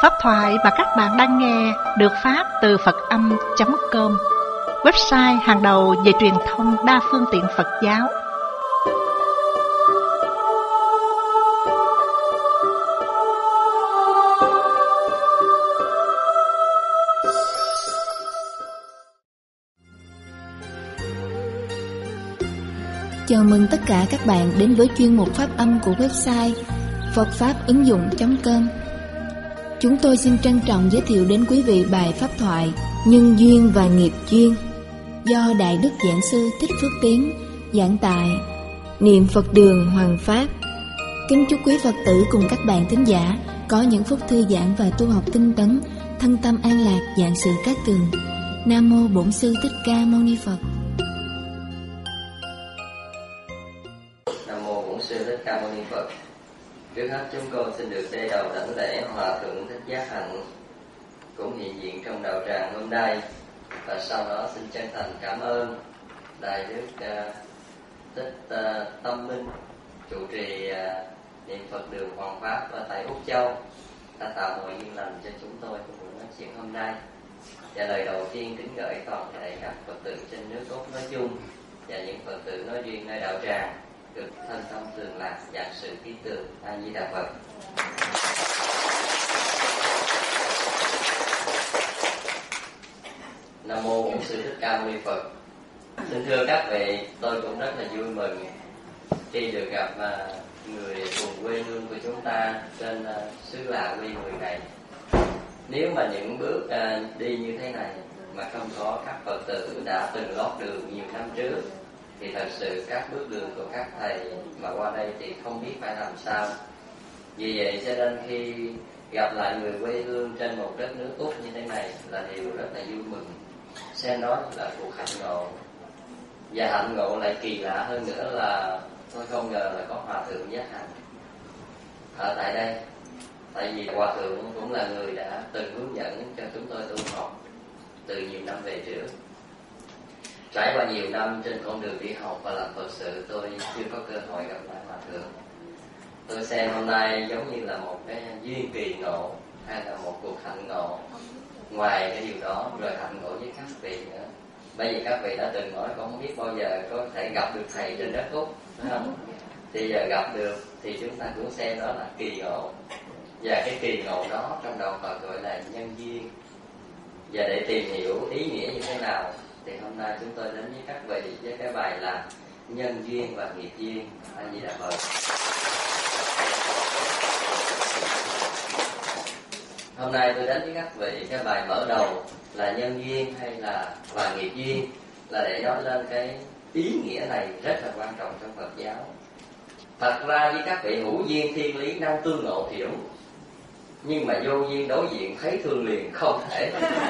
Pháp thoại mà các bạn đang nghe được phát từ Phật-âm.com, website hàng đầu về truyền thông đa phương tiện Phật giáo. Chào mừng tất cả các bạn đến với chuyên mục Pháp âm của website phậtfáp-ứng-dụng.com. Chúng tôi xin trân trọng giới thiệu đến quý vị bài pháp thoại Nhân duyên và nghiệp duyên do Đại Đức Giảng sư Thích Phước Tiến giảng tại Niệm Phật Đường Hoàng Pháp. Kính chúc quý Phật tử cùng các bạn thính giả có những phút thư giãn và tu học tinh tấn, thân tâm an lạc, vạn sự cát tường. Nam mô Bổn Sư Thích Ca Mâu Ni Phật. Nam mô Bổn Sư Thích Ca Mâu Ni Phật. Trước hết chúng con xin được đê đầu đảnh lễ Hòa Thượng Thích Giác Hạnh cũng hiện diện trong đạo tràng hôm nay, và sau đó xin chân thành cảm ơn Đại Đức Thích Tâm Minh chủ trì Niệm Phật Đường Hoàng Pháp ở tại Úc Châu đã tạo mọi duyên lành cho chúng tôi trong buổi nói chuyện hôm nay. Và lời đầu tiên kính gửi toàn thể các Phật tử trên nước Úc nói chung và những Phật tử nói riêng nơi đạo tràng được thân tâm tường lạc, vạn sự ký tường. A Di Đà Phật. Nam mô Bổn Sư Thích Ca Mâu Ni Phật. Xin thưa các vị, tôi cũng rất là vui mừng khi được gặp người cùng quê hương của chúng ta trên xứ lạ quê người này. Nếu mà những bước đi như thế này mà không có các Phật tử đã từng lót đường nhiều năm trước thì thật sự các bước đường của các thầy mà qua đây thì không biết phải làm sao. Vì vậy cho nên khi gặp lại người quê hương trên một đất nước Úc như thế này là điều rất là vui mừng. Xem đó là cuộc hạnh ngộ. Và hạnh ngộ lại kỳ lạ hơn nữa là tôi không ngờ là có Hòa Thượng Giác Hạnh ở tại đây. Tại vì Hòa Thượng cũng là người đã từng hướng dẫn cho chúng tôi tu học từ nhiều năm về trước. Trải qua nhiều năm trên con đường đi học và làm Phật sự, tôi chưa có cơ hội gặp lại Hòa Thượng. Tôi xem hôm nay giống như là một cái duyên kỳ ngộ hay là một cuộc hạnh ngộ. Ngoài cái điều đó rồi hạnh ngộ với các vị nữa. Bởi vì các vị đã từng nói không biết bao giờ có thể gặp được thầy trên đất Úc, đúng không? Thì giờ gặp được thì chúng ta cũng xem đó là kỳ ngộ. Và cái kỳ ngộ đó trong đạo Phật gọi là nhân duyên. Và để tìm hiểu ý nghĩa như thế nào thì hôm nay chúng tôi đến với các vị với cái bài là nhân duyên và nghiệp duyên. A Di Đà Phật. Hôm nay tôi đến với các vị cái bài mở đầu là nhân duyên hay là và nghiệp duyên, là để nói lên cái ý nghĩa này rất là quan trọng trong Phật giáo. Thật ra với các vị hữu duyên thiên lý năng tương ngộ thì đúng, nhưng mà vô duyên đối diện thấy thương liền không thể.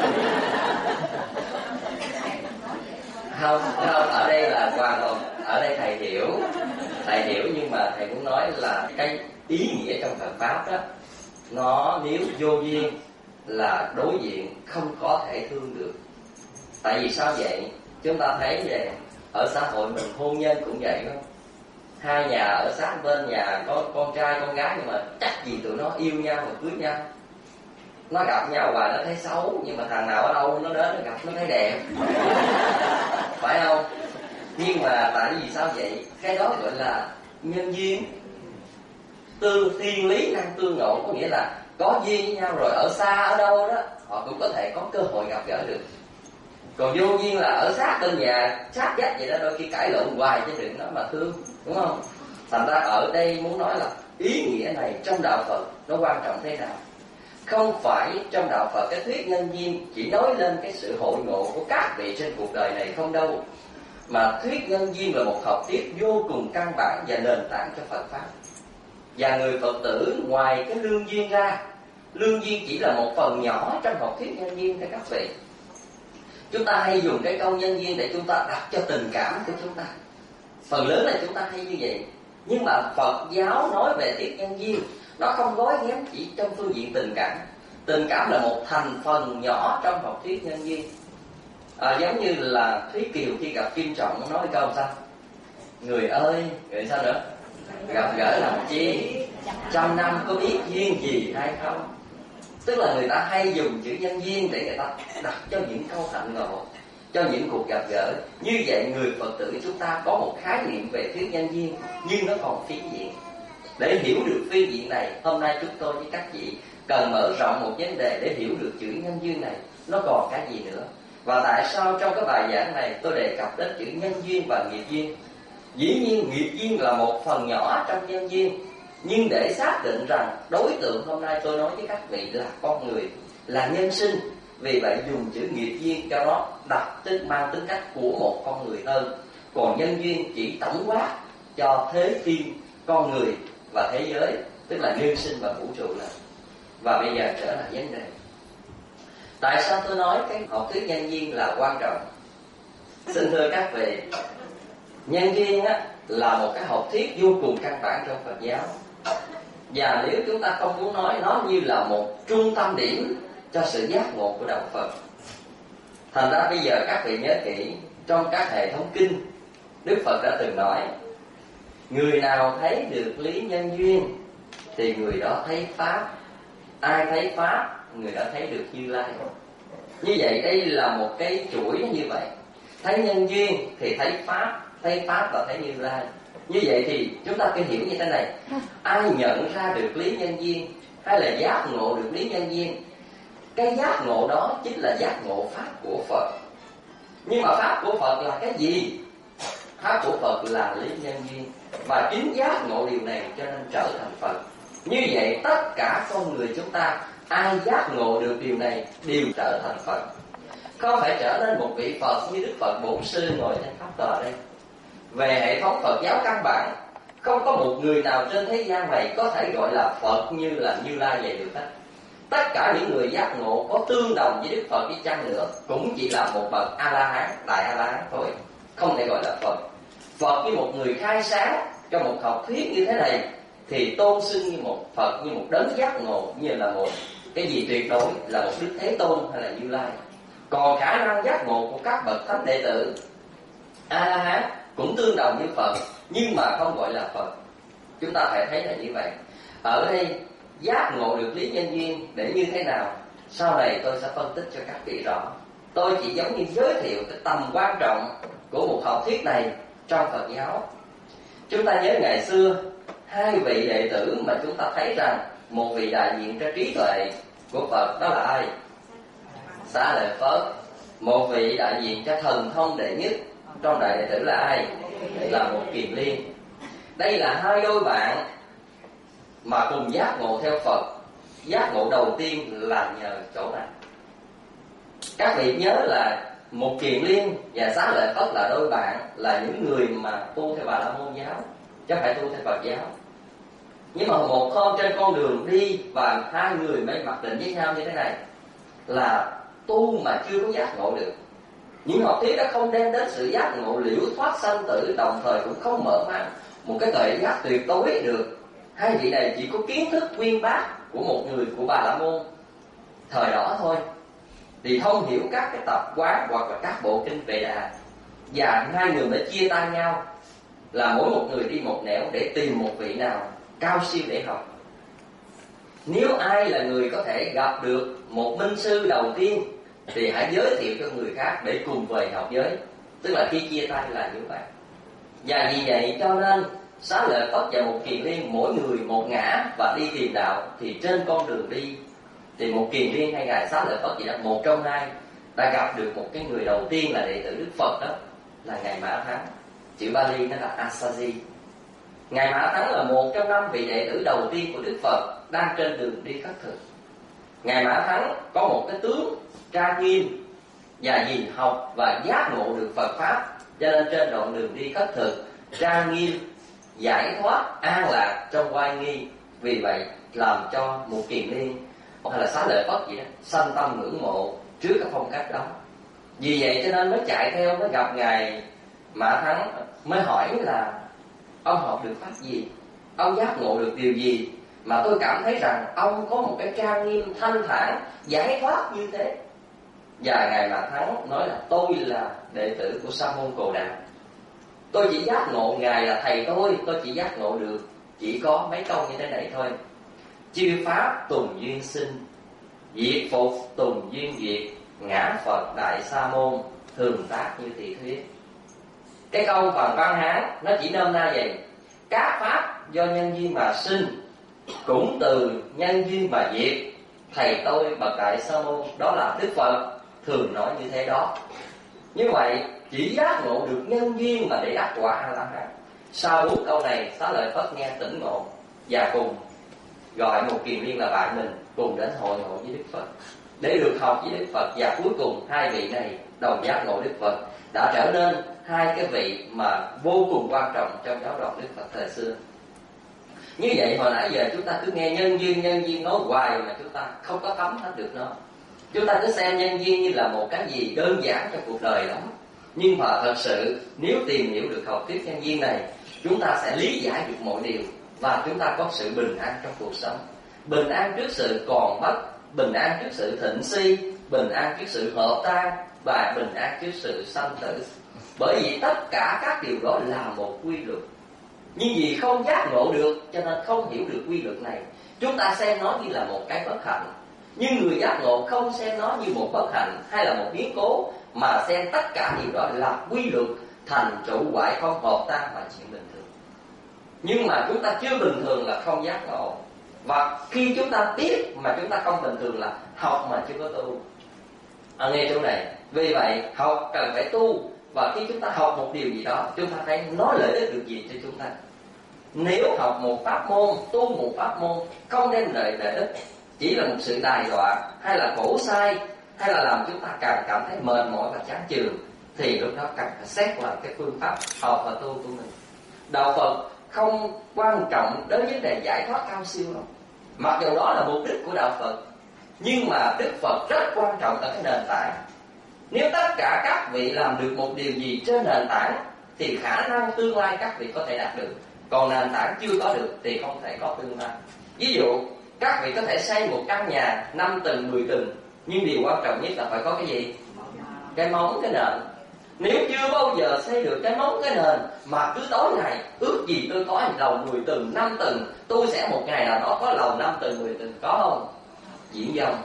Không, ở đây là hoàn toàn, ở đây thầy hiểu nhưng mà thầy cũng nói là cái ý nghĩa trong Phật pháp đó, nó nếu vô duyên là đối diện không có thể thương được. Tại vì sao vậy? Chúng ta thấy vậy, ở xã hội mình hôn nhân cũng vậy đó. Hai nhà ở sát bên nhà có con trai con gái nhưng mà chắc gì tụi nó yêu nhau và cưới nhau. Nó gặp nhau hoài nó thấy xấu, nhưng mà thằng nào ở đâu nó đến nó gặp nó thấy đẹp. Phải không? Nhưng mà tại vì sao vậy? Cái đó gọi là nhân duyên. Thiên lý năng tương ngộ, có nghĩa là có duyên với nhau rồi ở xa ở đâu đó họ cũng có thể có cơ hội gặp gỡ được. Còn vô duyên là ở sát bên nhà, sát vách vậy đó, đôi khi cãi lộn hoài chứ đừng nói mà thương, đúng không? Thành ra ở đây muốn nói là ý nghĩa này trong đạo Phật nó quan trọng thế nào. Không phải trong đạo Phật cái thuyết nhân duyên chỉ nói lên cái sự hội ngộ của các vị trên cuộc đời này không đâu, mà thuyết nhân duyên là một học thuyết vô cùng căn bản và nền tảng cho Phật pháp. Và người Phật tử ngoài cái lương duyên ra, lương duyên chỉ là một phần nhỏ trong học thuyết nhân duyên cho các vị. Chúng ta hay dùng cái câu nhân duyên để chúng ta đặt cho tình cảm của chúng ta. Phần lớn là chúng ta hay như vậy. Nhưng mà Phật giáo nói về thuyết nhân duyên, nó không gói ghém chỉ trong phương diện tình cảm. Tình cảm là một thành phần nhỏ trong học thuyết nhân duyên. Giống như là Thúy Kiều khi gặp Kim Trọng nói câu sao? Người ơi, người sao nữa? Gặp gỡ làm chi? 100 năm có biết duyên gì hay không? Tức là người ta hay dùng chữ nhân duyên để người ta đặt cho những câu hạnh ngộ, cho những cuộc gặp gỡ. Như vậy người Phật tử chúng ta có một khái niệm về thuyết nhân duyên, nhưng nó còn phiến diện. Để hiểu được phiến diện này, hôm nay chúng tôi với các vị cần mở rộng một vấn đề để hiểu được chữ nhân duyên này nó còn cái gì nữa. Và tại sao trong cái bài giảng này tôi đề cập đến chữ nhân duyên và nghiệp duyên? Dĩ nhiên nghiệp duyên là một phần nhỏ trong nhân duyên, nhưng để xác định rằng đối tượng hôm nay tôi nói với các vị là con người, là nhân sinh, vì vậy dùng chữ nghiệp duyên cho nó mang tính cách của một con người hơn. Còn nhân duyên chỉ tổng quát cho thế thiên, con người và thế giới, tức là nhân sinh và vũ trụ này. Và bây giờ trở lại vấn đề, tại sao tôi nói cái học thuyết nhân duyên là quan trọng? Xin thưa các vị, nhân duyên là một cái học thuyết vô cùng căn bản trong Phật giáo. Và nếu chúng ta không muốn nói, nó như là một trung tâm điểm cho sự giác ngộ của đạo Phật. Thành ra bây giờ các vị nhớ kỹ, trong các hệ thống kinh, Đức Phật đã từng nói: người nào thấy được lý nhân duyên thì người đó thấy Pháp. Ai thấy Pháp, người đó thấy được Như Lai. Như vậy đây là một cái chuỗi như vậy. Thấy nhân duyên thì thấy Pháp và thấy Như Lai. Như vậy thì chúng ta phải hiểu như thế này: ai nhận ra được lý nhân duyên, hay là giác ngộ được lý nhân duyên, cái giác ngộ đó chính là giác ngộ Pháp của Phật. Nhưng mà Pháp của Phật là cái gì? Pháp của Phật là lý nhân duyên. Và chính giác ngộ điều này cho nên trở thành Phật. Như vậy tất cả con người chúng ta, ai giác ngộ được điều này đều trở thành Phật. Không phải trở nên một vị Phật như Đức Phật Bổn Sư ngồi trên pháp tòa đây. Về hệ thống Phật giáo căn bản, không có một người nào trên thế gian này có thể gọi là Phật như là Như Lai vậy được hết. Tất cả những người giác ngộ có tương đồng với Đức Phật đi chăng nữa cũng chỉ là một bậc A-la-hán, đại A-la-hán thôi, không thể gọi là Phật. Phật như một người khai sáng cho một học thuyết như thế này thì tôn xưng như một Phật, như một đấng giác ngộ, như là một cái gì tuyệt đối, là một Đức Thế Tôn hay là Như Lai. Còn khả năng giác ngộ của các bậc thánh đệ tử A-la-hán cũng tương đồng như Phật, nhưng mà không gọi là Phật. Chúng ta phải thấy là như vậy. Ở đây giác ngộ được lý nhân duyên để như thế nào, sau này tôi sẽ phân tích cho các vị rõ. Tôi chỉ giống như giới thiệu cái tầm quan trọng của một học thuyết này trong Phật giáo. Chúng ta nhớ ngày xưa, hai vị đệ tử mà chúng ta thấy rằng một vị đại diện cho trí tuệ của Phật đó là ai? Xá Lợi Phất. Một vị đại diện cho thần thông đệ nhất trong đại đệ tử là ai? Là một Kiền Liên. Đây là hai đôi bạn mà cùng giác ngộ theo Phật. Giác ngộ đầu tiên là nhờ chỗ này. Các vị nhớ là một Kiền Liên và Xá Lợi Phất là đôi bạn, là những người mà tu theo Bà La Môn giáo, chứ không phải tu theo Phật giáo. Nhưng mà một hôm trên con đường đi, và hai người mới mặc định với nhau như thế này, là tu mà chưa có giác ngộ được. Những học thuyết đã không đem đến sự giác ngộ liễu thoát sanh tử, đồng thời cũng không mở mang một cái tuệ giác tuyệt đối được. Hai vị này chỉ có kiến thức uyên bác của một người của Bà La Môn thời đó thôi, thì không hiểu các cái tập quán hoặc là các bộ kinh Vệ Đà. Và hai người đã chia tay nhau, là mỗi một người đi một nẻo để tìm một vị nào cao siêu để học. Nếu ai là người có thể gặp được một minh sư đầu tiên thì hãy giới thiệu cho người khác để cùng về học giới. Tức là khi chia tay là như vậy. Và vì vậy cho nên Xá Lợi Phất và một Kiền Liên mỗi người một ngã và đi tìm đạo. Thì trên con đường đi thì một Kiền Liên hay ngài Xá Lợi Phất gì đó, một trong hai đã gặp được một cái người đầu tiên là đệ tử Đức Phật, đó là ngài Mã Thắng. Chữ Bali nó là Asaji. Ngài Mã Thắng là một trong 5 vị đệ tử đầu tiên của Đức Phật đang trên đường đi khất thực. Ngài Mã Thắng có một cái tướng trang nghiêm và nhìn học và giác ngộ được Phật pháp, cho nên trên đoạn đường đi khất thực trang nghiêm, giải thoát, an lạc trong oai nghi. Vì vậy làm cho một Kiền Liên hay là Xá Lợi Phất gì đó sanh tâm ngưỡng mộ trước cái phong cách đó. Vì vậy cho nên mới chạy theo, mới gặp ngài Mã Thắng, mới hỏi là ông học được pháp gì, ông giác ngộ được điều gì mà tôi cảm thấy rằng ông có một cái trang nghiêm thanh thản, giải thoát như thế. Và ngài Mã Thắng nói là tôi là đệ tử của Sa môn Cồ Đàm, tôi chỉ giác ngộ ngài là thầy tôi chỉ giác ngộ được chỉ có mấy câu như thế này thôi: chư pháp tùn duyên sinh, diệt phục tùng duyên diệt, ngã Phật Đại Sa Môn, thường tác như thị thuyết. Cái câu phần văn Hán nó chỉ nôm na vậy: các pháp do nhân duyên mà sinh, cũng từ nhân duyên mà diệt. Thầy tôi bậc Đại Sa Môn, đó là Đức Phật, thường nói như thế đó. Như vậy chỉ giác ngộ được nhân duyên mà để đắc quả A-la-hán. Sau 4 câu này, Xá Lợi Phất nghe tỉnh ngộ và cùng gọi một kiền liên là bạn mình cùng đến hội ngộ với Đức Phật để được học với Đức Phật. Và cuối cùng hai vị này đồng giác ngộ Đức Phật, đã trở nên hai cái vị mà vô cùng quan trọng trong giáo đoàn Đức Phật thời xưa. Như vậy hồi nãy giờ chúng ta cứ nghe nhân duyên nói hoài mà chúng ta không có thấm hết được nó. Chúng ta cứ xem nhân duyên như là một cái gì đơn giản trong cuộc đời lắm. Nhưng mà thật sự nếu tìm hiểu được học thuyết nhân duyên này, chúng ta sẽ lý giải được mọi điều, và chúng ta có sự bình an trong cuộc sống. Bình an trước sự còn mất, bình an trước sự thịnh suy, bình an trước sự hợp tan, và bình an trước sự sanh tử. Bởi vì tất cả các điều đó là một quy luật. Nhưng vì không giác ngộ được cho nên không hiểu được quy luật này. Chúng ta xem nó như là một cái bất hạnh. Nhưng người giác ngộ không xem nó như một bất hạnh hay là một biến cố, mà xem tất cả điều đó là quy luật, thành trụ hoại không hợp tan và chuyện bình thường. Nhưng mà chúng ta chưa bình thường là không giác ngộ. Và khi chúng ta biết mà chúng ta không bình thường là học mà chưa có tu. Nghe chỗ này, vì vậy học cần phải tu. Và khi chúng ta học một điều gì đó, chúng ta thấy nó lợi ích được gì cho chúng ta. Nếu học một pháp môn, tu một pháp môn không đem lợi ích, chỉ là một sự đài đọa, hay là khổ sai, hay là làm chúng ta càng cảm thấy mệt mỏi và chán chường, thì lúc đó cần phải xét lại cái phương pháp học và tu của mình. Đạo Phật không quan trọng đến vấn đề giải thoát cao siêu đâu, mặc dù đó là mục đích của đạo Phật. Nhưng mà Đức Phật rất quan trọng ở cái nền tảng. Nếu tất cả các vị làm được một điều gì trên nền tảng thì khả năng tương lai các vị có thể đạt được. Còn nền tảng chưa có được thì không thể có tương lai. Ví dụ các vị có thể xây một căn nhà 5 tầng, 10 tầng, nhưng điều quan trọng nhất là phải có cái gì? Cái móng, cái nền. Nếu chưa bao giờ xây được cái móng, cái nền, mà cứ tối ngày ước gì tôi có lầu 10 tầng, 5 tầng, tôi sẽ một ngày nào đó có lầu 5 tầng, 10 tầng, có không? Diễn dông.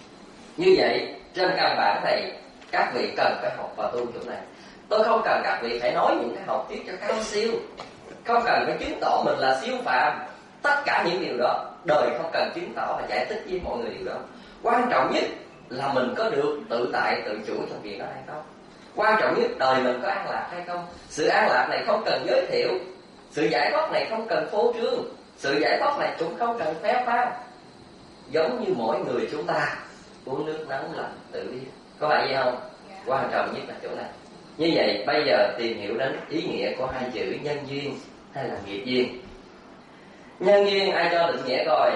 Như vậy trên căn bản này các vị cần phải học và tu chỗ này. Tôi không cần các vị phải nói những cái học thuyết cho cao siêu, không cần phải chứng tỏ mình là siêu phàm. Tất cả những điều đó đời không cần chứng tỏ và giải thích với mọi người điều đó. Quan trọng nhất là mình có được tự tại, tự chủ trong việc đó hay không. Quan trọng nhất đời mình có an lạc hay không. Sự an lạc này không cần giới thiệu, sự giải thoát này không cần phô trương, sự giải thoát này cũng không cần phép phán. Giống như mỗi người chúng ta uống nước nóng lạnh tự biết, có phải vậy không? Quan trọng nhất là chỗ này. Như vậy bây giờ tìm hiểu đến ý nghĩa của hai chữ nhân duyên hay là nghiệp duyên. Nhân duyên ai cho định nghĩa coi.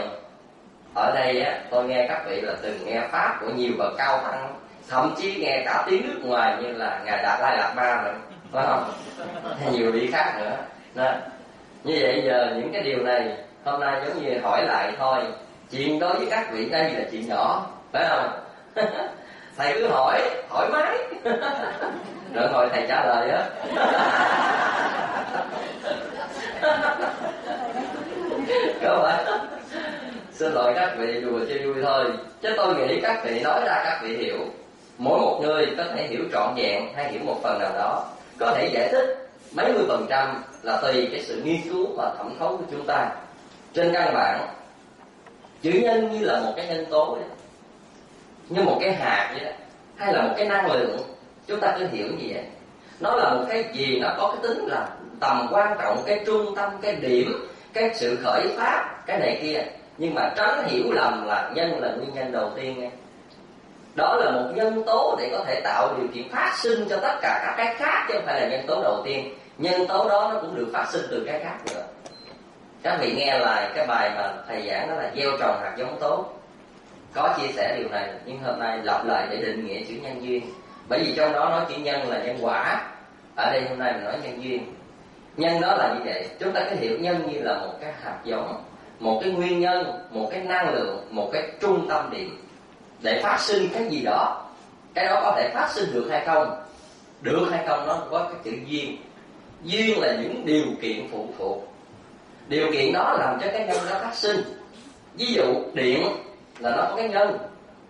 Ở đây á, tôi nghe các vị là từng nghe pháp của nhiều bậc cao tăng, thậm chí nghe cả tiếng nước ngoài như là ngài Đạt Lai Lạt Ma rồi, phải không? Nhiều vị khác nữa. Đó. Như vậy giờ những cái điều này hôm nay giống như hỏi lại thôi. Chuyện đối với các vị đây là chuyện nhỏ, phải không? Thầy cứ hỏi thoải mái rồi ngồi thầy trả lời á. Các bạn xin lỗi các vị đùa chơi vui thôi, chứ tôi nghĩ các vị nói ra các vị hiểu. Mỗi một người có thể hiểu trọn vẹn hay hiểu một phần nào đó, có thể giải thích mấy mươi % là tùy cái sự nghiên cứu và thẩm thấu của chúng ta. Trên căn bản chữ nhân như là một cái nhân tố đấy, như một cái hạt vậy đó, hay là một cái năng lượng. Chúng ta cứ hiểu như vậy. Nó là một cái gì nó có cái tính là tầm quan trọng, cái trung tâm, cái điểm, cái sự khởi phát, cái này kia. Nhưng mà tránh hiểu lầm là nhân là nguyên nhân đầu tiên nghe. Đó là một nhân tố để có thể tạo điều kiện phát sinh cho tất cả các cái khác, chứ không phải là nhân tố đầu tiên. Nhân tố đó nó cũng được phát sinh từ cái khác nữa. Các vị nghe lại cái bài mà thầy giảng đó là gieo trồng hạt giống tốt, có chia sẻ điều này, nhưng hôm nay lặp lại để định nghĩa chữ nhân duyên. Bởi vì trong đó nói chữ nhân là nhân quả, ở đây hôm nay mình nói nhân duyên. Nhân đó là như vậy. Chúng ta cứ hiểu nhân như là một cái hạt giống, một cái nguyên nhân, một cái năng lượng, một cái trung tâm điểm để phát sinh cái gì đó. Cái đó có thể phát sinh được hay không, được hay không, nó có cái chữ duyên. Duyên là những điều kiện phụ thuộc. Điều kiện đó làm cho cái nhân đó phát sinh. Ví dụ điện là nó có cái nhân,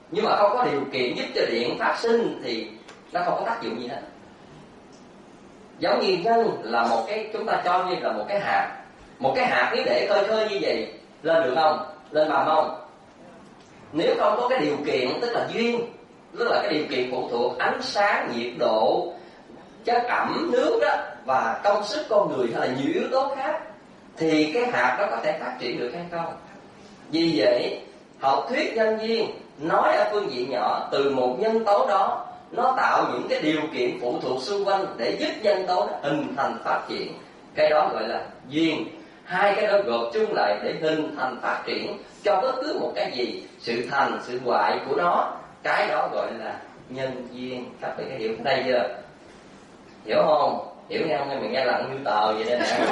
nhưng mà không có điều kiện giúp cho điện phát sinh thì nó không có tác dụng gì hết. Giống như nhân là một cái, chúng ta cho như là một cái hạt. Một cái hạt nếu để khơi khơi như vậy lên được không? Lên mầm không? Nếu không có cái điều kiện, tức là duyên, tức là cái điều kiện phụ thuộc ánh sáng, nhiệt độ, chất ẩm, nước đó, và công sức con người hay là nhiều yếu tố khác, thì cái hạt đó có thể phát triển được hay không? Vì vậy học thuyết nhân duyên nói ở phương diện nhỏ, từ một nhân tố đó nó tạo những cái điều kiện phụ thuộc xung quanh để giúp nhân tố đó hình thành phát triển. Cái đó gọi là duyên. Hai cái đó gộp chung lại để hình thành phát triển cho bất cứ một cái gì, sự thành, sự hoại của nó, cái đó gọi là nhân duyên. Các vị có hiểu đây chưa? Hiểu không? Hiểu nghe không? Mình nghe lặng như tờ vậy đây nè.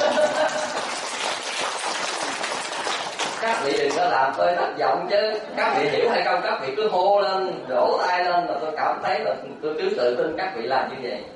Các vị đừng có làm tôi thất vọng chứ. Các vị hiểu hay không, các vị cứ hô lên, đổ tay lên là tôi cảm thấy là tôi cứ tự tin các vị làm như vậy.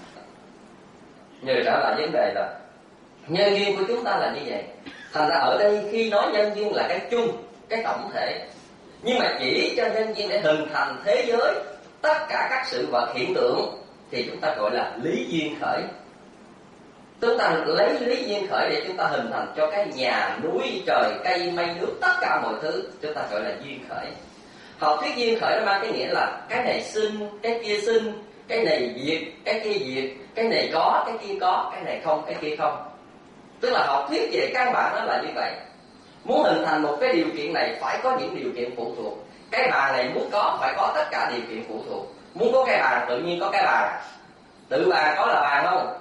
Như trở lại vấn đề là nhân duyên của chúng ta là như vậy. Thành ra ở đây khi nói nhân duyên là cái chung, cái tổng thể, nhưng mà chỉ cho nhân duyên để hình thành thế giới, tất cả các sự vật hiện tượng, thì chúng ta gọi là lý duyên khởi. Chúng ta lấy lý duyên khởi để chúng ta hình thành cho cái nhà, núi, trời, cây, mây, nước, tất cả mọi thứ chúng ta gọi là duyên khởi. Học thuyết duyên khởi nó mang cái nghĩa là cái này sinh, cái kia sinh, cái này diệt, cái kia diệt, cái này có, cái kia có, cái này không, cái kia không. Tức là học thuyết về căn bản nó là như vậy. Muốn hình thành một cái điều kiện này phải có những điều kiện phụ thuộc. Cái bàn này muốn có phải có tất cả điều kiện phụ thuộc. Muốn có cái bàn tự nhiên có cái bàn. Tự bàn có là bàn không?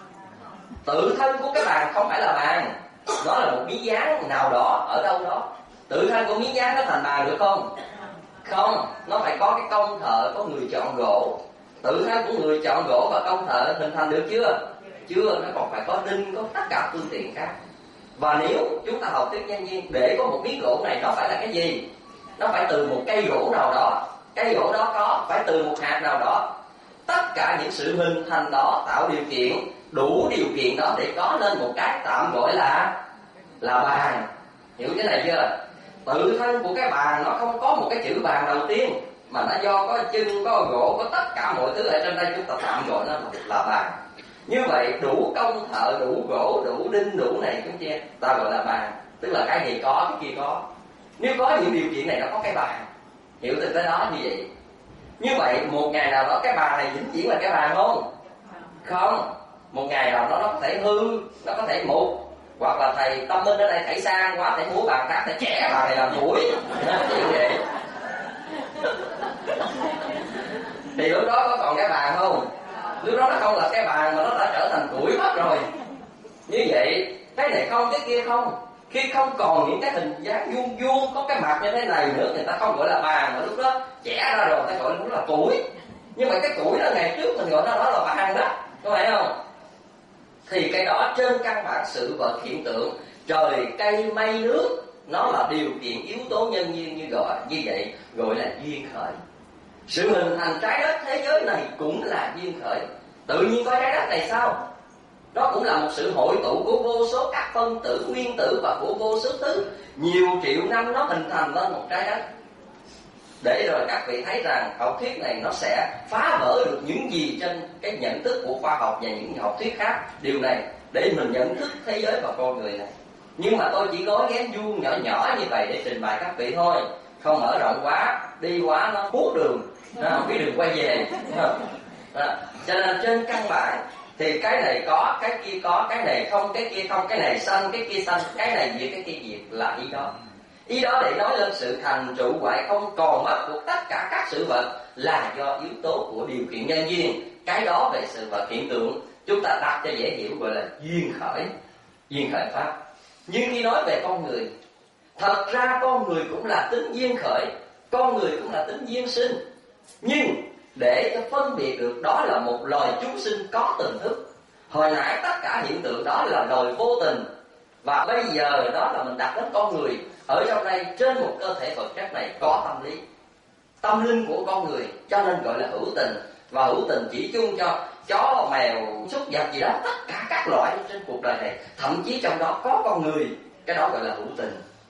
Tự thân của cái bàn không phải là bàn, nó là một miếng dán nào đó ở đâu đó. Tự thân của miếng dán nó thành bàn được không? Không, nó phải có cái công thợ, có người chọn gỗ. Tự thân của người chọn gỗ và công thợ hình thành được chưa? Chưa, nó còn phải có đinh, có tất cả phương tiện khác. Và nếu chúng ta học thuyết nhân duyên, để có một miếng gỗ này nó phải là cái gì? Nó phải từ một cây gỗ nào đó. Cây gỗ đó có phải từ một hạt nào đó. Tất cả những sự hình thành đó tạo điều kiện, đủ điều kiện đó để có lên một cái tạm gọi là bàn. Hiểu cái này chưa? Tự thân của cái bàn nó không có một cái chữ bàn đầu tiên, mà nó do có chân, có gỗ, có tất cả mọi thứ ở trên đây, chúng ta tạm gọi nó là bàn. Như vậy đủ công thợ, đủ gỗ, đủ đinh, đủ này chúng ta gọi là bàn. Tức là cái gì có, cái kia có. Nếu có những điều kiện này nó có cái bàn. Hiểu từ tới đó như vậy. Như vậy một ngày nào đó cái bàn này vĩnh viễn là cái bàn không? Không. Một ngày nào đó nó có thể hư, nó có thể mục, hoặc là thầy Tâm Minh ở đây thảy sang quá, thầy mua bàn khác, thầy chẻ bàn này làm mũi. Như vậy thì lúc đó có còn cái bàn không? Lúc đó nó không là cái bàn mà nó đã trở thành củi mất rồi. Như vậy cái này không, cái kia không. Khi không còn những cái hình dáng vuông vuông, có cái mặt như thế này nữa, người ta không gọi là bàn, mà lúc đó chẻ ra rồi ta gọi nó là củi. Nhưng mà cái củi đó ngày trước mình gọi nó đó là bàn đó, có phải không? Thì cái đó trên căn bản sự vật hiện tượng, trời, cây, mây, nước, nó là điều kiện yếu tố nhân duyên như vậy gọi là duyên khởi. Sự hình thành trái đất thế giới này cũng là duyên khởi. Tự nhiên có trái đất này sao? Đó cũng là một sự hội tụ của vô số các phân tử, nguyên tử và của vô số thứ. Nhiều triệu năm nó hình thành lên một trái đất. Để rồi các vị thấy rằng học thuyết này nó sẽ phá vỡ được những gì trên cái nhận thức của khoa học và những học thuyết khác. Điều này để mình nhận thức thế giới và con người này. Nhưng mà tôi chỉ nói ghém vuông nhỏ nhỏ như vậy để trình bày các vị thôi. Không mở rộng quá, đi quá nó hút đường, không biết đường quay về. Cho nên trên căn bản thì cái này có, cái kia có, cái này không, cái kia không, cái này xanh, cái kia xanh, cái này diệt, cái kia diệt là ý đó. Ý đó để nói lên sự thành trụ hoại không còn mất của tất cả các sự vật là do yếu tố của điều kiện nhân duyên. Cái đó về sự vật hiện tượng chúng ta đặt cho dễ hiểu gọi là duyên khởi pháp. Nhưng khi nói về con người, thật ra con người cũng là tính duyên khởi, con người cũng là tính duyên sinh. Nhưng để cho phân biệt được đó là một loài chúng sinh có tình thức. Hồi nãy tất cả hiện tượng đó là loài vô tình, và bây giờ đó là mình đặt đến con người. Ở trong đây trên một cơ thể vật chất này có tâm lý, tâm linh của con người, cho nên gọi là hữu tình. Và hữu tình chỉ chung cho chó, mèo, súc vật gì đó, tất cả các loại trên cuộc đời này, thậm chí trong đó có con người, cái đó gọi là hữu tình.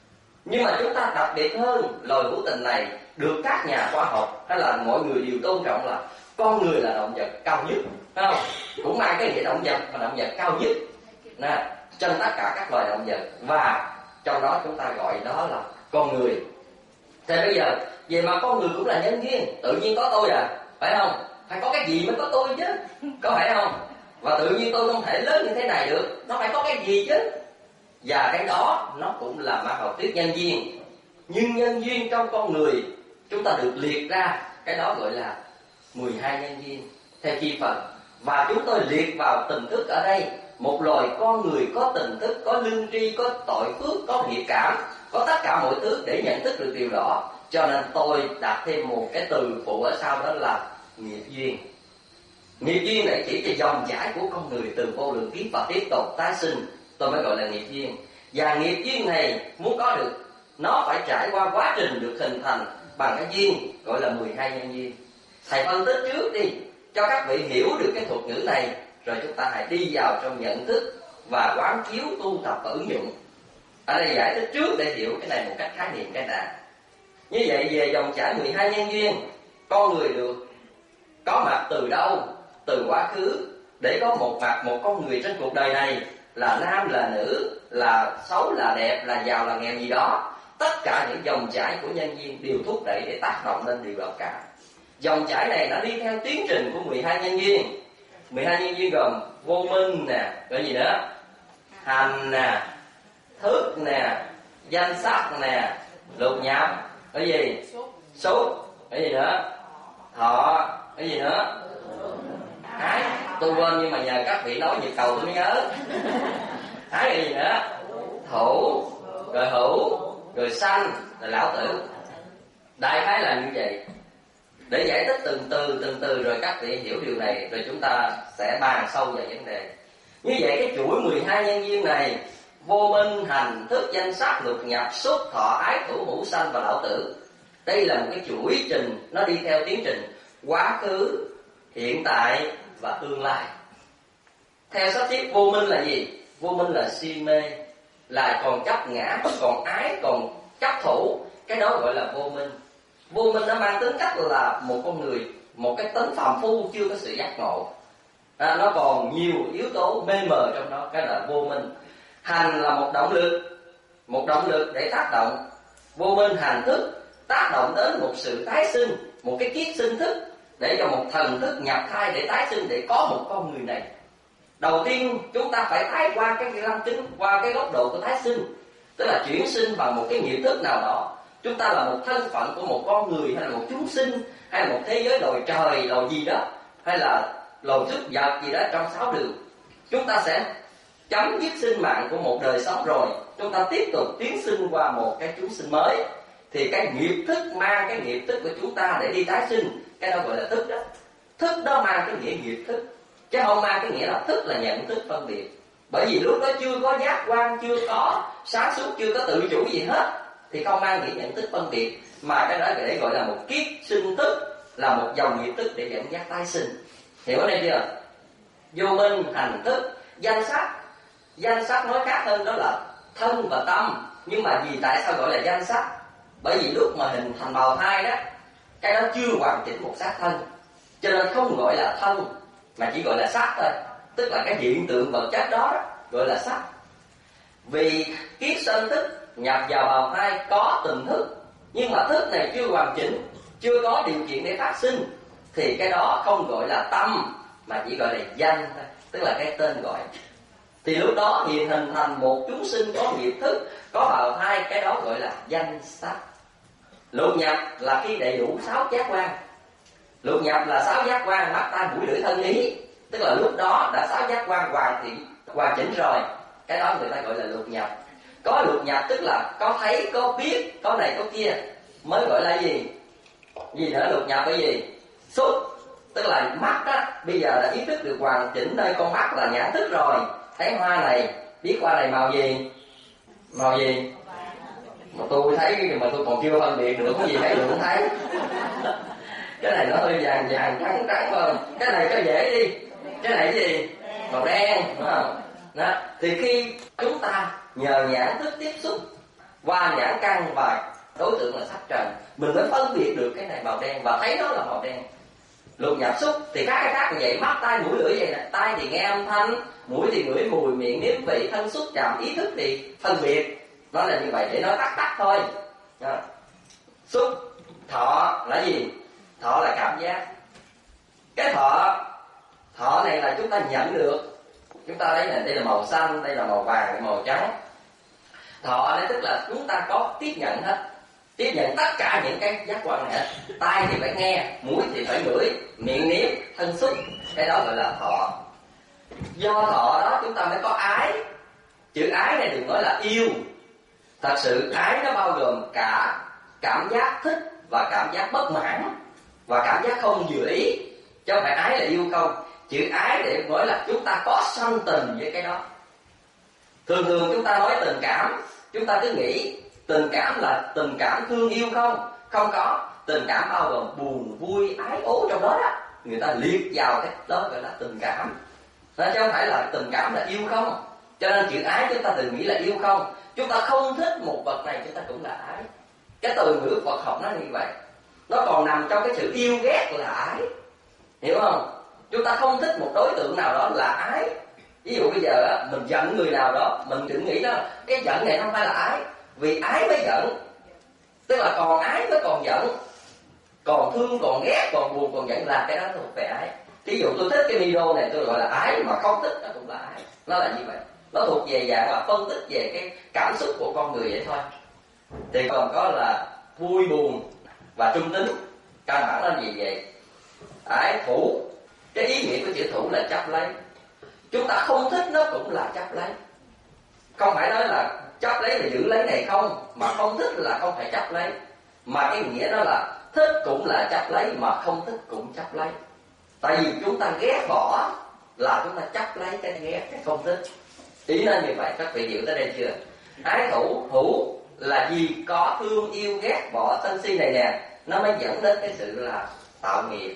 Nhưng mà chúng ta đặc biệt hơn loài hữu tình này được các nhà khoa học hay là mọi người đều tôn trọng là con người là động vật cao nhất, phải không? Cũng mang cái nghĩa động vật mà động vật cao nhất nè trên tất cả các loài động vật, và trong đó chúng ta gọi đó là con người. Thì bây giờ về mà con người cũng là nhân duyên, tự nhiên có tôi à, phải không? Phải có cái gì mới có tôi chứ, có phải không? Và tự nhiên tôi không thể lớn như thế này được, nó phải có cái gì chứ. Và cái đó nó cũng là mang học thuyết nhân duyên. Nhưng nhân duyên trong con người chúng ta được liệt ra, cái đó gọi là 12 nhân duyên theo chi phần. Và chúng tôi liệt vào tình thức ở đây. Một loài con người có tình thức, có lương tri, có tội phước, có nghiệp cảm, có tất cả mọi thứ để nhận thức được điều đó. Cho nên tôi đặt thêm một cái từ phụ ở sau, đó là nghiệp duyên. Nghiệp duyên này chỉ cho dòng chảy của con người từ vô lượng kiếp và tiếp tục tái sinh, tôi mới gọi là nghiệp duyên. Và nghiệp duyên này muốn có được, nó phải trải qua quá trình được hình thành bằng cái duyên, gọi là 12 nhân duyên. Thầy phân tích trước đi, cho các vị hiểu được cái thuật ngữ này, rồi chúng ta hãy đi vào trong nhận thức và quán chiếu tu tập và ứng dụng. Ở đây giải thích trước để hiểu cái này một cách khái niệm cái đã. Như vậy về dòng chảy 12 nhân duyên, con người được có mặt từ đâu? Từ quá khứ, để có một mặt một con người trên cuộc đời này, là nam là nữ, là xấu là đẹp, là giàu là nghèo gì đó. Tất cả những dòng chảy của nhân duyên đều thúc đẩy để tác động lên điều đó cả. Dòng chảy này nó đi theo tiến trình của 12 nhân duyên. 12 nhân duyên gồm vô minh nè, cái gì nữa? Hành nè, thức nè, danh sắc nè, lục nhập, cái gì? Xúc, cái gì nữa? Thọ, cái gì nữa? Ái, tôi quên nhưng mà nhờ các vị nói nhịp cầu tôi mới nhớ. Ái cái gì nữa? Thủ, rồi hữu, rồi sanh, rồi lão tử. Đại khái là như vậy. Để giải thích từng từ rồi các vị hiểu điều này, rồi chúng ta sẽ bàn sâu về vấn đề. Như vậy cái chuỗi 12 nhân duyên này, vô minh, hành, thức, danh sắc, lục nhập, xúc, thọ, ái, thủ, hữu, sanh và lão tử. Đây là một cái chuỗi trình, nó đi theo tiến trình quá khứ, hiện tại và tương lai. Theo sách tiếp, vô minh là gì? Vô minh là si mê, là còn chấp ngã, còn ái, còn chấp thủ. Cái đó gọi là vô minh. Vô minh nó mang tính cách là một con người, một cái tính phàm phu chưa có sự giác ngộ. Nó còn nhiều yếu tố mê mờ trong đó, cái là vô minh. Hành là một động lực để tác động. Vô minh hành thức tác động đến một sự tái sinh, một cái kiết sinh thức, để cho một thần thức nhập thai để tái sinh, để có một con người này. Đầu tiên chúng ta phải tái qua cái lăng kính, qua cái góc độ của tái sinh, tức là chuyển sinh bằng một cái nghiệp thức nào đó. Chúng ta là một thân phận của một con người, hay là một chúng sinh, hay là một thế giới loài trời, loài gì đó, hay là loài súc vật gì đó trong 6 đường. Chúng ta sẽ chấm dứt sinh mạng của một đời sống rồi, chúng ta tiếp tục tiến sinh qua một cái chúng sinh mới. Thì cái nghiệp thức mang cái nghiệp thức của chúng ta để đi tái sinh, cái đó gọi là thức đó. Thức đó mang cái nghĩa nghiệp thức, chứ không mang cái nghĩa là thức là nhận thức phân biệt. Bởi vì lúc đó chưa có giác quan, chưa có sáng suốt, chưa có tự chủ gì hết, thì không mang nghĩa nhận thức phân biệt, mà cái đó để gọi là một kiết sinh thức, là một dòng nghiệp thức để dẫn dắt tái sinh. Hiểu ở đây chưa? Vô minh, hành thức, danh sắc. Danh sắc nói khác hơn, đó là thân và tâm. Nhưng mà vì tại sao gọi là danh sắc? Bởi vì lúc mà hình thành bào thai đó, cái đó chưa hoàn chỉnh một xác thân, cho nên không gọi là thân, mà chỉ gọi là sắc thôi. Tức là cái hiện tượng vật chất đó, gọi là sắc. Vì kiết sinh thức nhập vào bào thai có tình thức, nhưng mà thức này chưa hoàn chỉnh, chưa có điều kiện để phát sinh, thì cái đó không gọi là tâm, mà chỉ gọi là danh thôi, tức là cái tên gọi. Thì lúc đó hiện hình thành một chúng sinh có nghiệp thức, có bào thai, cái đó gọi là danh sắc. Lục nhập là khi đầy đủ 6 giác quan. Lục nhập là 6 giác quan: mắt, tai, mũi, lưỡi, thân, ý. Tức là lúc đó đã 6 giác quan hoàn chỉnh rồi, cái đó người ta gọi là lục nhập. Có lục nhập tức là có thấy, có biết, có này có kia, mới gọi là gì? Gì nữa? Lục nhập cái gì? Xúc, tức là mắt á, bây giờ đã ý thức được hoàn chỉnh nơi con mắt là nhãn thức rồi. Thấy hoa này, biết hoa này màu gì? Màu gì? Mà tôi thấy mà tôi còn chưa phân biệt được, cái gì thấy được cũng thấy. Cái này nó hơi vàng vàng, trắng trắng phải không? Cái này cho dễ đi. Cái này cái gì? Màu đen, phải không? Đó. Thì khi chúng ta nhờ nhãn thức tiếp xúc Qua nhãn căn và đối tượng là sắc trần, mình mới phân biệt được cái này màu đen và thấy nó là màu đen. Lục nhập xúc thì các cái khác như vậy, mắt tai mũi lưỡi vậy nè. Tai thì nghe âm thanh, mũi thì ngửi mùi, miệng nếm vị, thân xúc chạm, ý thức thì phân biệt. Nó là như vậy để nói tắt thôi. Xúc. Thọ là gì? Thọ là cảm giác. Cái thọ này là chúng ta nhận được. Chúng ta thấy này, đây là màu xanh, đây là màu vàng, đây là màu trắng. Thọ đây tức là chúng ta có tiếp nhận hết, tiếp nhận tất cả những cái giác quan này hết. Tai thì phải nghe, mũi thì phải ngửi, miệng nếm, thân xúc. Cái đó gọi là thọ. Do thọ đó chúng ta mới có ái. Chữ ái này đừng nói là yêu. Thật sự ái nó bao gồm cả cảm giác thích và cảm giác bất mãn và cảm giác không vừa ý, chứ không phải ái là yêu không. Chữ ái để nói là chúng ta có sanh tình với cái đó. Thường thường chúng ta nói tình cảm, chúng ta cứ nghĩ tình cảm là tình cảm thương yêu không? Không có. Tình cảm bao gồm buồn, vui, ái ố trong đó đó. Người ta liệt vào cái đó gọi là tình cảm. Chứ không phải là tình cảm là yêu không. Cho nên chữ ái chúng ta đừng nghĩ là yêu không. Chúng ta không thích một vật này chúng ta cũng là ái. Cái từ ngữ Phật học nó như vậy. Nó còn nằm trong cái sự yêu ghét là ái. Hiểu không? Chúng ta không thích một đối tượng nào đó là ái. Ví dụ bây giờ mình giận người nào đó, mình đừng nghĩ đó cái giận này không phải là ái. Vì ái mới giận. Tức là còn ái mới còn giận. Còn thương, còn ghét, còn buồn, còn giận là cái đó thuộc về ái. Ví dụ tôi thích cái video này tôi gọi là ái, mà không thích nó cũng là ái. Nó là như vậy. Nó thuộc về dạng là phân tích về cái cảm xúc của con người vậy thôi. Thì còn có là vui buồn và trung tính. Căn bản là gì vậy? Ái thủ. Cái ý nghĩa của chữ thủ là chấp lấy. Chúng ta không thích nó cũng là chấp lấy. Không phải nói là chấp lấy là giữ lấy này không, mà không thích là không phải chấp lấy. Mà cái nghĩa đó là thích cũng là chấp lấy, mà không thích cũng chấp lấy. Tại vì chúng ta ghét bỏ là chúng ta chấp lấy cái ghét, cái không thích. Ý nó như vậy, các vị hiểu tới đây chưa? Ái thủ, thủ là gì? Có thương yêu ghét bỏ sân si này nè, nó mới dẫn đến cái sự là tạo nghiệp.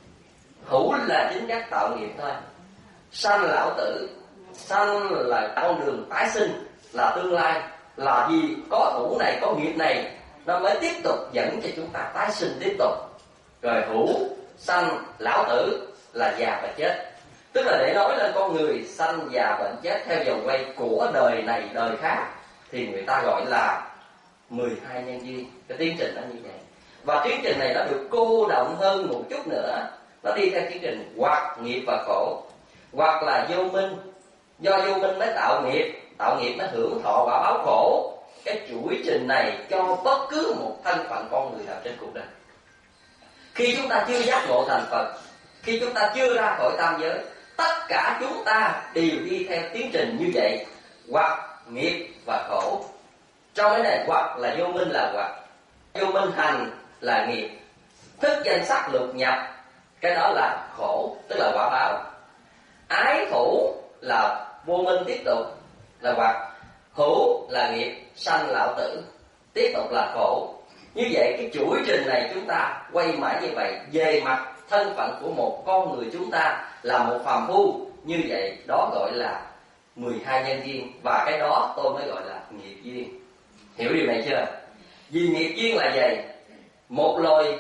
Thủ là chính giác tạo nghiệp thôi. Sanh lão tử, sanh là con đường tái sinh, là tương lai. Là gì? Có thủ này, có nghiệp này, nó mới tiếp tục dẫn cho chúng ta tái sinh tiếp tục. Rồi hữu, sanh, lão tử là già và chết. Tức là để nói lên con người sanh, già, bệnh, chết theo vòng quay của đời này đời khác, thì người ta gọi là 12 nhân duyên. Cái tiến trình nó như vậy. Và tiến trình này nó được cô động hơn một chút nữa. Nó đi theo tiến trình hoặc nghiệp và khổ. Hoặc là vô minh. Do vô minh mới tạo nghiệp. Tạo nghiệp mới hưởng thọ quả báo khổ. Cái chuỗi trình này cho bất cứ một thân phận con người nào trên cuộc đời. Khi chúng ta chưa giác ngộ thành Phật, khi chúng ta chưa ra khỏi tam giới, tất cả chúng ta đều đi theo tiến trình như vậy. Hoặc nghiệp và khổ. Trong cái này hoặc là vô minh là hoặc. Vô minh hành là nghiệp. Thức danh sắc lục nhập, cái đó là khổ, tức là quả báo. Ái thủ là vô minh tiếp tục là hoặc. Hữu là nghiệp, sanh lão tử, tiếp tục là khổ. Như vậy cái chuỗi trình này chúng ta quay mãi như vậy. Về mặt thân phận của một con người chúng ta là một phàm phu, như vậy đó gọi là 12 nhân duyên. Và cái đó tôi mới gọi là nghiệp duyên. Hiểu điều này chưa? Vì nghiệp duyên là gì? Một lời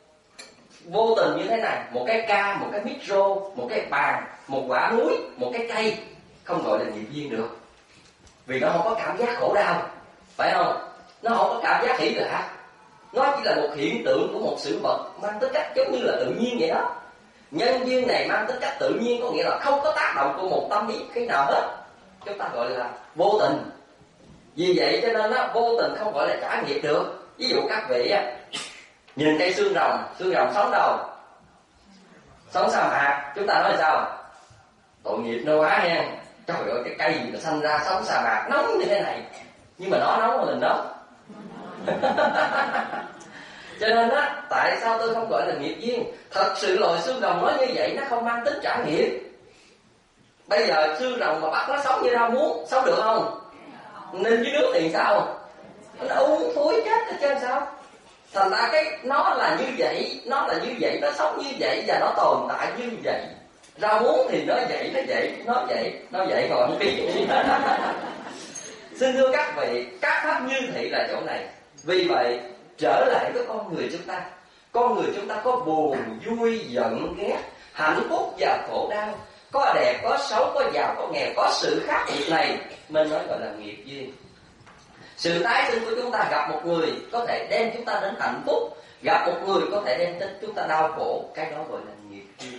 vô tình như thế này, một cái ca, một cái micro, một cái bàn, một quả núi, một cái cây, không gọi là nghiệp duyên được. Vì nó không có cảm giác khổ đau, phải không? Nó không có cảm giác hỷ lạc. Nó chỉ là một hiện tượng của một sự vật mang tính cách giống như là tự nhiên vậy đó. Nhân duyên này mang tính cách tự nhiên, có nghĩa là không có tác động của một tâm ý cái nào hết. Chúng ta gọi là vô tình. Vì vậy cho nên nó vô tình không gọi là trả nghiệp được. Ví dụ các vị nhìn cây xương rồng sống đâu? Sống sa mạc. Chúng ta nói sao? Tội nghiệp nó quá nha. Trời ơi, cái cây gì mà sanh ra sống sa mạc nóng như thế này. Nhưng mà nó nóng mà mình nóng. Cho nên á, tại sao tôi không gọi là nghiệp duyên? Thật sự loài xương rồng nói như vậy nó không mang tính trả nghiệp. Bây giờ xương rồng mà bắt nó sống như rau muống, sống được không? Nên dưới nước thì sao? Nó uống thối chết hết trơn sao? Thành ra cái nó là như vậy, nó sống như vậy và nó tồn tại như vậy. Rau muống thì nó vậy, nó vậy mà không biết. Xin thưa các vị, các pháp như thị là chỗ này. Vì vậy trở lại với con người chúng ta, con người chúng ta có buồn, vui, giận, ghét, hạnh phúc và khổ đau, có đẹp, có xấu, có giàu, có nghèo, có sự khác biệt này mình nói gọi là nghiệp duyên. Sự tái sinh của chúng ta, gặp một người có thể đem chúng ta đến hạnh phúc, gặp một người có thể đem đến chúng ta đau khổ, cái đó gọi là nghiệp duyên.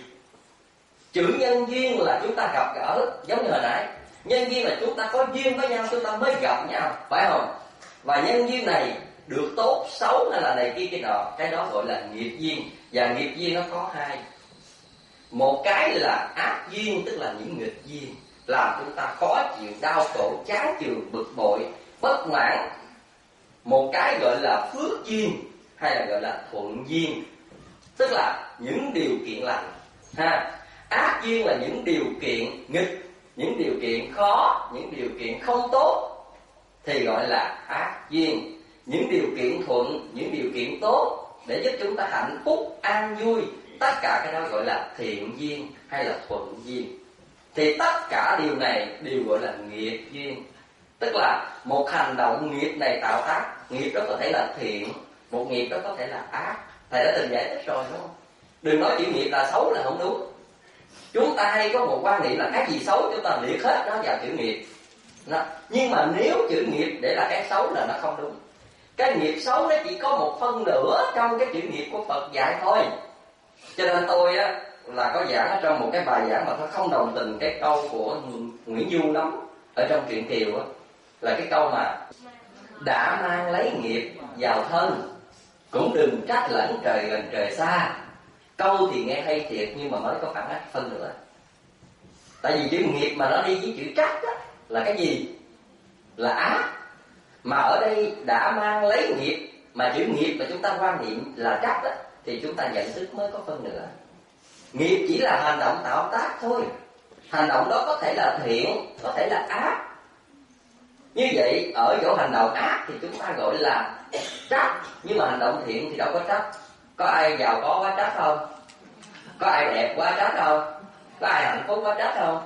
Chữ nhân duyên là chúng ta gặp gỡ, giống như hồi nãy, nhân duyên là chúng ta có duyên với nhau chúng ta mới gặp nhau, phải không? Và nhân duyên này được tốt, xấu hay là này kia kia nọ, cái đó gọi là nghiệp duyên. Và nghiệp duyên nó có hai. Một cái là ác duyên, tức là những nghịch duyên, làm chúng ta khó chịu, đau khổ, chán chường, bực bội, bất mãn. Một cái gọi là phước duyên, hay là gọi là thuận duyên, tức là những điều kiện lành ha. Ác duyên là những điều kiện nghịch, những điều kiện khó, những điều kiện không tốt thì gọi là ác duyên. Những điều kiện thuận, những điều kiện tốt để giúp chúng ta hạnh phúc, an vui, tất cả cái đó gọi là thiện duyên hay là thuận duyên. Thì tất cả điều này đều gọi là nghiệp duyên. Tức là một hành động nghiệp này tạo ác, nghiệp đó có thể là thiện, một nghiệp đó có thể là ác. Thầy đã từng giải thích rồi đúng không? Đừng nói chữ nghiệp là xấu là không đúng. Chúng ta hay có một quan niệm là cái gì xấu chúng ta liệt hết nó vào chữ nghiệp. Nhưng mà nếu chữ nghiệp để là cái xấu là nó không đúng. Cái nghiệp xấu nó chỉ có một phân nửa trong cái chữ nghiệp của Phật dạy thôi. Cho nên tôi á là có giảng ở trong một cái bài giảng mà tôi không đồng tình cái câu của Nguyễn Du lắm ở trong truyện Kiều á, là cái câu mà đã mang lấy nghiệp vào thân cũng đừng trách lẫn trời gần trời xa. Câu thì nghe hay thiệt nhưng mà mới có phản ác phân nữa. Tại vì chữ nghiệp mà nó đi với chữ trách á, là cái gì? Là ác. Mà ở đây đã mang lấy nghiệp, mà chữ nghiệp mà chúng ta quan niệm là trách á, thì chúng ta nhận thức mới có phân nữa. Nghiệp chỉ là hành động tạo tác thôi. Hành động đó có thể là thiện, có thể là ác. Như vậy ở chỗ hành động ác thì chúng ta gọi là trách, nhưng mà hành động thiện thì đâu có trách. Có ai giàu có quá trách không? Có ai đẹp quá trách không? Có ai hạnh phúc quá trách không?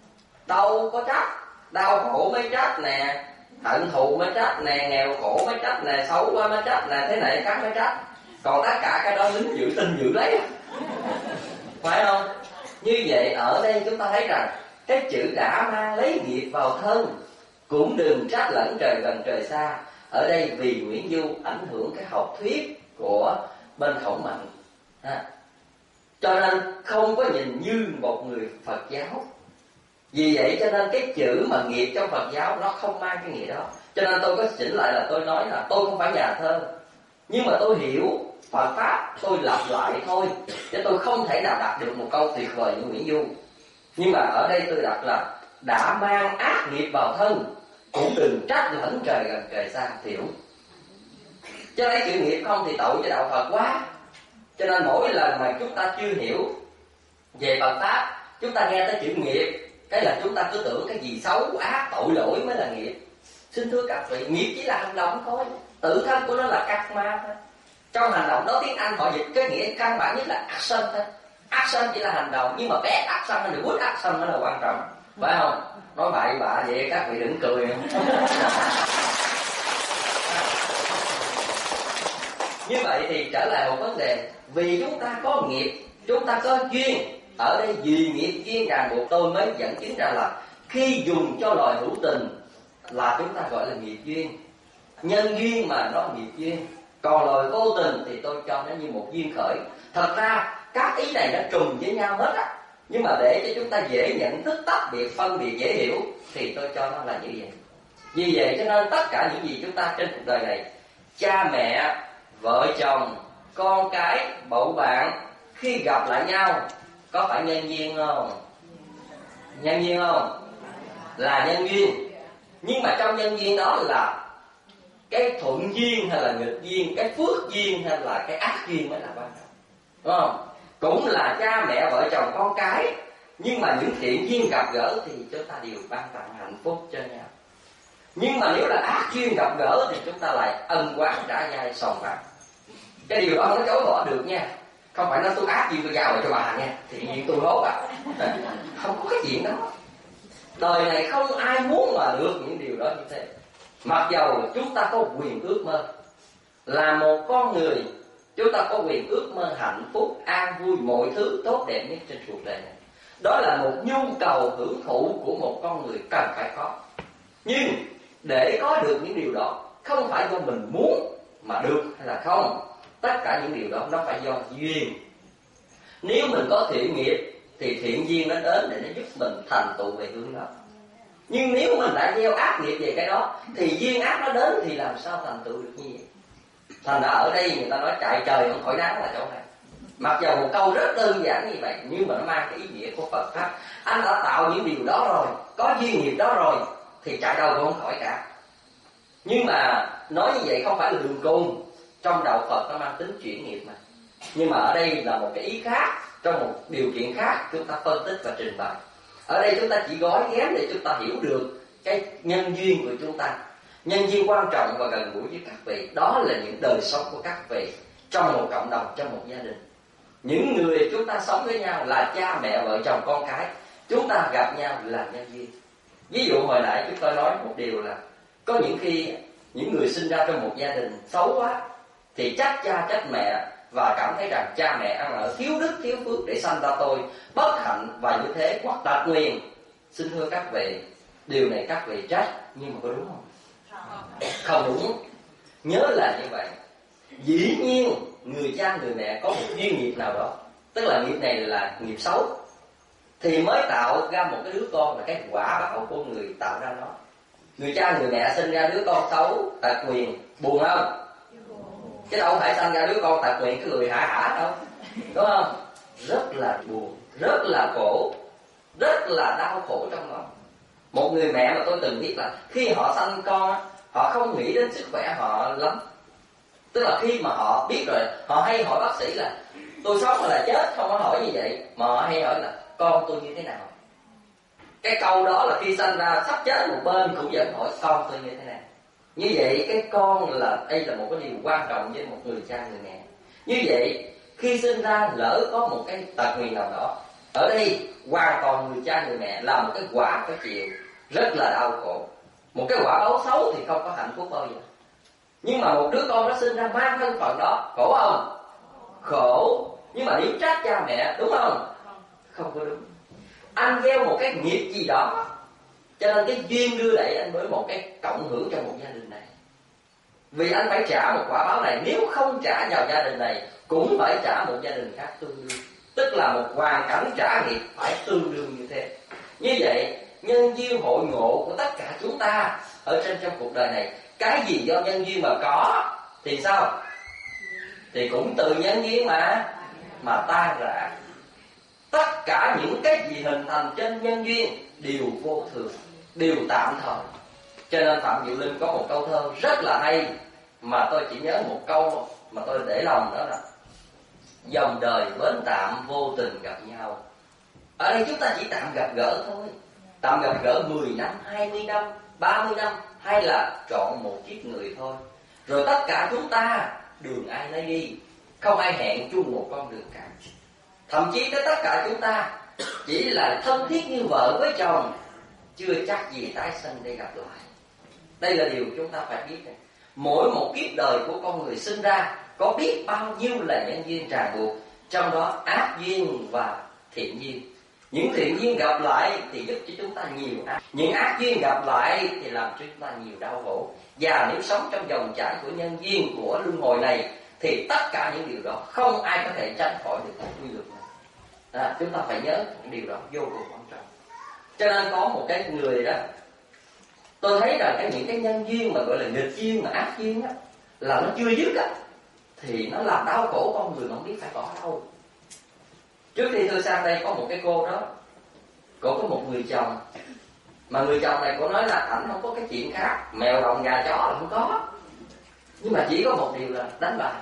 Đâu có trách. Đau khổ mới trách nè, hận thù mới trách nè, nghèo khổ mới trách nè, xấu quá mới trách nè, thế này khác mới trách. Còn tất cả cái đó lính giữ tin giữ lấy, phải không? Như vậy ở đây chúng ta thấy rằng cái chữ đã mang lấy nghiệp vào thân cũng đừng trách lẫn trời gần trời xa. Ở đây vì Nguyễn Du ảnh hưởng cái học thuyết của bên Khổng Mạnh, cho nên không có nhìn như một người Phật giáo. Vì vậy cho nên cái chữ mà nghiệp trong Phật giáo nó không mang cái nghĩa đó. Cho nên tôi có chỉnh lại là tôi nói là tôi không phải nhà thơ, nhưng mà tôi hiểu Phật Pháp, tôi lặp lại thôi, chứ tôi không thể nào đặt được một câu tuyệt vời như Nguyễn Du. Nhưng mà ở đây tôi đặt là đã mang ác nghiệp vào thân cũng đừng trách lẫn trời gần trời xa, hiểu. Chứ lấy chữ nghiệp không thì tội cho đạo Phật quá. Cho nên mỗi lần mà chúng ta chưa hiểu về Phật Pháp, chúng ta nghe tới chữ nghiệp, cái là chúng ta cứ tưởng cái gì xấu, ác, tội lỗi mới là nghiệp. Xin thưa các vị, nghiệp chỉ là hành động thôi, tự thân của nó là karma thôi. Trong hành động đó tiếng Anh họ dịch cái nghĩa căn bản nhất là action thôi. Action chỉ là hành động, nhưng mà bad action hay là good action mới là quan trọng, phải không? Nói bậy bạ vậy các vị đừng cười. Như vậy thì trở lại một vấn đề, vì chúng ta có nghiệp, chúng ta có duyên. Ở đây vì nghiệp duyên ràng buộc tôi mới dẫn chứng ra là khi dùng cho loài hữu tình là chúng ta gọi là nghiệp duyên, nhân duyên mà nó nghiệp duyên. Còn loài vô tình thì tôi cho nó như một duyên khởi. Thật ra các ý này nó trùng với nhau hết á, nhưng mà để cho chúng ta dễ nhận thức, tách biệt, phân biệt, dễ hiểu thì tôi cho nó là như vậy. Vì vậy cho nên tất cả những gì chúng ta trên cuộc đời này, cha mẹ, vợ chồng, con cái, bầu bạn, khi gặp lại nhau có phải nhân duyên không? Nhân duyên không? Là nhân duyên. Nhưng mà trong nhân duyên đó là cái thuận duyên hay là nghịch duyên, cái phước duyên hay là cái ác duyên mới là quan trọng, đúng không? Cũng là cha mẹ, vợ chồng, con cái, nhưng mà những thiện duyên gặp gỡ thì chúng ta đều ban tặng hạnh phúc cho nhau. Nhưng mà nếu là ác duyên gặp gỡ thì chúng ta lại ân oán trả dai sòng bạc. Cái điều đó không có chối bỏ được nha. Không phải nói tôi ác duyên tôi giao lại cho bà nha, thì chuyện tôi hốt à. Không có cái chuyện đó. Đời này không ai muốn mà được những điều đó như thế. Mặc dầu chúng ta có quyền ước mơ, là một con người, chúng ta có quyền ước mơ hạnh phúc, an vui, mọi thứ tốt đẹp nhất trên cuộc đời này. Đó là một nhu cầu hưởng thụ của một con người cần phải có. Nhưng để có được những điều đó, không phải do mình muốn mà được hay là không. Tất cả những điều đó nó phải do duyên. Nếu mình có thiện nghiệp thì thiện duyên nó đến để nó giúp mình thành tựu về hướng đó. Nhưng nếu mình đã gieo ác nghiệp về cái đó thì duyên ác nó đến thì làm sao thành tựu được như vậy? Thành ra ở đây người ta nói chạy trời không khỏi nắng là chỗ này. Mặc dù một câu rất đơn giản như vậy, nhưng mà nó mang cái ý nghĩa của Phật Pháp. Anh đã tạo những điều đó rồi, có duyên nghiệp đó rồi, thì chạy đâu cũng không khỏi cả. Nhưng mà nói như vậy không phải là đường cùng. Trong đạo Phật nó mang tính chuyển nghiệp mà. Nhưng mà ở đây là một cái ý khác, trong một điều kiện khác chúng ta phân tích và trình bày. Ở đây chúng ta chỉ gói ghém để chúng ta hiểu được cái nhân duyên của chúng ta. Nhân duyên quan trọng và gần gũi với các vị, đó là những đời sống của các vị trong một cộng đồng, trong một gia đình. Những người chúng ta sống với nhau là cha mẹ, vợ chồng, con cái, chúng ta gặp nhau là nhân duyên. Ví dụ hồi nãy chúng tôi nói một điều là có những khi những người sinh ra trong một gia đình xấu quá thì trách cha trách mẹ và cảm thấy rằng cha mẹ ăn ở thiếu đức thiếu phước để sanh ra tôi bất hạnh và như thế hoặc tật nguyền. Xin thưa các vị, điều này các vị trách, nhưng mà có đúng không? Không đúng. Nhớ là như vậy. Dĩ nhiên người cha người mẹ có một duyên nghiệp nào đó, tức là nghiệp này là nghiệp xấu, thì mới tạo ra một cái đứa con là cái quả báo của người tạo ra nó. Người cha người mẹ sinh ra đứa con xấu tật nguyền, buồn không? Chứ đâu phải sinh ra đứa con tật nguyền cái người hả đâu, đúng không? Rất là buồn, rất là khổ, rất là đau khổ trong lòng. Một người mẹ mà tôi từng biết là khi họ sanh con, họ không nghĩ đến sức khỏe họ lắm. Tức là khi mà họ biết rồi, họ hay hỏi bác sĩ là tôi sống hay là chết, không có hỏi như vậy, mà họ hay hỏi là con tôi như thế nào. Cái câu đó là khi sanh ra sắp chết một bên cũng vẫn hỏi con tôi như thế nào. Như vậy cái con là đây là một cái điều quan trọng với một người cha người mẹ. Như vậy khi sinh ra lỡ có một cái tật nguyền nào đó, ở đây hoàn toàn người cha người mẹ là một cái quả phải chịu, rất là đau khổ. Một cái quả báo xấu thì không có hạnh phúc bao giờ. Nhưng mà một đứa con nó sinh ra mang thân phận đó, khổ không? Khổ. Nhưng mà nếu trách cha mẹ, đúng không? Không có đúng. Anh gieo một cái nghiệp gì đó, cho nên cái duyên đưa đẩy anh với một cái cộng hưởng trong một gia đình này. Vì anh phải trả một quả báo này, nếu không trả vào gia đình này cũng phải trả một gia đình khác tương đương. Tức là một hoàn cảnh trả nghiệp phải tương đương như thế. Như vậy nhân duyên hội ngộ của tất cả chúng ta ở trong cuộc đời này, cái gì do nhân duyên mà có thì sao? Thì cũng từ nhân duyên mà tan rã. Tất cả những cái gì hình thành trên nhân duyên đều vô thường, đều tạm thời. Cho nên Phạm Diệu Linh có một câu thơ rất là hay, mà tôi chỉ nhớ một câu mà tôi để lòng, đó là dòng đời bến tạm vô tình gặp nhau. Ở đây chúng ta chỉ tạm gặp gỡ thôi. Tạm gặp gỡ 10 năm, 20 năm, 30 năm, hay là trọn một kiếp người thôi. Rồi tất cả chúng ta đường ai nấy đi, không ai hẹn chung một con đường cả. Thậm chí tới tất cả chúng ta chỉ là thân thiết như vợ với chồng, chưa chắc gì tái sinh để gặp lại. Đây là điều chúng ta phải biết này. Mỗi một kiếp đời của con người sinh ra có biết bao nhiêu là nhân duyên ràng buộc, trong đó ác duyên và thiện duyên. Những thiện duyên gặp lại thì giúp cho chúng ta nhiều ác, những ác duyên gặp lại thì làm cho chúng ta nhiều đau khổ. Và nếu sống trong dòng chảy của nhân duyên của luân hồi này thì tất cả những điều đó không ai có thể tránh khỏi được cái quy luật này. Chúng ta phải nhớ cái điều đó vô cùng quan trọng. Cho nên có một cái người đó, tôi thấy rằng những cái nhân duyên mà gọi là nghịch duyên, mà ác duyên á, là nó chưa dứt á, thì nó làm đau khổ con người mà không biết phải bỏ đâu. Trước khi tôi sang đây có một cái cô đó, cô có một người chồng, mà người chồng này cô nói là ảnh không có cái chuyện khác, mèo đồng gà chó là không có, nhưng mà chỉ có một điều là đánh bài.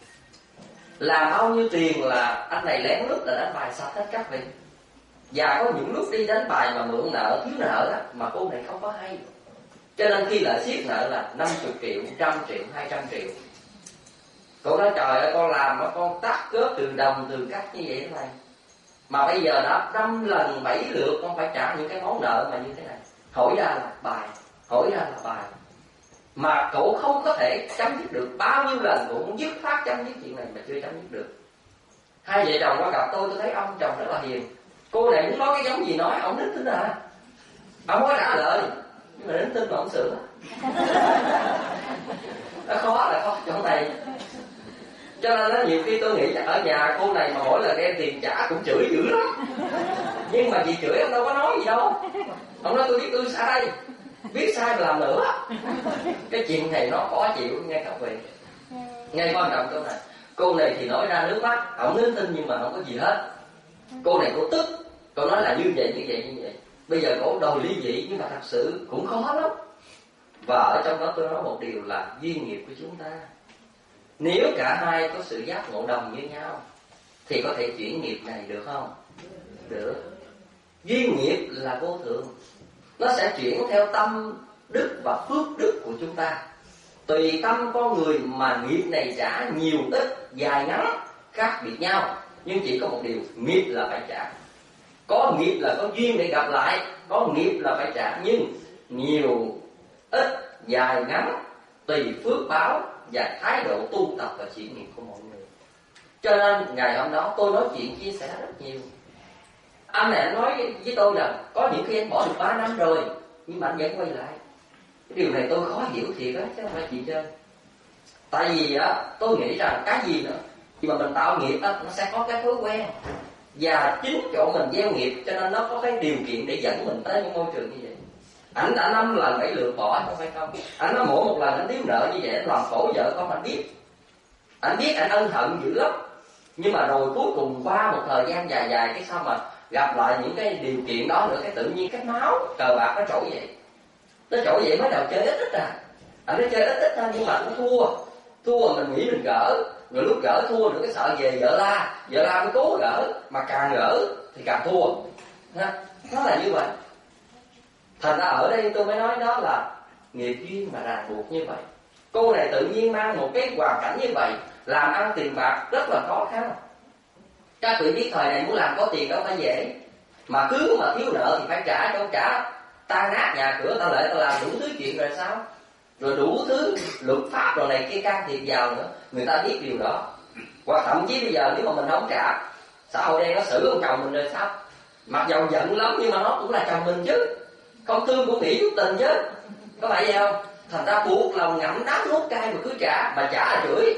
Làm bao nhiêu tiền là anh này lén lút là đánh bài sạch hết các vị. Và có những lúc đi đánh bài mà mượn nợ, thiếu nợ đó, mà cô này không có hay. Cho nên khi lại siết nợ là 50 triệu, 100 triệu, 200 triệu. Cô nói trời ơi, con làm mà con tắt cướp từ đồng từ cắt như vậy thế này, mà bây giờ đã 5 lần 7 lượt con phải trả những cái món nợ mà như thế này. Hỏi ra là bài, hỏi ra là bài. mà cổ không có thể chấm dứt được. Bao nhiêu lần cổ cũng dứt khoát chấm dứt chuyện này mà chưa chấm dứt được. Hai vợ chồng qua gặp tôi thấy ông chồng rất là hiền. Cô này muốn nói cái giống gì nói, ông nín thinh à. Ông có trả lời, nhưng mà nín thinh mà ông sửa. Nó khó là khó chỗ này. Cho nên đó, nhiều khi tôi nghĩ ở nhà cô này mà mỗi lần đem tiền trả cũng chửi dữ lắm. Nhưng mà chị chửi ông đâu có nói gì đâu. Ông nói tôi biết tôi sai, biết sai mà làm nữa. Cái chuyện này nó khó chịu nghe các vị. Nghe quan trọng câu này. Cô này thì nói ra nước mắt, ông nín thinh nhưng mà không có gì hết. Cô này cô tức, cô nói là như vậy. Bây giờ cô đòi ly dị nhưng mà thật sự cũng khó lắm. Và ở trong đó tôi nói một điều là duyên nghiệp của chúng ta. Nếu cả hai có sự giác ngộ đồng như nhau thì có thể chuyển nghiệp này được không? Được. Duyên nghiệp là vô thường, nó sẽ chuyển theo tâm đức và phước đức của chúng ta. Tùy tâm con người mà nghiệp này trả nhiều ít, dài ngắn khác biệt nhau. Nhưng chỉ có một điều, nghiệp là phải trả. Có nghiệp là có duyên để gặp lại, có nghiệp là phải trả. Nhưng nhiều, ít, dài ngắn tùy phước báo và thái độ tu tập và chuyển nghiệp của mọi người. Cho nên ngày hôm đó tôi nói chuyện chia sẻ rất nhiều. Anh này anh nói với tôi là có những khi anh bỏ được 3 năm rồi nhưng mà anh vẫn quay lại. Cái điều này tôi khó hiểu thiệt á, chứ không phải chuyện chơi. Tại vì á, tôi nghĩ rằng cái gì nữa khi mà mình tạo nghiệp á, nó sẽ có cái thói quen. Và chính chỗ mình gieo nghiệp cho nên nó có cái điều kiện để dẫn mình tới những môi trường như vậy. Anh đã 5 lần 7 lượt bỏ, không phải không? Anh nói mỗi một lần anh thiếu nợ như vậy, anh làm khổ vợ con anh biết. Anh biết anh ân hận dữ lắm. Nhưng mà rồi cuối cùng qua một thời gian dài cái sao mà gặp lại những cái điều kiện đó nữa, cái tự nhiên cái máu cờ bạc nó trỗi dậy. Nó trỗi dậy mới đầu chơi ít à. Anh nói chơi ít thôi nhưng mà cũng thua mình nghĩ mình gỡ, rồi lúc gỡ thua nữa cái sợ về vợ la mới cố gỡ, mà càng gỡ thì càng thua. Nó là như vậy. Thành ra ở đây tôi mới nói đó là nghiệp duyên mà ràng buộc như vậy. Cô này tự nhiên mang một cái hoàn cảnh như vậy, làm ăn tiền bạc rất là khó khăn. Các vị biết thời này muốn làm có tiền đâu phải dễ. Mà cứ mà thiếu nợ thì phải trả, đâu trả tan nát nhà cửa, ta lại ta làm đủ thứ chuyện rồi sao? Rồi đủ thứ luật pháp rồi này kia can thiệp vào nữa. Người ta biết điều đó. Hoặc thậm chí bây giờ nếu mà mình không trả, xã hội đen nó xử ông chồng mình rồi sao? Mặc dầu giận lắm nhưng mà nó cũng là chồng mình chứ. Không thương cũng nghĩ chút tình chứ. Có phải vậy không? Thành ra buộc lòng ngậm đắng nuốt cay mà cứ trả. Mà trả là chửi.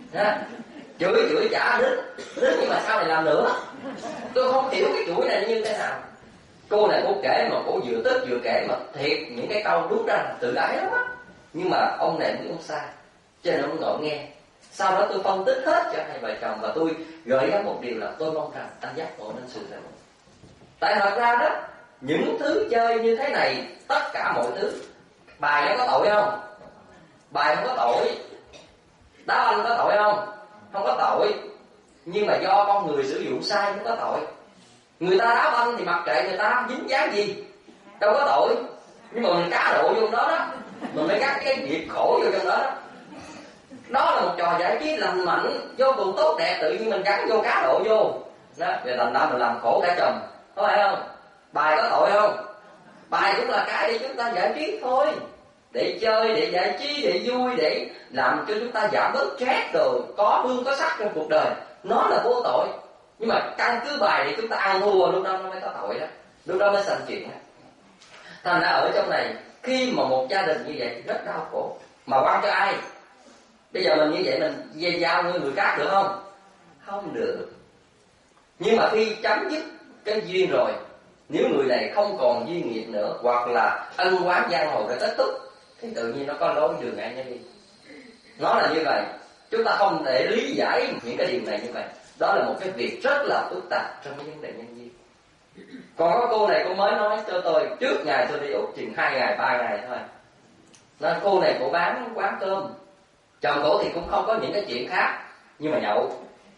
Chửi trả đứt nhưng mà sao này làm nữa? Tôi không hiểu cái chuỗi này như thế nào. Cô này cô kể mà cô vừa tức vừa kể mà thiệt những cái câu đúng ra là tự ái lắm á. Nhưng mà ông này cũng không sai, cho nên ông ngồi nghe. Sau đó tôi phân tích hết cho hai vợ chồng và tôi gợi ra một điều là tôi mong rằng anh giác ngộ nên sự rằng. Tại thật ra đó, những thứ chơi như thế này, tất cả mọi thứ, bài nó có tội không? Bài không có tội. Đá banh có tội không? Không có tội. Nhưng mà do con người sử dụng sai mới có tội. Người ta đá banh thì mặc kệ người ta dính dáng gì, đâu có tội. Nhưng mà mình cá độ vô đó đó, mình mới gắt cái nghiệp khổ vô trong đó đó. Đó là một trò giải trí lành mạnh, vô cùng tốt đẹp, tự nhiên mình gắn vô cá độ vô đó, rồi thành ra mình làm khổ cả chồng. Có phải không? Bài có tội không? Bài cũng là cái để chúng ta giải trí thôi, để chơi, để giải trí, để vui, để làm cho chúng ta giảm bớt stress rồi có hương có sắc trong cuộc đời. Nó là vô tội. Nhưng mà căn cứ bài để chúng ta ăn thua, lúc đó nó mới có tội đó. Lúc đó mới thành chuyện đó. Thành ra ở trong này, khi mà một gia đình như vậy rất đau khổ. Mà quan cho ai? Bây giờ mình như vậy mình về giao người khác được không? Không được. Nhưng mà khi chấm dứt cái duyên rồi, nếu người này không còn duyên nghiệp nữa, hoặc là ân oán giang hồ đã kết thúc, thì tự nhiên nó có lối đường ai nấy đi. Nó là như vậy. Chúng ta không thể lý giải những cái điều này như vậy. Đó là một cái việc rất là phức tạp trong cái vấn đề nhân duyên. Còn có cô này cô mới nói cho tôi trước ngày tôi đi Úc chừng 2 ngày 3 ngày thôi. Nên cô này cô bán quán cơm. Chồng cổ thì cũng không có những cái chuyện khác, nhưng mà nhậu.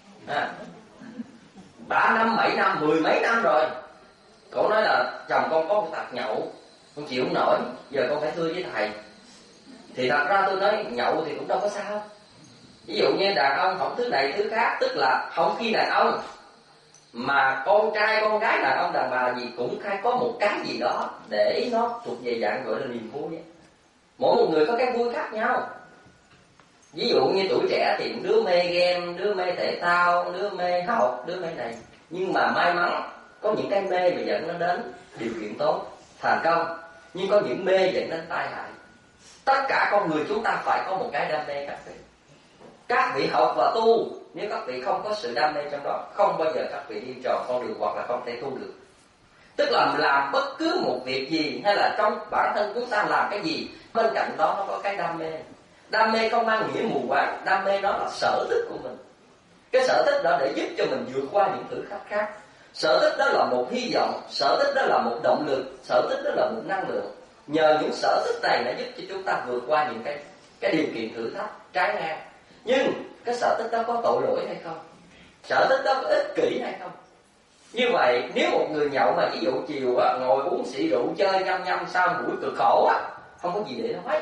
Đã 5, 7 năm, 10 mấy năm rồi. Cổ nói là chồng con có một tật nhậu, con chịu không nổi, giờ con phải thưa với thầy. Thì thật ra tôi nói nhậu thì cũng đâu có sao. Ví dụ như đàn ông không thứ này thứ khác, tức là không khi đàn ông mà con trai con gái đàn ông đàn bà gì cũng phải có một cái gì đó để nó thuộc về dạng gọi là niềm vui ấy. Mỗi một người có cái vui khác nhau. Ví dụ như tuổi trẻ thì đứa mê game, đứa mê thể thao, đứa mê học, đứa mê này. Nhưng mà may mắn có những cái mê mà dẫn nó đến điều kiện tốt, thành công. Nhưng có những mê dẫn đến tai hại. Tất cả con người chúng ta phải có một cái đam mê các vị. Các vị học và tu, nếu các vị không có sự đam mê trong đó, không bao giờ các vị đi tròn con đường hoặc là không thể tu được. Tức là làm bất cứ một việc gì hay là trong bản thân chúng ta làm cái gì, bên cạnh đó nó có cái đam mê. Đam mê không mang nghĩa mù quáng, đam mê đó là sở thích của mình. Cái sở thích đó để giúp cho mình vượt qua những thử thách khác. Sở thích đó là một hy vọng, sở thích đó là một động lực, sở thích đó là một năng lượng. Nhờ những sở thích này nó giúp cho chúng ta vượt qua những cái điều kiện thử thách trái ngang. Nhưng cái sở thích đó có tội lỗi hay không? Sở thích đó có ích kỷ hay không? Như vậy nếu một người nhậu mà ví dụ chiều ngồi uống xị rượu chơi nhăm sau buổi cực khổ không có gì để nói.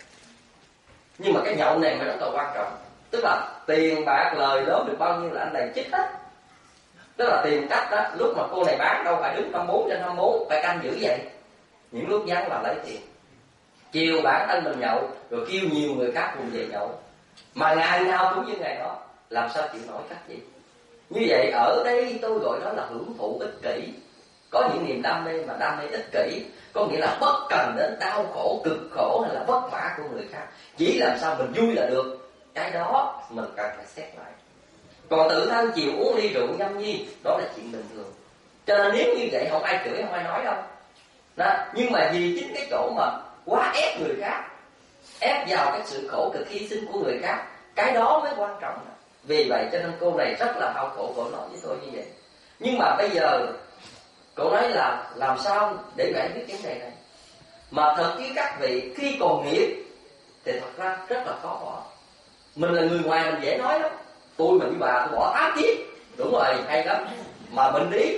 Nhưng mà cái nhậu này mới rất là quan trọng. Tức là tiền bạc lời lớn được bao nhiêu là anh này chích hết. Tức là tìm cách đó, lúc mà cô này bán đâu phải đứng 24/24, phải canh giữ vậy. Những lúc vắng là lấy tiền. Chiều bản thân mình nhậu, rồi kêu nhiều người khác cùng về nhậu. Mà ngày nào cũng như ngày đó, làm sao chịu nổi các vị? Như vậy ở đây tôi gọi đó là hưởng thụ ích kỷ. Có những niềm đam mê mà đam mê ích kỷ, có nghĩa là bất cần đến đau khổ, cực khổ hay là vất vả của người khác. Chỉ làm sao mình vui là được. Cái đó mình cần phải xét lại. Còn tự thân chiều uống ly rượu nhâm nhi, đó là chuyện bình thường. Cho nên nếu như vậy không ai chửi, không ai nói đâu đó. Nhưng mà vì chính cái chỗ mà quá ép người khác, ép vào cái sự khổ cực hy sinh của người khác, cái đó mới quan trọng. Vì vậy cho nên cô này rất là đau khổ, cô nói với tôi như vậy. Nhưng mà bây giờ cô nói là làm sao để giải quyết vấn đề này. Mà thật với các vị, khi còn nghiệp thì thật ra rất là khó bỏ. Mình là người ngoài mình dễ nói lắm. Tôi mà như bà tôi bỏ 8 chiếc. Đúng rồi, hay lắm. Mà mình đi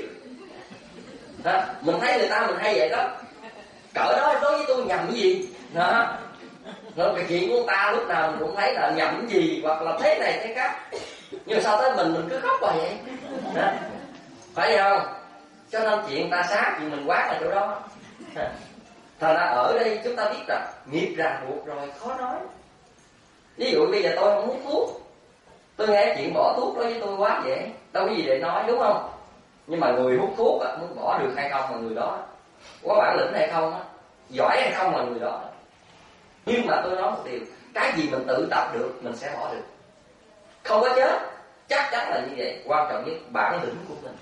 mình thấy người ta mình hay vậy đó. Cỡ đó đối với tôi nhầm cái gì đó. Cái chuyện của ta lúc nào mình cũng thấy là nhầm cái gì, hoặc là thế này thế khác. Nhưng mà sao tới mình cứ khóc hoài vậy đó. Phải không? Cho nên chuyện ta sát, chuyện mình quát là chỗ đó. Thành ra ở đây chúng ta biết rằng nghiệp ràng buộc rồi khó nói. Ví dụ bây giờ tôi không hút thuốc, tôi nghe chuyện bỏ thuốc đó với tôi quá dễ, đâu có gì để nói, đúng không? Nhưng mà người hút thuốc muốn bỏ được hay không mà người đó có bản lĩnh hay không, giỏi hay không mà người đó. Nhưng mà tôi nói một điều, cái gì mình tự tập được mình sẽ bỏ được, không có chết, chắc chắn là như vậy. Quan trọng nhất bản lĩnh của mình.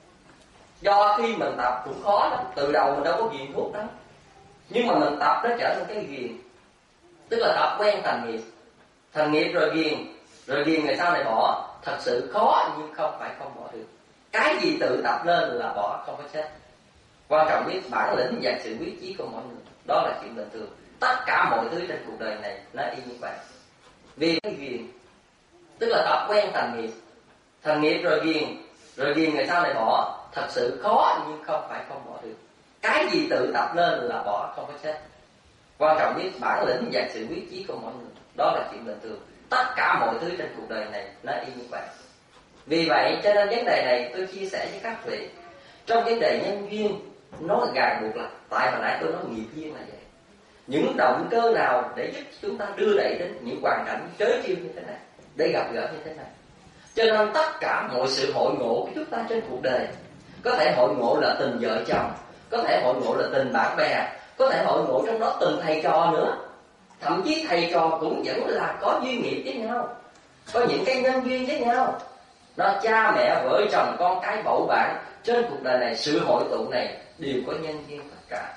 Do khi mình tập cũng khó lắm, từ đầu mình đâu có ghiền thuốc đâu, nhưng mà mình tập nó trở thành cái ghiền. Tức là tập quen thành nghiệp rồi ghiền ngày sau này bỏ. Thật sự khó nhưng không phải không bỏ được. Cái gì tự tập lên là bỏ, không có chết. Quan trọng nhất bản lĩnh và sự quyết chí của mọi người, đó là chuyện bình thường. Tất cả mọi thứ trên cuộc đời này nó y như vậy. Vì cái ghiền, tức là tập quen thành nghiệp rồi ghiền ngày sau này bỏ. Thật sự khó nhưng không phải không bỏ được. Cái gì tự tập lên là bỏ, không có chết. Quan trọng nhất bản lĩnh và sự quyết chí của mọi người, đó là chuyện bình thường. Tất cả mọi thứ trên cuộc đời này nó y như vậy. Vì vậy cho nên vấn đề này tôi chia sẻ với các vị. Trong vấn đề nhân duyên, nó ràng buộc là tại hồi nãy tôi nói nghiệp duyên là vậy. Những động cơ nào để giúp chúng ta đưa đẩy đến những hoàn cảnh trớ trêu như thế này, để gặp gỡ như thế này. Cho nên tất cả mọi sự hội ngộ của chúng ta trên cuộc đời, có thể hội ngộ là tình vợ chồng, có thể hội ngộ là tình bạn bè, có thể hội ngộ trong đó tình thầy trò nữa. Thậm chí thầy trò cũng vẫn là có duyên nghiệp với nhau, có những cái nhân duyên với nhau. Nó cha mẹ vợ chồng con cái bầu bạn, trên cuộc đời này sự hội tụ này đều có nhân duyên tất cả.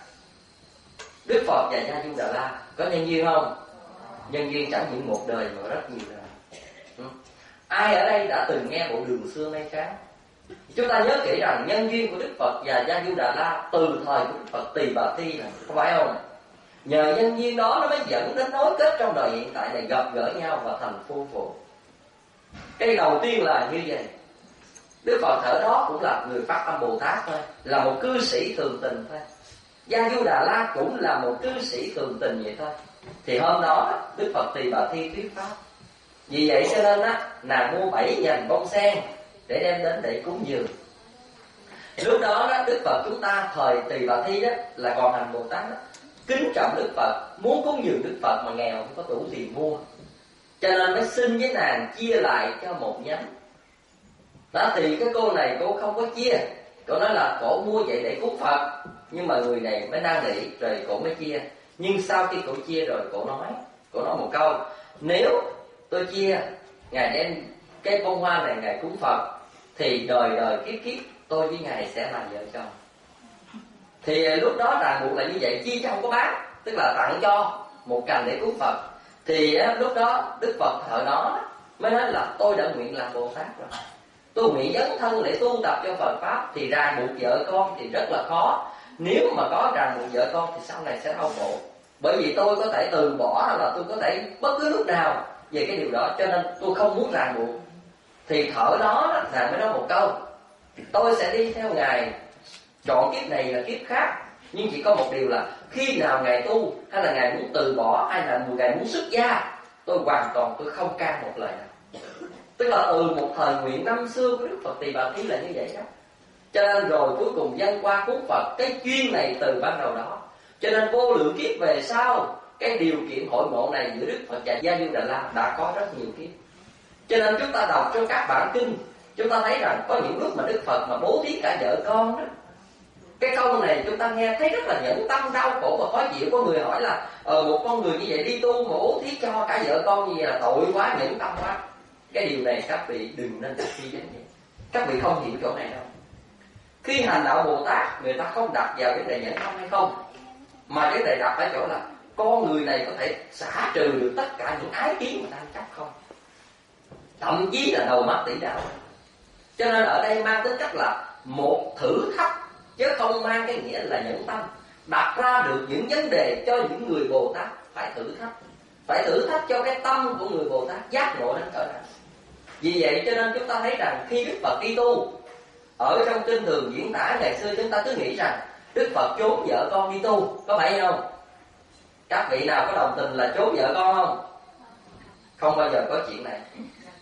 Đức Phật và Gia Du Đà La có nhân duyên không? Nhân duyên chẳng những một đời mà rất nhiều đời. Ai ở đây đã từng nghe bộ Đường Xưa Mây Trắng? Chúng ta nhớ kỹ rằng nhân duyên của Đức Phật và Gia Du Đà La từ thời của Đức Phật Tỳ Bà Thi là có phải không? Nhờ nhân duyên đó nó mới dẫn đến nối kết trong đời hiện tại này, gặp gỡ nhau và thành phu phụ. Cái đầu tiên là như vậy. Đức Phật ở đó cũng là người Phát Tâm Bồ Tát thôi, là một cư sĩ thường tình thôi. Gia Du Đà La cũng là một cư sĩ thường tình vậy thôi. Thì hôm đó Đức Phật Tỳ Bà Thi thuyết pháp. Vì vậy cho nên nàng mua 7 nhành bông sen để đem đến để cúng dường. Lúc đó Đức Phật chúng ta thời Tỳ Bà Thi đó là còn hành Bồ Tát đó, kính trọng Đức Phật, muốn cúng dường Đức Phật mà nghèo không có đủ tiền mua, cho nên mới xin với nàng chia lại cho một nhánh. Đó thì cái cô này cô không có chia, cô nói là cổ mua vậy để cúng Phật, nhưng mà người này mới năn nỉ rồi cổ mới chia. Nhưng sau khi cổ chia rồi cổ nói một câu: nếu tôi chia ngài đem cái bông hoa này ngài cúng Phật thì đời đời kiếp kiếp tôi với ngài sẽ là vợ chồng. Thì lúc đó ràng buộc là như vậy, chia cho không có bán, tức là tặng cho một cành để cúng Phật. Thì lúc đó Đức Phật thời đó mới nói là tôi đã nguyện làm Bồ Tát rồi, tôi nguyện dấn thân để tu tập cho Phật Pháp, thì ràng buộc vợ con thì rất là khó. Nếu mà có ràng buộc vợ con thì sau này sẽ đau khổ, bởi vì tôi có thể từ bỏ hay là tôi có thể bất cứ lúc nào về cái điều đó, cho nên tôi không muốn ràng buộc. Thì thở đó nàng mới nói một câu: tôi sẽ đi theo ngài, chọn kiếp này là kiếp khác, nhưng chỉ có một điều là khi nào ngài tu hay là ngài muốn từ bỏ hay là ngài muốn xuất gia, tôi hoàn toàn tôi không can một lời nào. Tức là từ một thời nguyện năm xưa của Đức Phật Tỳ Bà Thi là như vậy đó. Cho nên rồi cuối cùng dân qua cúng Phật, cái duyên này từ ban đầu đó. Cho nên vô lượng kiếp về sau, cái điều kiện hội ngộ này giữa Đức Phật và Gia Du Đà La đã có rất nhiều kiếp. Cho nên chúng ta đọc trong các bản kinh, chúng ta thấy rằng có những lúc mà Đức Phật mà bố thí cả vợ con đó. Cái câu này chúng ta nghe thấy rất là nhẫn tâm, đau khổ và khó chịu. Có người hỏi là một con người như vậy đi tu mà bố thí cho cả vợ con như vậy là tội quá, nhẫn tâm quá. Cái điều này các vị đừng nên suy nghĩ vậy. Các vị không hiểu chỗ này đâu. Khi hành đạo Bồ Tát, người ta không đặt vào vấn đề nhẫn tâm hay không, mà vấn đề đặt ở chỗ là con người này có thể xả trừ được tất cả những ái kiến mà đang chấp không, thậm chí là đầu mắt tỷ đạo. Cho nên ở đây mang tính cách là một thử thách, chứ không mang cái nghĩa là nhẫn tâm. Đặt ra được những vấn đề cho những người Bồ Tát phải thử thách, phải thử thách cho cái tâm của người Bồ Tát giác ngộ đến cỡ nào. Vì vậy cho nên chúng ta thấy rằng khi Đức Phật đi tu, ở trong kinh thường diễn tả ngày xưa chúng ta cứ nghĩ rằng Đức Phật trốn vợ con đi tu, có phải không? Các vị nào có đồng tình là trốn vợ con không? Không bao giờ có chuyện này.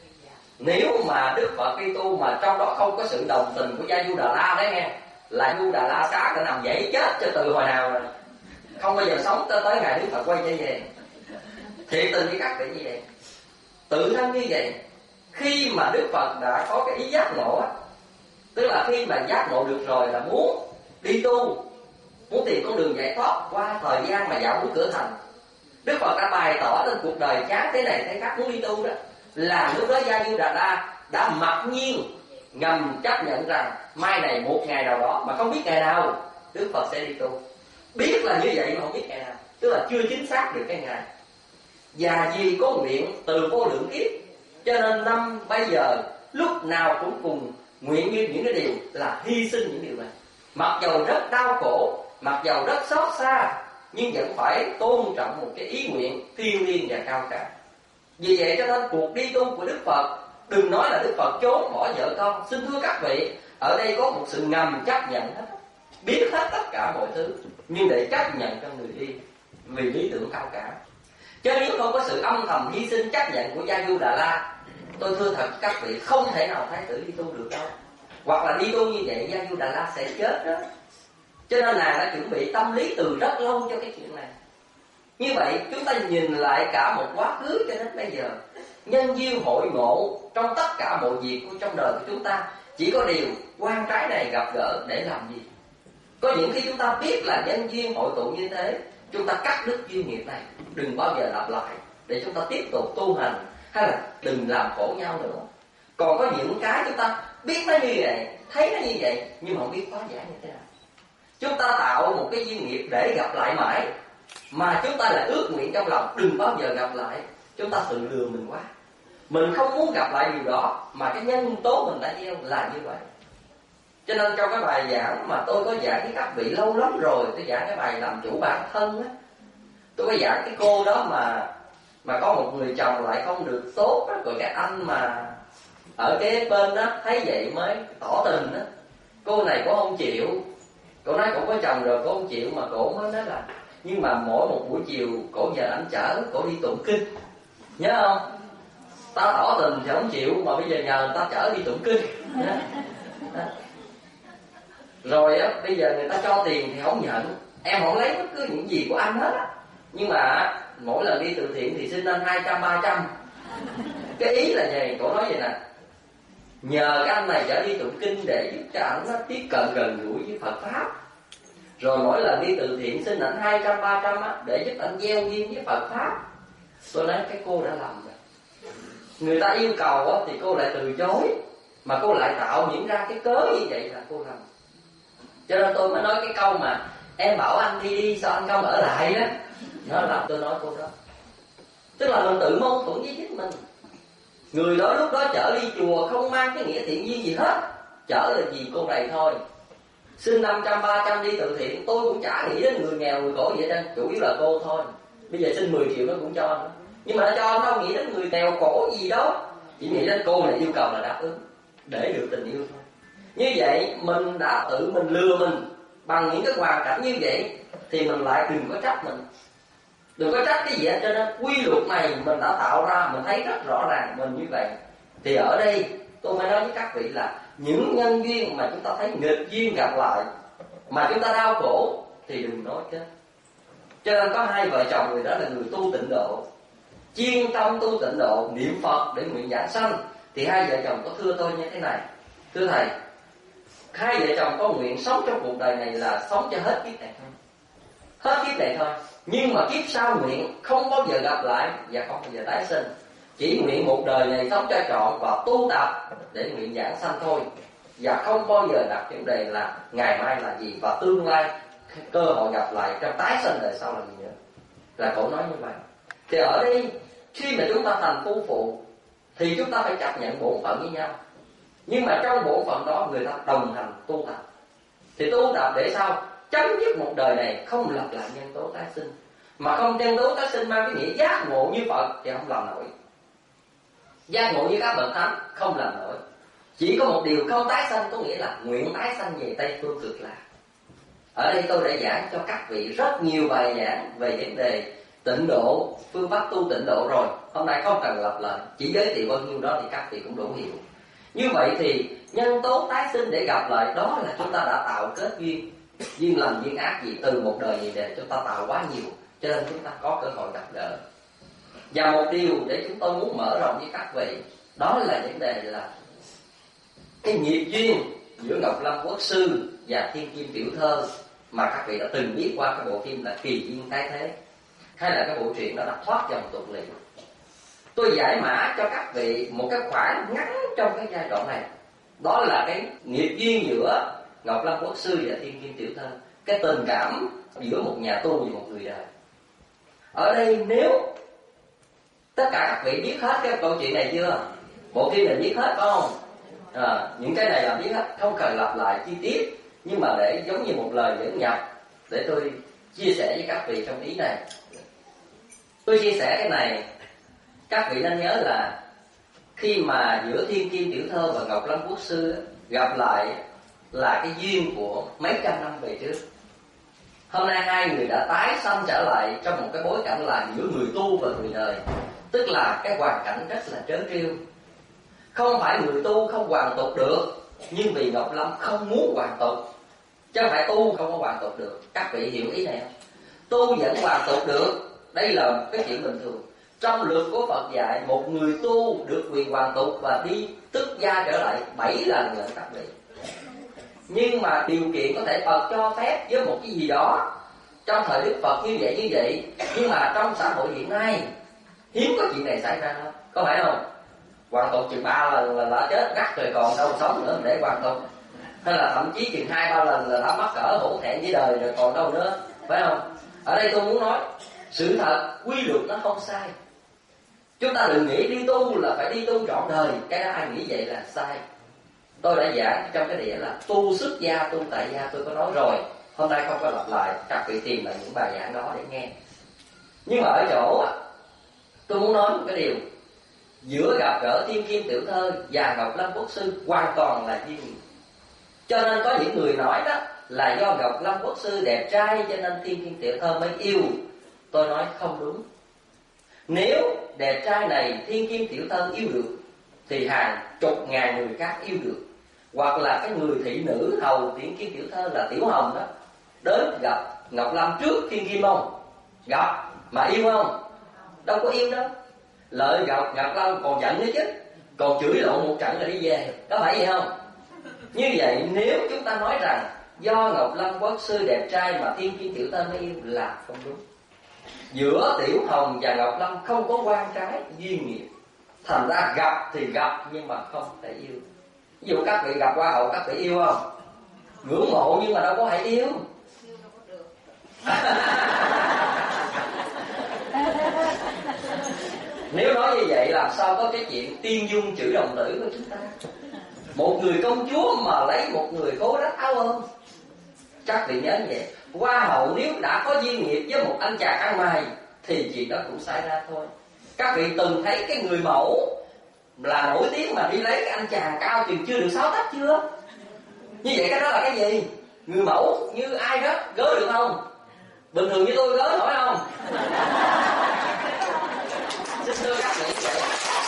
Nếu mà Đức Phật đi tu mà trong đó không có sự đồng tình của Gia Du Đà La đấy nghe, là Du Đà La Xá đã nằm dãy chết cho từ hồi nào rồi, không bao giờ sống tới ngày Đức Phật quay trở về. Thiệt tình với các vị như vậy, tự thân như vậy. Khi mà Đức Phật đã có cái ý giác ngộ á, tức là khi mà giác ngộ được rồi là muốn đi tu, muốn tìm con đường giải thoát qua thời gian mà dạo của cửa thành, Đức Phật đã bày tỏ lên cuộc đời chán thế này thế khác muốn đi tu đó, là lúc đó Gia Du Đà La đã mặc nhiên ngầm chấp nhận rằng mai này một ngày nào đó, mà không biết ngày nào, Đức Phật sẽ đi tu. Biết là như vậy mà không biết ngày nào, tức là chưa chính xác được cái ngày. Và vì có nguyện từ vô lượng kiếp, cho nên năm bây giờ lúc nào cũng cùng nguyện như những cái điều là hy sinh những điều này. Mặc dầu rất đau khổ, mặc dầu rất xót xa, nhưng vẫn phải tôn trọng một cái ý nguyện thiêng liêng và cao cả. Vì vậy cho nên cuộc đi tu của Đức Phật, đừng nói là Đức Phật trốn bỏ vợ con. Xin thưa các vị, ở đây có một sự ngầm chấp nhận hết, biết hết tất cả mọi thứ, nhưng để chấp nhận cho người đi vì lý tưởng cao cả. Chứ nếu không có sự âm thầm hy sinh chấp nhận của Gia Du Đà La, tôi thưa thật các vị, không thể nào Thái tử đi tu được đâu. Hoặc là đi tu như vậy Gia Du Đà La sẽ chết đó. Cho nên nàng đã chuẩn bị tâm lý từ rất lâu cho cái chuyện này. Như vậy chúng ta nhìn lại cả một quá khứ cho đến bây giờ, nhân duyên hội ngộ trong tất cả mọi việc của trong đời của chúng ta, chỉ có điều quan trái này gặp gỡ để làm gì. Có những khi chúng ta biết là nhân duyên hội tụ như thế, chúng ta cắt đứt duyên nghiệp này, đừng bao giờ lặp lại, để chúng ta tiếp tục tu hành, hay là đừng làm khổ nhau nữa. Còn có những cái chúng ta biết nó như vậy, thấy nó như vậy, nhưng mà không biết hóa giải như thế nào. Chúng ta tạo một cái duyên nghiệp để gặp lại mãi, mà chúng ta lại ước nguyện trong lòng đừng bao giờ gặp lại. Chúng ta tự lừa mình quá. Mình không muốn gặp lại điều đó, mà cái nhân tố mình đã gieo là như vậy. Cho nên trong cái bài giảng mà tôi có giảng với các vị lâu lắm rồi, tôi giảng cái bài làm chủ bản thân á, tôi có giảng cái cô đó mà có một người chồng lại không được tốt á, rồi cái anh mà ở cái bên đó thấy vậy mới tỏ tình á. Cô này cô không chịu, cô nói cổ có chồng rồi cô không chịu, mà cổ mới nói là nhưng mà mỗi một buổi chiều cổ nhờ anh chở cổ đi tụng kinh, nhớ không? Ta tỏ tình thì không chịu, mà bây giờ nhờ người ta chở đi tụng kinh. Rồi á, bây giờ người ta cho tiền thì không nhận. em không lấy bất cứ những gì của anh hết á, nhưng mà mỗi lần đi từ thiện thì xin anh 200-300. Cái ý là gì? Cổ nói vậy nè, nhờ cái anh này trở đi tụng kinh để giúp cho ảnh tiếp cận gần gũi với Phật pháp. Rồi mỗi lần đi từ thiện xin ảnh 200-300 á, để giúp ảnh gieo duyên với Phật pháp. Tôi nói cái cô đã làm rồi. Người ta yêu cầu á, thì cô lại từ chối, mà cô lại tạo những ra cái cớ như vậy là cô làm. Cho nên tôi mới nói cái câu mà em bảo anh đi sao anh không ở lại á, nó làm tôi nói cô đó. Tức là mình tự mâu thuẫn với chính mình. Người đó lúc đó chở đi chùa không mang cái nghĩa thiện duyên gì hết, chở là vì cô này thôi. Xin 500-300 đi từ thiện, tôi cũng chả nghĩ đến người nghèo người khổ vậy đó, chủ yếu là cô thôi. Bây giờ xin 10 triệu nó cũng cho nữa. Nhưng mà nó cho, nó không nghĩ đến người nghèo khổ gì đó, chỉ nghĩ đến cô này yêu cầu là đáp ứng để được tình yêu thôi. Như vậy mình đã tự mình lừa mình bằng những cái hoàn cảnh như vậy, thì mình lại đừng có trách mình, đừng có trách cái gì hết. Cho nên quy luật này mình đã tạo ra, mình thấy rất rõ ràng mình như vậy. Thì ở đây tôi mới nói với các vị là những nhân duyên mà chúng ta thấy nghịch duyên gặp lại mà chúng ta đau khổ thì đừng nói chết. Cho nên có hai vợ chồng người đó là người tu tịnh độ, chuyên tâm tu tịnh độ, niệm Phật để nguyện giảng sanh. Thì hai vợ chồng có thưa tôi như thế này: thưa thầy, hai vợ chồng có nguyện sống trong cuộc đời này là sống cho hết kiếp này thôi, hết kiếp này thôi. Nhưng mà kiếp sau nguyện không bao giờ gặp lại và không bao giờ tái sinh. Chỉ nguyện một đời này sống cho trọn và tu tập để nguyện giảng sanh thôi, và không bao giờ đặt vấn đề là ngày mai là gì và tương lai cơ hội gặp lại trong tái sinh đời sau là gì nữa. Là cổ nói như vậy. Thì ở đây khi mà chúng ta thành phu phụ thì chúng ta phải chấp nhận bổn phận với nhau. Nhưng mà trong bổn phận đó người ta đồng hành tu tập. Thì tu tập để sao? Chấm dứt một đời này không lặp lại nhân tố tái sinh. Mà không nhân tố tái sinh mang cái nghĩa giác ngộ như Phật thì không làm nổi. Giác ngộ như các bậc thánh không làm nổi. Chỉ có một điều không tái sanh, có nghĩa là nguyện tái sanh về Tây Phương Cực Lạc. Ở đây tôi đã giảng cho các vị rất nhiều bài giảng về vấn đề tịnh độ, phương pháp tu tịnh độ rồi. Hôm nay không cần lặp lại, chỉ giới thiệu bao nhiêu đó thì các vị cũng đủ hiểu. Như vậy thì nhân tố tái sinh để gặp lại đó là chúng ta đã tạo kết duyên, duyên lành duyên ác gì từ một đời gì để chúng ta tạo quá nhiều, cho nên chúng ta có cơ hội gặp gỡ. Và một điều để chúng tôi muốn mở rộng với các vị, đó là vấn đề là cái nghiệp duyên giữa Ngọc Lâm Quốc Sư và Thiên Kim Tiểu Thơ mà các vị đã từng biết qua cái bộ phim là Kỳ Duyên Tái Thế, hay là cái bộ truyện đó là Thoát Dòng Tục Lệ. Tôi giải mã cho các vị một cái khoảng ngắn trong cái giai đoạn này, đó là cái nghiệp duyên giữa Ngọc Lâm Quốc Sư và Thiên Kim Tiểu Thơ, cái tình cảm giữa một nhà tu và một người đời. Ở đây nếu tất cả các vị biết hết cái câu chuyện này chưa? Bộ phim này biết hết phải không? Những cái này là biết hết, không cần lặp lại chi tiết, nhưng mà để giống như một lời dẫn nhập để tôi chia sẻ với các vị trong ý này. Tôi chia sẻ cái này, các vị nên nhớ là khi mà giữa Thiên Kim Tiểu Thơ và Ngọc Lâm Quốc Sư gặp lại là cái duyên của mấy trăm năm về trước. Hôm nay hai người đã tái sanh trở lại trong một cái bối cảnh là giữa người tu và người đời, tức là cái hoàn cảnh rất là trớ trêu. Không phải người tu không hoàn tục được, nhưng vì Ngọc Lâm không muốn hoàn tục, chứ không phải tu không có hoàn tục được. Các vị hiểu ý này không? Tu vẫn hoàn tục được, đây là cái chuyện bình thường. Trong luật của Phật dạy, một người tu được quyền hoàn tục và đi tức gia trở lại 7 lần nữa các vị. Nhưng mà điều kiện có thể Phật cho phép với một cái gì đó trong thời Đức Phật như vậy. Nhưng mà trong xã hội hiện nay hiếm có chuyện này xảy ra đâu, có phải không? Hoàn tục chừng 3 lần là đã chết ngắt rồi, còn đâu sống nữa để hoàn tục. Hay là thậm chí chừng 2-3 lần là đã mắc cỡ hổ thẹn với đời rồi, còn đâu nữa, phải không? Ở đây tôi muốn nói sự thật, quy luật nó không sai. Chúng ta đừng nghĩ đi tu là phải đi tu trọn đời, cái đó ai nghĩ vậy là sai. Tôi đã giảng trong cái địa là tu xuất gia, tu tại gia, tôi có nói rồi. Hôm nay không có lặp lại, các vị tìm lại những bài giảng đó để nghe. Nhưng mà ở chỗ tôi muốn nói một cái điều, giữa gặp gỡ Thiên Kim Tiểu Thơ và Ngọc Lâm Quốc Sư hoàn toàn là duyên. Cho nên có những người nói đó là do Ngọc Lâm Quốc Sư đẹp trai cho nên Thiên Kim Tiểu Thơ mới yêu. Tôi nói không đúng. Nếu đẹp trai này Thiên Kim Tiểu Thơ yêu được thì hàng chục ngàn người khác yêu được. Hoặc là cái người thị nữ hầu Thiên Kim Tiểu Thơ là Tiểu Hồng đó đến gặp Ngọc Lâm trước Thiên Kim không? Gặp mà yêu không? Đâu có yêu đâu. Lợi gặp Ngọc Lâm còn giận nữa chứ, còn chửi lộn một trận là đi về, có phải vậy không? Như vậy nếu chúng ta nói rằng do Ngọc Lâm quốc sư đẹp trai mà Thiên Kim Tiểu Tên mới yêu là không đúng. Giữa Tiểu Hồng và Ngọc Lâm không có quan trái duyên nghiệp, thành ra gặp thì gặp nhưng mà không thể yêu. Ví dụ các vị gặp Hoa hậu các vị yêu không? Ngưỡng mộ nhưng mà đâu có thể yêu. Nếu nói như vậy làm sao có cái chuyện tiên dung chữ đồng tử của chúng ta? Một người công chúa mà lấy một người cố rách áo ôm. Các vị nhớ vậy, Hoa hậu nếu đã có duyên nghiệp với một anh chàng ăn mày thì chuyện đó cũng xảy ra thôi. Các vị từng thấy cái người mẫu là nổi tiếng mà đi lấy cái anh chàng cao chừng chưa được 6 tấc chưa? Như vậy cái đó là cái gì? Người mẫu như ai đó gớ được không? Bình thường như tôi gớ nổi không? Xin thưa các vị vậy.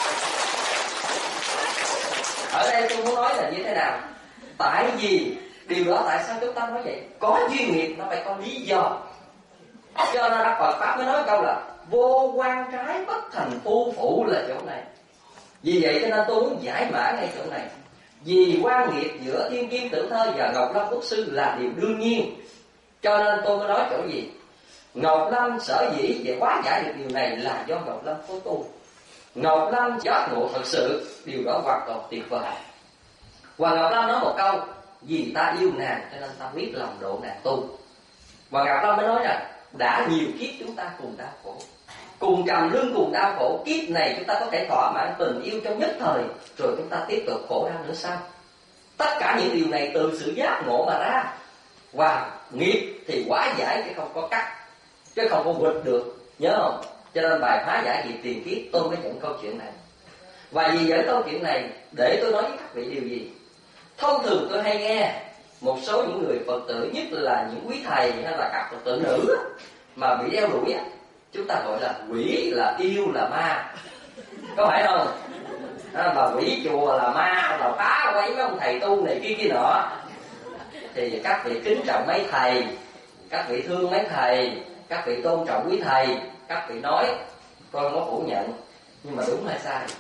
Ở đây tôi muốn nói là như thế nào? Tại vì điều đó tại sao chúng ta nói vậy? Có duyên nghiệp nó phải có lý do. Cho nên Phật Pháp mới nói câu là vô quan trái bất thành phu phụ là chỗ này. Vì vậy cho nên tôi muốn giải mã ngay chỗ này. Vì quan nghiệp giữa Thiên Kim Tiểu Thơ và Ngọc Lâm quốc sư là điều đương nhiên. Cho nên tôi mới nói chỗ gì? Ngọc Lâm sở dĩ để hóa giải được điều này là do Ngọc Lâm có tu. Ngọc Lâm giác ngộ thật sự, điều đó hoàn toàn tuyệt vời. Và Ngọc Lâm nói một câu: vì ta yêu nàng cho nên ta biết lòng độ nàng tu. Và Ngọc Lâm mới nói rằng đã nhiều kiếp chúng ta cùng đau khổ, cùng trầm lưng cùng đau khổ, kiếp này chúng ta có thể thỏa mãn tình yêu trong nhất thời, rồi chúng ta tiếp tục khổ đau nữa sao? Tất cả những điều này từ sự giác ngộ mà ra. Và nghiệp thì hóa giải chứ không có cắt, chứ không có vượt được, nhớ không? Cho nên bài phá giải nghiệp tiền kiếp tôi mới dẫn câu chuyện này. Và vì dẫn câu chuyện này để tôi nói với các vị điều gì? Thông thường tôi hay nghe một số những người Phật tử, nhất là những quý thầy hay là các Phật tử nữ mà bị đeo đuổi, chúng ta gọi là quỷ, là yêu, là ma, có phải không? Bà quỷ chùa là ma, là phá quấy mấy ông thầy tu này kia nọ. Thì các vị kính trọng mấy thầy, các vị thương mấy thầy, các vị tôn trọng quý thầy, các vị nói tôi không có phủ nhận, nhưng mà đúng hay sai?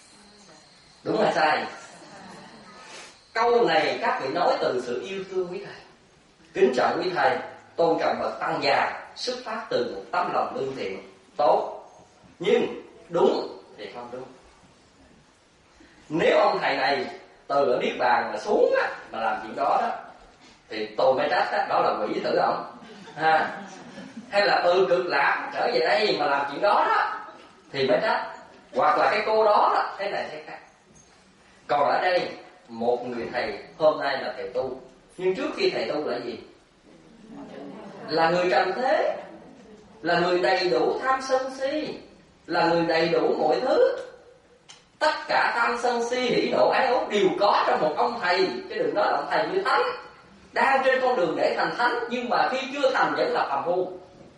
Đúng hay sai? Câu này các vị nói từ sự yêu thương quý thầy, kính trọng quý thầy, tôn trọng bậc tăng già, xuất phát từ một tấm lòng lương thiện tốt. Nhưng đúng thì không đúng. Nếu ông thầy này từ ở Niết Bàn mà xuống á, mà làm chuyện đó đó, thì tôi mới trách đó là quỷ thử ông ha. Hay là từ Cực Lạc trở về đây mà làm chuyện đó đó thì mới trách. Hoặc là cái cô đó đó, thế này thế khác. Còn ở đây một người thầy hôm nay là thầy tu, nhưng trước khi thầy tu là gì? Là người trần thế, là người đầy đủ tham sân si, là người đầy đủ mọi thứ. Tất cả tham sân si hỉ nộ ái ố đều có trong một ông thầy. Chứ đừng nói là ông thầy như thánh, đang trên con đường để thành thánh, nhưng mà khi chưa thành vẫn là phàm phu.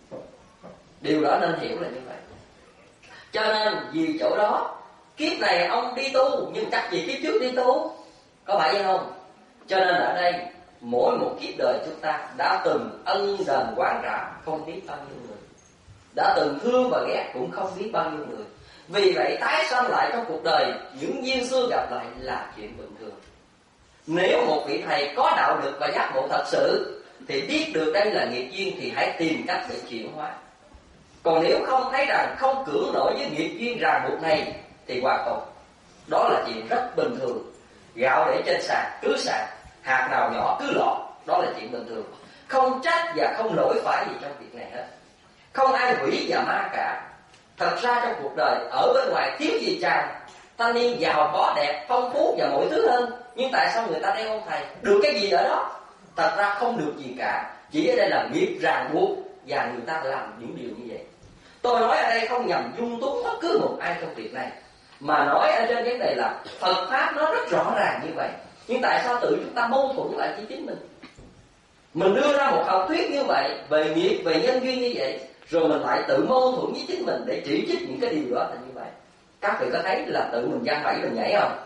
Điều đó nên hiểu là như vậy. Cho nên vì chỗ đó, kiếp này ông đi tu, nhưng chắc gì kiếp trước đi tu, có phải vậy không? Cho nên ở đây mỗi một kiếp đời chúng ta đã từng ân đền quán trả không biết bao nhiêu người, đã từng thương và ghét cũng không biết bao nhiêu người. Vì vậy tái sanh lại trong cuộc đời, những duyên xưa gặp lại là chuyện bình thường. Nếu một vị thầy có đạo đức và giác ngộ thật sự thì biết được đây là nghiệp duyên thì hãy tìm cách để chuyển hóa. Còn nếu không thấy rằng không cưỡng nổi với nghiệp duyên ràng buộc này thì hoàn toàn đó là chuyện rất bình thường. Gạo để trên sàn cứ sàn, hạt nào nhỏ cứ lọt, đó là chuyện bình thường. Không trách và không lỗi phải gì trong việc này hết. Không ai quỷ và ma cả. Thật ra trong cuộc đời ở bên ngoài thiếu gì chàng thanh niên giàu có đẹp phong phú và mọi thứ hơn, nhưng tại sao người ta đeo ông thầy? Được cái gì ở đó? Thật ra không được gì cả. Chỉ ở đây là nghiệp ràng buộc và người ta làm những điều như vậy. Tôi nói ở đây không nhằm dung túng bất cứ một ai trong việc này, mà nói ở trên vấn đề là Phật Pháp nó rất rõ ràng như vậy. Nhưng tại sao tự chúng ta mâu thuẫn lại với chính mình? Mình đưa ra một học thuyết như vậy về nghiệp, về nhân duyên như vậy, rồi mình lại tự mâu thuẫn với chính mình để chỉ trích những cái điều đó là như vậy. Các vị có thấy là tự mình giăng bẫy mình nhảy không?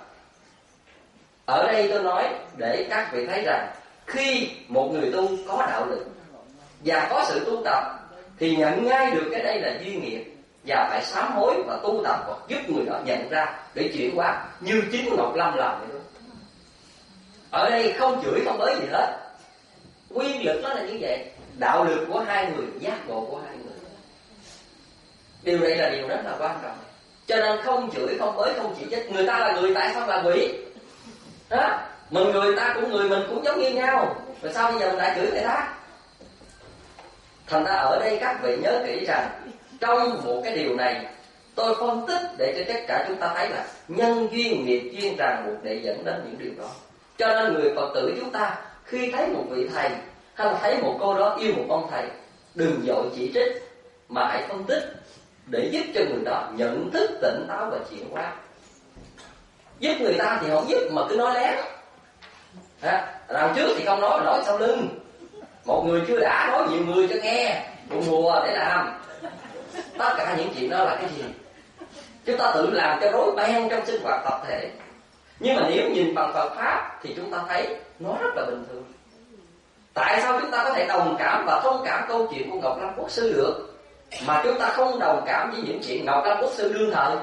Ở đây tôi nói để các vị thấy rằng khi một người tu có đạo lực và có sự tu tập thì nhận ngay được cái đây là duyên nghiệp, và phải sám hối và tu tập hoặc giúp người đó nhận ra để chuyển hóa, như chính Ngọc Lâm làm vậy. Ở đây không chửi không bới gì hết, quy lực nó là như vậy. Đạo lực của hai người, giác ngộ của hai người, điều này là điều rất là quan trọng. Cho nên không chửi không bới không chỉ trích. Người ta là người, tại sao là quỷ đó? Mình người ta cũng người, mình cũng giống như nhau, rồi sao bây giờ mình lại chửi người ta? Thành ra ở đây các vị nhớ kỹ rằng trong một cái điều này tôi phân tích để cho tất cả chúng ta thấy là nhân duyên, nghiệp duyên, ràng buộc để dẫn đến những điều đó. Cho nên người Phật tử chúng ta khi thấy một vị thầy hay là thấy một cô đó yêu một ông thầy, đừng vội chỉ trích mà hãy phân tích để giúp cho người đó nhận thức tỉnh táo và chuyển hóa. Giúp người ta thì không giúp mà cứ nói lén. Đằng trước thì không nói sau lưng. Một người chưa đã nói nhiều người cho nghe, cùng hùa để làm. Tất cả những chuyện đó là cái gì? Chúng ta tự làm cho rối beng trong sinh hoạt tập thể. Nhưng mà nếu nhìn bằng Phật Pháp thì chúng ta thấy nó rất là bình thường. Tại sao chúng ta có thể đồng cảm và thông cảm câu chuyện của Ngọc Lâm Quốc Sư được, mà chúng ta không đồng cảm với những chuyện Ngọc Lâm Quốc Sư đương thời?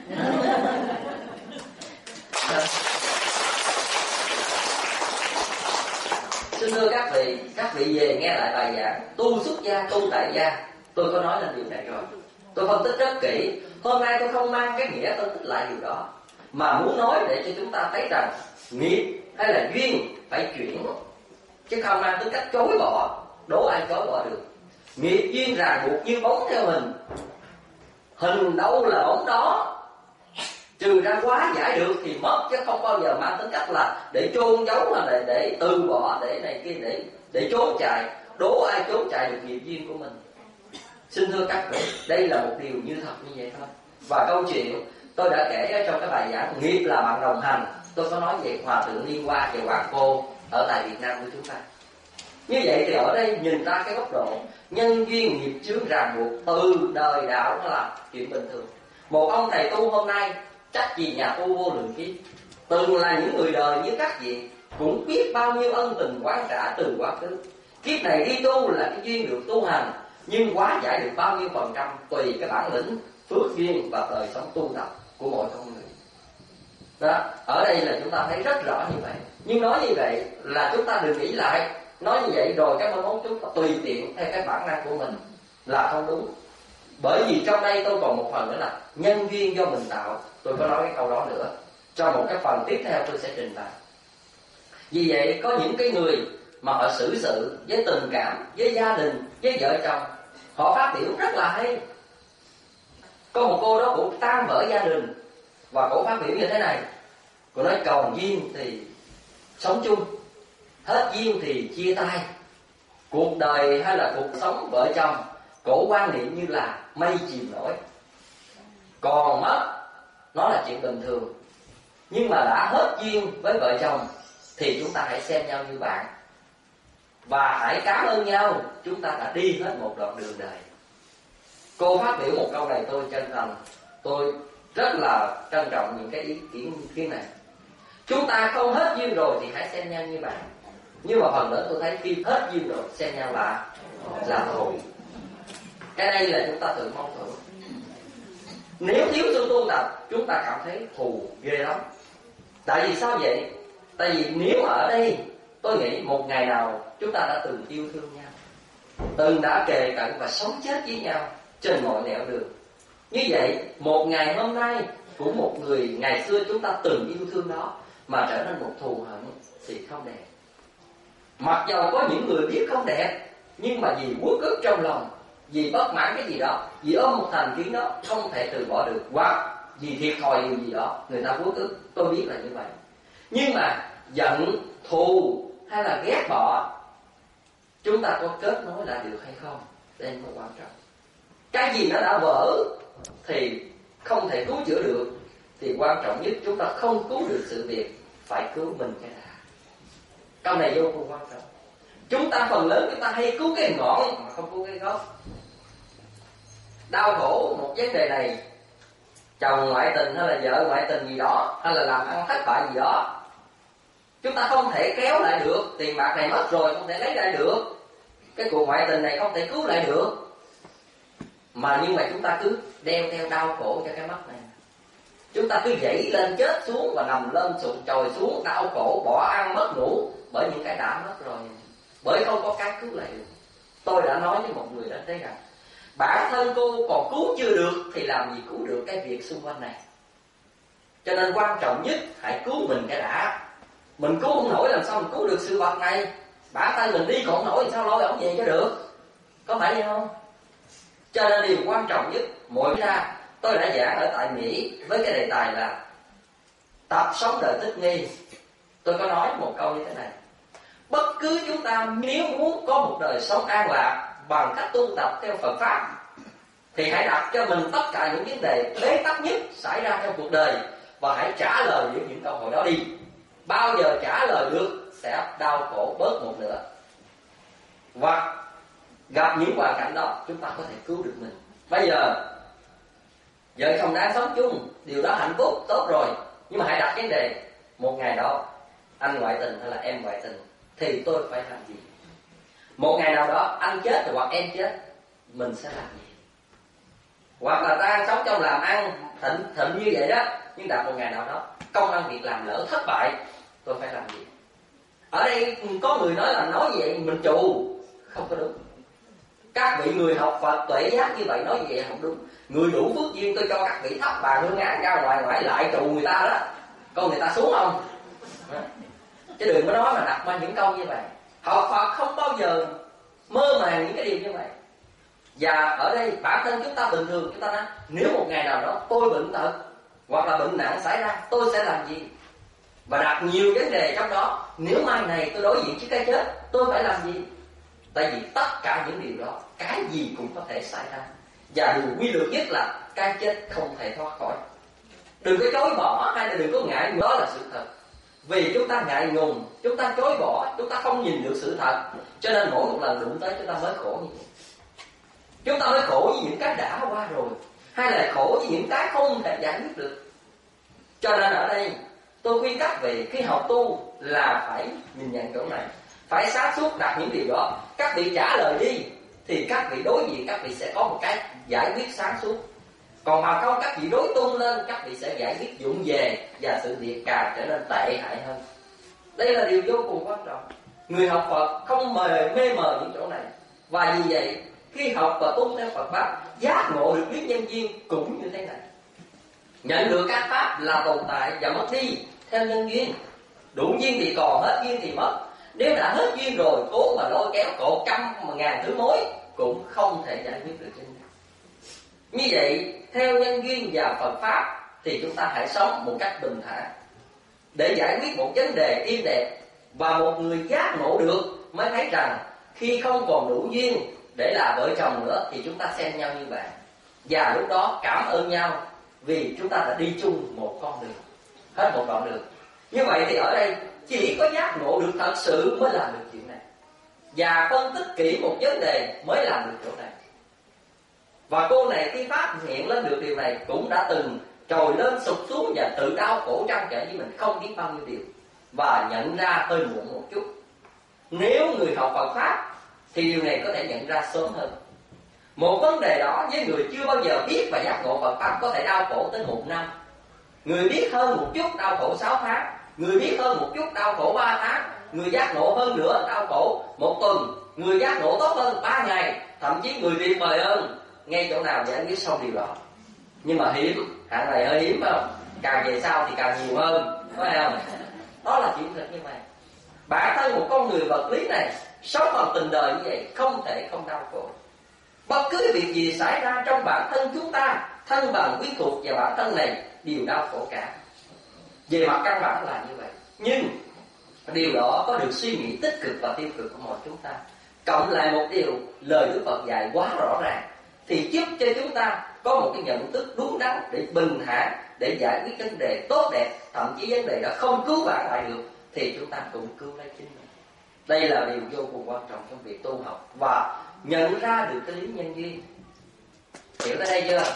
Xin thưa các vị về nghe lại bài giảng tu xuất gia, tu tại gia. Tôi có nói lên điều này rồi, tôi phân tích rất kỹ. Hôm nay tôi không mang cái nghĩa phân tích lại điều đó, mà muốn nói để cho chúng ta thấy rằng nghiệp hay là duyên phải chuyển, chứ không mang tính cách chối bỏ. Đố ai chối bỏ được? Nghiệp duyên ràng buộc như bóng theo hình, hình đâu là bóng đó. Trừ ra quá giải được thì mất, chứ không bao giờ mang tính cách là để chôn giấu hay là để từ bỏ, để này kia, để trốn chạy. Đố ai trốn chạy được nghiệp duyên của mình? Xin thưa các vị, đây là một điều như thật như vậy thôi. Và câu chuyện tôi đã kể ở trong cái bài giảng nghiệp là bạn đồng hành, tôi có nói về Hòa Thượng Liên Hoa và Hoàng Cô ở tại Việt Nam của chúng ta. Như vậy thì ở đây nhìn ra cái góc độ nhân duyên nghiệp chướng ràng buộc từ đời đạo, nó là chuyện bình thường. Một ông thầy tu hôm nay chắc gì nhà tu vô lượng kiếp, từng là những người đời như các vị, cũng biết bao nhiêu ân tình quán trả từ quá khứ. Kiếp này đi tu là cái duyên được tu hành, nhưng hóa giải được bao nhiêu phần trăm tùy cái bản lĩnh, phước duyên và đời sống tu tập của mỗi con người. Đó, ở đây là chúng ta thấy rất rõ như vậy. Nhưng nói như vậy là chúng ta đừng nghĩ lại, nói như vậy rồi cái mong muốn chúng ta tùy tiện theo cái bản năng của mình là không đúng. Bởi vì trong đây tôi còn một phần nữa là nhân duyên do mình tạo. Tôi có nói cái câu đó nữa, cho một cái phần tiếp theo tôi sẽ trình bày. Vì vậy có những cái người mà họ xử sự với tình cảm, với gia đình, với vợ chồng, họ phát biểu rất là hay. Có một cô đó cũng tan vỡ gia đình, và cổ phát biểu như thế này. Cô nói còn duyên thì sống chung, hết duyên thì chia tay. Cuộc đời hay là cuộc sống vợ chồng, cổ quan niệm như là mây chìm nổi. Còn mất, nó là chuyện bình thường. Nhưng mà đã hết duyên với vợ chồng thì chúng ta hãy xem nhau như bạn, và hãy cảm ơn nhau, chúng ta đã đi hết một đoạn đường đời. Cô phát biểu một câu này tôi chân thành, tôi rất là trân trọng những cái ý kiến này. Chúng ta không hết duyên rồi thì hãy xem nhau như bạn. Nhưng mà phần lớn tôi thấy khi hết duyên rồi xem nhau là thù. Cái đây là chúng ta tự mâu thuẫn. Nếu thiếu sự tu tập, chúng ta cảm thấy thù ghê lắm. Tại vì sao vậy? Tại vì nếu ở đây tôi nghĩ một ngày nào chúng ta đã từng yêu thương nhau, từng đã kề cận và sống chết với nhau trên mọi nẻo đường. Như vậy một ngày hôm nay của một người ngày xưa chúng ta từng yêu thương đó mà trở nên một thù hận thì không đẹp. Mặc dầu có những người biết không đẹp, nhưng mà vì uất ức trong lòng, vì bất mãn cái gì đó, vì ôm một thành kiến đó không thể từ bỏ được, hoặc vì thiệt thòi điều gì đó người ta uất ức. Tôi biết là như vậy. Nhưng mà giận, thù hay là ghét bỏ, chúng ta có kết nối lại được hay không? Đây mới quan trọng. Cái gì nó đã vỡ thì không thể cứu chữa được, thì quan trọng nhất chúng ta không cứu được sự việc, phải cứu mình cái đã. Câu này vô cùng quan trọng. Chúng ta phần lớn chúng ta hay cứu cái ngọn mà không cứu cái gốc. Đau khổ một vấn đề này, chồng ngoại tình hay là vợ ngoại tình gì đó, hay là làm ăn thất bại gì đó, chúng ta không thể kéo lại được. Tiền bạc này mất rồi không thể lấy lại được, cái cuộc ngoại tình này không thể cứu lại được. Nhưng mà chúng ta cứ đeo theo đau khổ cho cái mắt này. Chúng ta cứ dậy lên chết xuống và nằm lên sụt trồi xuống đau khổ, bỏ ăn mất ngủ, bởi những cái đã mất rồi, bởi không có cái cứu lại được. Tôi đã nói với một người đã thấy rằng bản thân cô còn cứu chưa được thì làm gì cứu được cái việc xung quanh này. Cho nên quan trọng nhất hãy cứu mình cái đã. Mình cứu không nổi làm sao mình cứu được sự vật này. Bản thân mình đi còn không nổi sao lôi ổng về cho được. Có phải vậy không? Cho nên điều quan trọng nhất mỗi ra, tôi đã giảng ở tại Mỹ với cái đề tài là tập sống đời thích nghi. Tôi có nói một câu như thế này: bất cứ chúng ta nếu muốn có một đời sống an lạc bằng cách tu tập theo Phật Pháp, thì hãy đặt cho mình tất cả những vấn đề bế tắc nhất xảy ra trong cuộc đời, và hãy trả lời những câu hỏi đó đi. Bao giờ trả lời được sẽ đau khổ bớt một nửa. Và gặp những hoàn cảnh đó chúng ta có thể cứu được mình. Bây giờ vợ chồng đang sống chung, điều đó hạnh phúc tốt rồi, nhưng mà hãy đặt vấn đề: một ngày đó anh ngoại tình hay là em ngoại tình thì tôi phải làm gì? Một ngày nào đó anh chết rồi hoặc em chết, mình sẽ làm gì? Hoặc là ta sống trong làm ăn thịnh như vậy đó, nhưng đặt một ngày nào đó công ăn việc làm lỡ thất bại, tôi phải làm gì? Ở đây có người nói là nói vậy mình trù, không có đúng. Các vị người học Phật tuệ giác như vậy nói vậy không đúng. Người đủ phước duyên tôi cho các vị thấp bà hương án ra ngoài lại trù người ta đó, con người ta xuống không? Chứ đừng có nói mà đặt qua những câu như vậy. Học Phật không bao giờ mơ màng những cái điều như vậy. Và ở đây bản thân chúng ta bình thường, chúng ta nói nếu một ngày nào đó tôi bệnh tật hoặc là bệnh nặng xảy ra, tôi sẽ làm gì? Và đặt nhiều vấn đề trong đó. Nếu mai này tôi đối diện với cái chết, tôi phải làm gì? Tại vì tất cả những điều đó, cái gì cũng có thể xảy ra. Và điều quy luật nhất là cái chết không thể thoát khỏi. Đừng có chối bỏ hay là đừng có ngại, đó là sự thật. Vì chúng ta ngại ngùng, chúng ta chối bỏ, chúng ta không nhìn được sự thật, cho nên mỗi một lần đụng tới chúng ta mới khổ như vậy. Chúng ta mới khổ với những cái đã qua rồi, hay là khổ với những cái không thể giải quyết được. Cho nên ở đây tôi khuyên các vị khi học tu là phải nhìn nhận chỗ này, phải sáng suốt đặt những điều đó. Các vị trả lời đi thì các vị đối diện các vị sẽ có một cái giải quyết sáng suốt. Còn mà không, các vị đối tung lên, các vị sẽ giải quyết vụng về và sự việc càng trở nên tệ hại hơn. Đây là điều vô cùng quan trọng. Người học Phật không mê mờ những chỗ này. Và vì vậy khi học và tu theo Phật Pháp, giác ngộ được biết nhân duyên cũng như thế này. Nhận được các pháp là tồn tại và mất đi theo nhân duyên. Đủ duyên thì còn, hết duyên thì mất. Nếu đã hết duyên rồi, cố mà lôi kéo cột trăm mà ngàn thứ mối cũng không thể giải quyết được trên này. Như vậy, theo nhân duyên và Phật Pháp thì chúng ta hãy sống một cách bình thản để giải quyết một vấn đề êm đẹp. Và một người giác ngộ được mới thấy rằng khi không còn đủ duyên để là vợ chồng nữa thì chúng ta xem nhau như bạn. Và lúc đó cảm ơn nhau vì chúng ta đã đi chung một con đường, hết một đoạn đường. Như vậy thì ở đây chỉ có giác ngộ được thật sự mới làm được chuyện này, và phân tích kỹ một vấn đề mới làm được chỗ này. Và cô này khi phát hiện lên được điều này cũng đã từng trồi lên sụp xuống và tự đau khổ trăn trở với mình không biết bao nhiêu điều, và nhận ra hơi muộn một chút. Nếu người học Phật Pháp thì điều này có thể nhận ra sớm hơn. Một vấn đề đó với người chưa bao giờ biết và giác ngộ Phật Pháp có thể đau khổ tới 1 năm. Người biết hơn một chút đau khổ 6 tháng. Người biết hơn một chút đau khổ 3 tháng. Người giác ngộ hơn nữa đau khổ 1 tuần. Người giác ngộ tốt hơn 3 ngày. Thậm chí người tuyệt vời hơn ngay chỗ nào giải quyết xong điều đó. Nhưng mà hiếm, hạng này hơi hiếm phải không? Càng về sau thì càng nhiều hơn, phải không? Đó là chuyện thật như vậy. Bản thân một con người vật lý này sống bằng tình đời như vậy không thể không đau khổ. Bất cứ việc gì xảy ra trong bản thân chúng ta, thân bằng quyến thuộc và bản thân này đều đau khổ cả. Về mặt căn bản là như vậy. Nhưng điều đó có được suy nghĩ tích cực và tiêu cực của mọi chúng ta, cộng lại một điều lời Đức Phật dạy quá rõ ràng, thì giúp cho chúng ta có một cái nhận thức đúng đắn để bình thản, để giải quyết vấn đề tốt đẹp. Thậm chí vấn đề đã không cứu vãn lại được thì chúng ta cũng cứu lấy chính mình. Đây là điều vô cùng quan trọng trong việc tu học và nhận ra được cái lý nhân duyên. Hiểu tới đây chưa?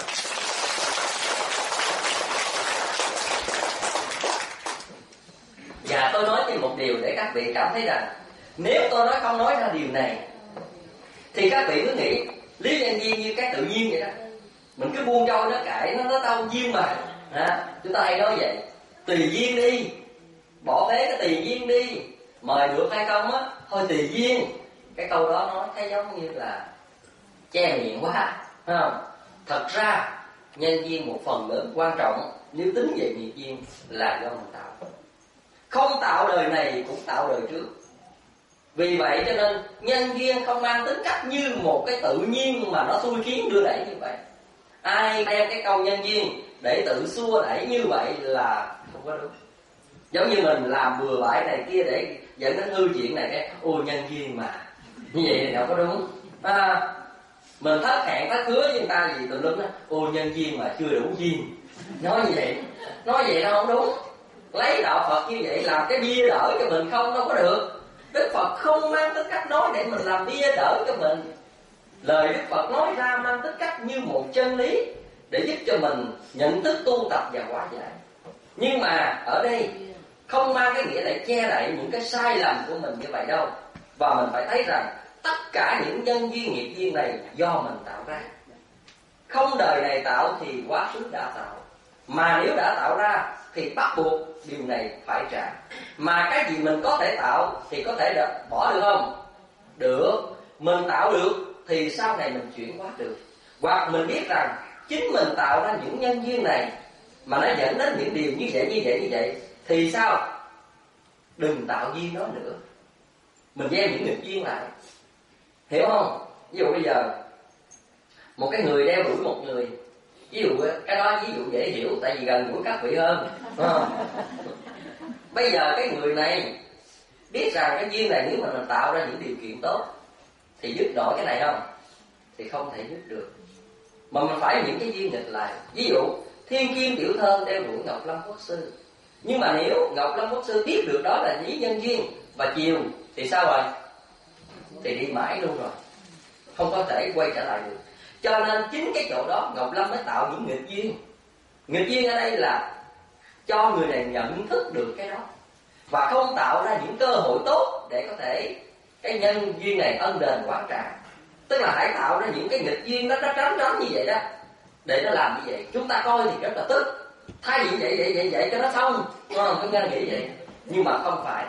Và tôi nói thêm một điều để các vị cảm thấy rằng nếu tôi không nói ra điều này Thì các vị cứ nghĩ lý nhân duyên như cái tự nhiên vậy đó, mình cứ buông trôi nó kệ nó tao duyên mà. Chúng ta hay nói vậy, tùy duyên đi, bỏ phế cái tùy duyên đi, mời được hay không á thôi tùy duyên. Cái câu đó nói thấy giống như là che miệng quá, phải không? Thật ra nhân duyên một phần lớn quan trọng nếu tính về nghiệp duyên là do mình tạo. Không tạo đời này cũng tạo đời trước. Vì vậy cho nên nhân duyên không mang tính cách như một cái tự nhiên mà nó xui khiến đưa đẩy như vậy. Ai đem cái câu nhân duyên để tự xua đẩy như vậy là không có đúng. Giống như mình làm bừa bãi này kia để dẫn đến hư chuyện này cái ôi nhân duyên mà, như vậy thì đâu có đúng. Mình thất hẹn thất hứa với người ta gì tùm lum đó, ôi nhân duyên mà chưa đủ duyên. Nói vậy nó không đúng. Lấy đạo Phật như vậy làm cái bia đỡ cho mình không đâu có được. Đức Phật không mang tính cách nói để mình làm bia đỡ cho mình. Lời Đức Phật nói ra mang tính cách như một chân lý để giúp cho mình nhận thức tu tập và hóa giải. Nhưng mà ở đây không mang cái nghĩa để che đậy những cái sai lầm của mình như vậy đâu. Và mình phải thấy rằng tất cả những nhân duyên nghiệp duyên này do mình tạo ra. Không đời này tạo thì quá khứ đã tạo. Mà nếu đã tạo ra thì bắt buộc điều này phải trả. Mà cái gì mình có thể tạo thì có thể bỏ được không? Được. Mình tạo được thì sau này mình chuyển hóa được. Hoặc mình biết rằng chính mình tạo ra những nhân duyên này mà nó dẫn đến những điều như vậy thì sao? Đừng tạo duyên đó nữa. Mình gieo những nghịch duyên lại. Hiểu không? Ví dụ bây giờ một cái người đeo đuổi một người, ví dụ cái đó ví dụ dễ hiểu tại vì gần gũi các vị hơn, đúng không? Bây giờ cái người này biết rằng cái duyên này nếu mà mình tạo ra những điều kiện tốt thì dứt nổi cái này không? Thì không thể dứt được. Mà mình phải những cái duyên nghịch lại. Ví dụ thiên kim tiểu thơ đeo đuổi Ngọc Lâm Quốc Sư, nhưng mà nếu Ngọc Lâm Quốc Sư biết được đó là lý nhân duyên và chiều thì sao rồi? Thì đi mãi luôn rồi, không có thể quay trở lại được. Cho nên chính cái chỗ đó Ngọc Lâm mới tạo những nghịch duyên. Nghịch duyên ở đây là cho người này nhận thức được cái đó và không tạo ra những cơ hội tốt để có thể cái nhân duyên này ân đền quán trả. Tức là hãy tạo ra những cái nghịch duyên nó tránh như vậy đó, để nó làm như vậy. Chúng ta coi thì rất là tức, thay vì vậy cho nó xong, không nên nghĩ vậy. Nhưng mà không phải.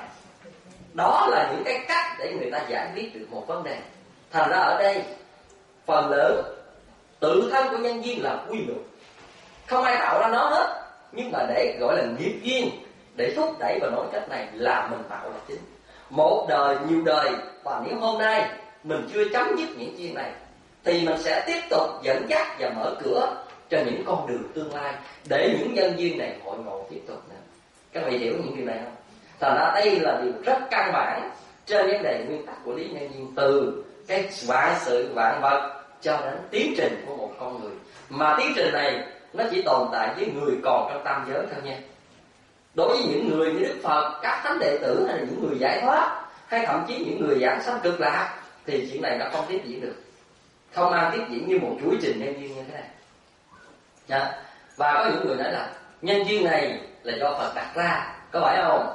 Đó là những cái cách để người ta giải quyết được một vấn đề. Thành ra ở đây phần lớn tự thân của nhân duyên là quy luật, không ai tạo ra nó hết. Nhưng mà để gọi là nghiệp duyên, để thúc đẩy và nói cách này là mình tạo là chính. Một đời, nhiều đời. Và nếu hôm nay mình chưa chấm dứt những duyên này thì mình sẽ tiếp tục dẫn dắt và mở cửa cho những con đường tương lai để những nhân duyên này hội ngộ tiếp tục nữa. Các vị hiểu những điều này không? Thành ra đây là điều rất căn bản trên vấn đề nguyên tắc của lý nhân duyên, từ cái vạn sự vạn vật cho đến tiến trình của một con người. Mà tiến trình này nó chỉ tồn tại với người còn trong tam giới thôi nha. Đối với những người như Đức Phật, các thánh đệ tử hay là những người giải thoát, hay thậm chí những người giảng sanh cực lạc thì chuyện này nó không tiếp diễn được, không mang tiếp diễn như một chuỗi trình nhân duyên như thế này. Và có những người nói là nhân duyên này là do Phật đặt ra, có phải không?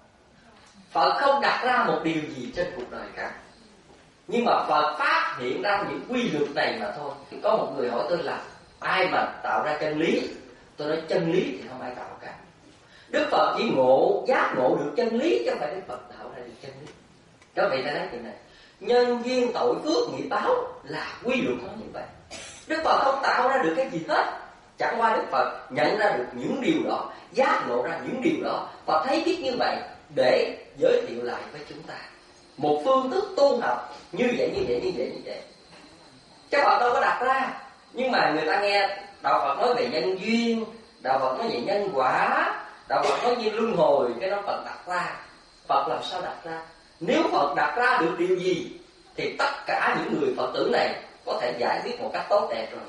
Phật không đặt ra một điều gì trên cuộc đời cả, nhưng mà Phật phát hiện ra những quy luật này mà thôi. Có một người hỏi tôi là ai mà tạo ra chân lý? Tôi nói chân lý thì không ai tạo cả. Đức Phật chỉ giác ngộ được chân lý, chứ không phải Đức Phật tạo ra được chân lý. Các vị thấy chuyện này, nhân duyên tội phước nghiệp báo là quy luật nó như vậy. Đức Phật không tạo ra được cái gì hết, chẳng qua Đức Phật nhận ra được những điều đó, giác ngộ ra những điều đó và thấy biết như vậy để giới thiệu lại với chúng ta một phương thức tu học như vậy. Chứ Phật đâu có đặt ra. Nhưng mà người ta nghe đạo Phật nói về nhân duyên, đạo Phật nói về nhân quả, đạo Phật nói về luân hồi, cái đó Phật đặt ra. Phật làm sao đặt ra? Nếu Phật đặt ra được điều gì thì tất cả những người Phật tử này có thể giải quyết một cách tốt đẹp rồi.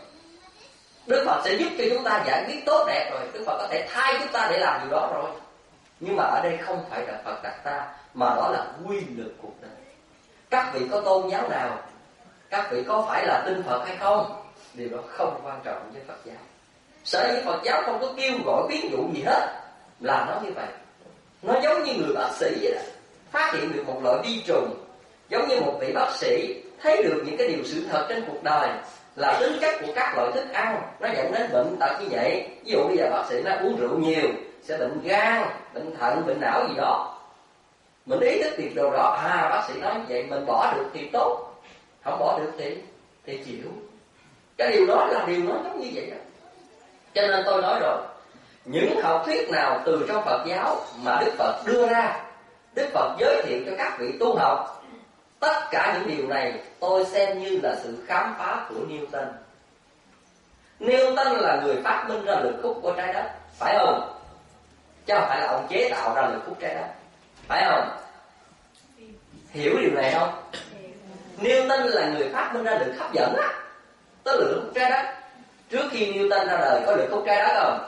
Đức Phật sẽ giúp cho chúng ta giải quyết tốt đẹp rồi. Đức Phật có thể thay chúng ta để làm điều đó rồi. Nhưng mà ở đây không phải là Phật đặt ra, mà đó là quy luật cuộc đời. Các vị có tôn giáo nào, các vị có phải là tin Phật hay không, điều đó không quan trọng với Phật giáo. Sở dĩ Phật giáo không có kêu gọi khuyến dụ gì hết, là nó như vậy. Nó giống như người bác sĩ vậy đó, phát hiện được một loại vi trùng, giống như một vị bác sĩ thấy được những cái điều sự thật trên cuộc đời, là tính chất của các loại thức ăn nó dẫn đến bệnh tật như vậy. Ví dụ bây giờ bác sĩ nói uống rượu nhiều sẽ bệnh gan, bệnh thận, bệnh não gì đó. Mình ý thức được điều đó, bác sĩ nói như vậy, mình bỏ được thì tốt, không bỏ được thì chịu. Cái điều đó là điều nó giống như vậy đó. Cho nên tôi nói rồi, những học thuyết nào từ trong Phật giáo mà Đức Phật đưa ra, Đức Phật giới thiệu cho các vị tu học, tất cả những điều này tôi xem như là sự khám phá của Newton. Newton là người phát minh ra lực hút của trái đất, phải không? Chứ không phải là ông chế tạo ra lực hút trái đất, phải không? Hiểu điều này không? Newton là người phát minh ra lực hấp dẫn á, tới lực hút trái đất. Trước khi Newton ra đời có lực hút trái đất không?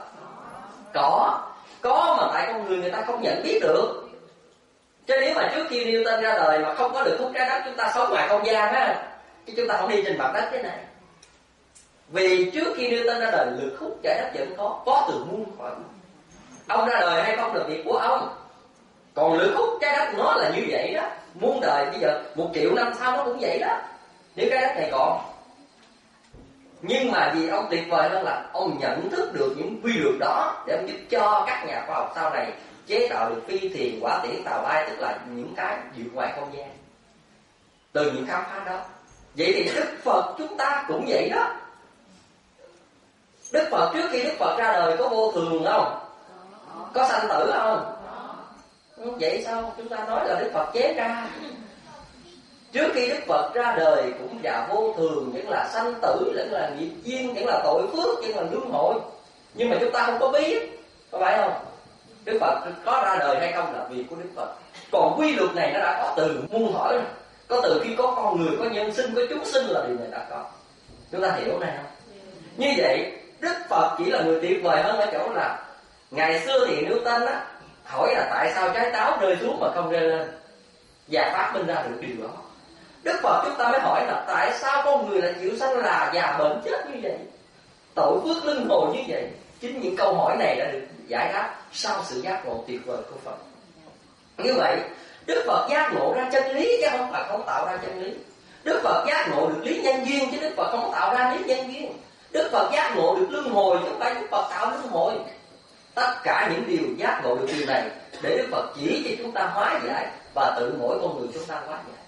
Có mà tại con người ta không nhận biết được. Chứ nếu mà trước khi Newton ra đời mà không có lực hút trái đất, chúng ta sống ngoài không gian á, chứ chúng ta không đi trên mặt đất thế này. Vì trước khi Newton ra đời, lực hút trái đất vẫn có từ muôn thuở. Ông ra đời hay không là việc của ông. Còn lực hút trái đất nó là như vậy đó, muôn đời bây giờ 1 triệu năm sau nó cũng vậy đó, nếu trái đất này còn. Nhưng mà vì ông tuyệt vời hơn là ông nhận thức được những quy luật đó để ông giúp cho các nhà khoa học sau này chế tạo được phi thuyền, hỏa tiễn, tàu bay, tức là những cái vượt ngoài không gian từ những khám phá đó. Vậy thì Đức Phật chúng ta cũng vậy đó. Đức Phật trước khi Đức Phật ra đời có vô thường không? Có sanh tử không? Vậy sao chúng ta nói là Đức Phật chế ra? Trước khi Đức Phật ra đời cũng là vô thường, vẫn là sanh tử, vẫn là nghiệp duyên, vẫn là tội phước, vẫn là luân hồi. Nhưng mà chúng ta không có biết, có phải không? Đức Phật có ra đời hay không là việc của Đức Phật. Còn quy luật này nó đã có từ muôn thuở rồi. Có từ khi có con người, có nhân sinh, có chúng sinh là điều này đã có. Chúng ta hiểu này không? Như vậy Đức Phật chỉ là người tuyệt vời hơn ở chỗ là ngày xưa thì Newton á hỏi là tại sao trái táo rơi xuống mà không rơi lên, và phát minh ra được điều đó. Đức Phật chúng ta mới hỏi là tại sao con người lại chịu sanh là già bệnh chết như vậy, tội phước luân hồi như vậy. Chính những câu hỏi này đã được giải đáp sau sự giác ngộ tuyệt vời của Phật. Như vậy Đức Phật giác ngộ ra chân lý chứ không phải không tạo ra chân lý. Đức Phật giác ngộ được lý nhân duyên chứ Đức Phật không tạo ra lý nhân duyên. Đức Phật giác ngộ được luân hồi chứ không phải Đức Phật tạo luân hồi. Tất cả những điều giác ngộ được điều này để Đức Phật chỉ cho chúng ta hóa giải, và tự mỗi con người chúng ta hóa giải.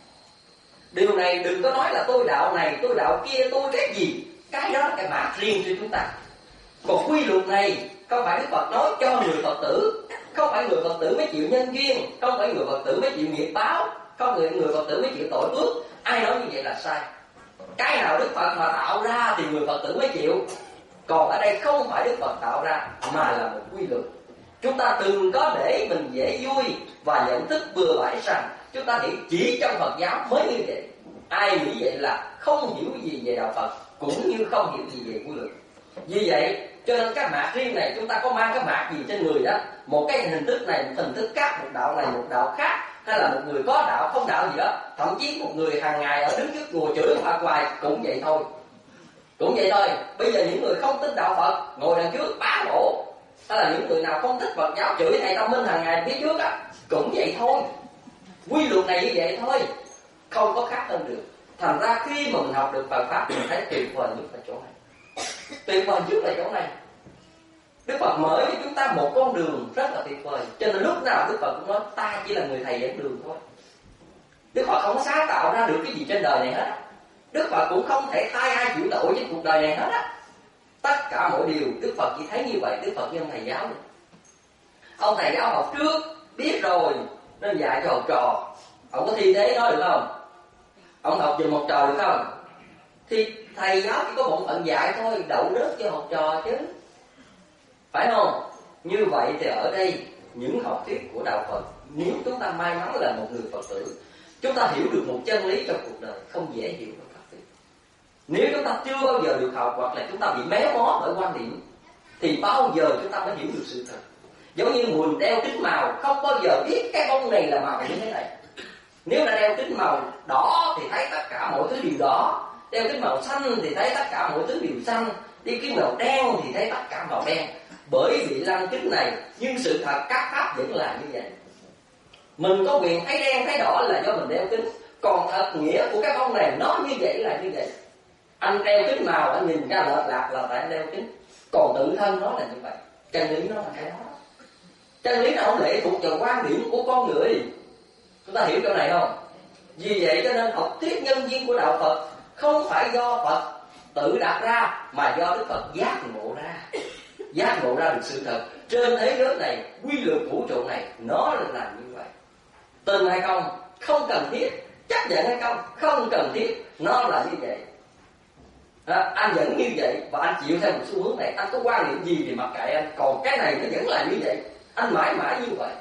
Điều này đừng có nói là tôi đạo này, tôi đạo kia, tôi cái gì. Cái đó là cái mã riêng cho chúng ta. Còn quy luật này không phải Đức Phật nói cho người Phật tử. Không phải người Phật tử mới chịu nhân duyên, không phải người Phật tử mới chịu nghiệp báo, không phải người Phật tử mới chịu tội phước. Ai nói như vậy là sai. Cái nào Đức Phật mà tạo ra thì người Phật tử mới chịu. Còn ở đây không phải Đức Phật tạo ra mà là một quy luật. Chúng ta đừng có để mình dễ vui và nhận thức bừa bãi rằng chúng ta chỉ trong Phật giáo mới như vậy. Ai nghĩ vậy là không hiểu gì về đạo Phật, cũng như không hiểu gì về quy luật. Vì vậy cho nên các mạc riêng này chúng ta có mang cái mạc gì trên người đó, một cái hình thức này, một hình thức khác, một đạo này, một đạo khác, hay là một người có đạo không đạo gì đó, thậm chí một người hàng ngày ở đứng trước chùa chửi Phật hoài cũng vậy thôi. Cũng vậy thôi. Bây giờ những người không tin đạo Phật ngồi đằng trước bán bổ, hay là những người nào không thích Phật giáo chửi thầy Tâm Minh hàng ngày phía trước á, cũng vậy thôi. Quy luật này như vậy thôi, không có khác hơn được. Thành ra khi mà mình học được Phật pháp, mình thấy tuyệt vời nhất là chỗ này. Tuyệt vời nhất là chỗ này. Đức Phật mở cho chúng ta một con đường rất là tuyệt vời. Cho nên lúc nào Đức Phật cũng nói ta chỉ là người thầy dẫn đường thôi. Đức Phật không có sáng tạo ra được cái gì trên đời này hết. Đức Phật cũng không thể thay ai chịu tội trên cuộc đời này hết á. Tất cả mọi điều Đức Phật chỉ thấy như vậy. Đức Phật như ông thầy giáo này. Ông thầy giáo học trước biết rồi nên dạy cho học trò. Ông có thi thế nói được không? Ông học giùm học trò được không? Thì thầy giáo chỉ có bổn phận dạy thôi, đậu rớt cho học trò chứ, phải không? Như vậy thì ở đây những học thuyết của đạo Phật, nếu chúng ta may mắn là một người Phật tử, chúng ta hiểu được một chân lý trong cuộc đời không dễ hiểu được các vị. Nếu chúng ta chưa bao giờ được học, hoặc là chúng ta bị méo mó bởi quan điểm, thì bao giờ chúng ta mới hiểu được sự thật. Giống như người đeo kính màu không bao giờ biết cái bông này là màu như thế này. Nếu là đeo kính màu đỏ thì thấy tất cả mọi thứ đều đỏ, đeo kính màu xanh thì thấy tất cả mọi thứ đều xanh, đi kính màu đen thì thấy tất cả màu đen. Bởi vì lăng kính này, nhưng sự thật các pháp vẫn là như vậy. Mình có quyền thấy đen thấy đỏ là do mình đeo kính, Còn thật nghĩa của các ông này nó như vậy là như vậy. Anh đeo kính màu anh nhìn ra lệch lạc là tại anh đeo kính. Còn tự thân nó là như vậy. Chân lý nó là cái đó. Chân lý nó không lệ thuộc vào quan điểm của con người. Chúng ta hiểu chỗ này không? Vì vậy cho nên học thuyết nhân duyên của đạo Phật không phải do Phật tự đặt ra, mà do Đức Phật giác ngộ ra. Giác ngộ ra được sự thật trên thế giới này, quy luật vũ trụ này nó là như vậy. Tin hay không không cần thiết, chấp nhận hay không cần thiết, nó là như vậy. Anh vẫn như vậy và anh chịu theo một xu hướng này. Anh có quan niệm gì thì mặc kệ anh, còn cái này nó vẫn là như vậy. Anh mãi mãi như vậy.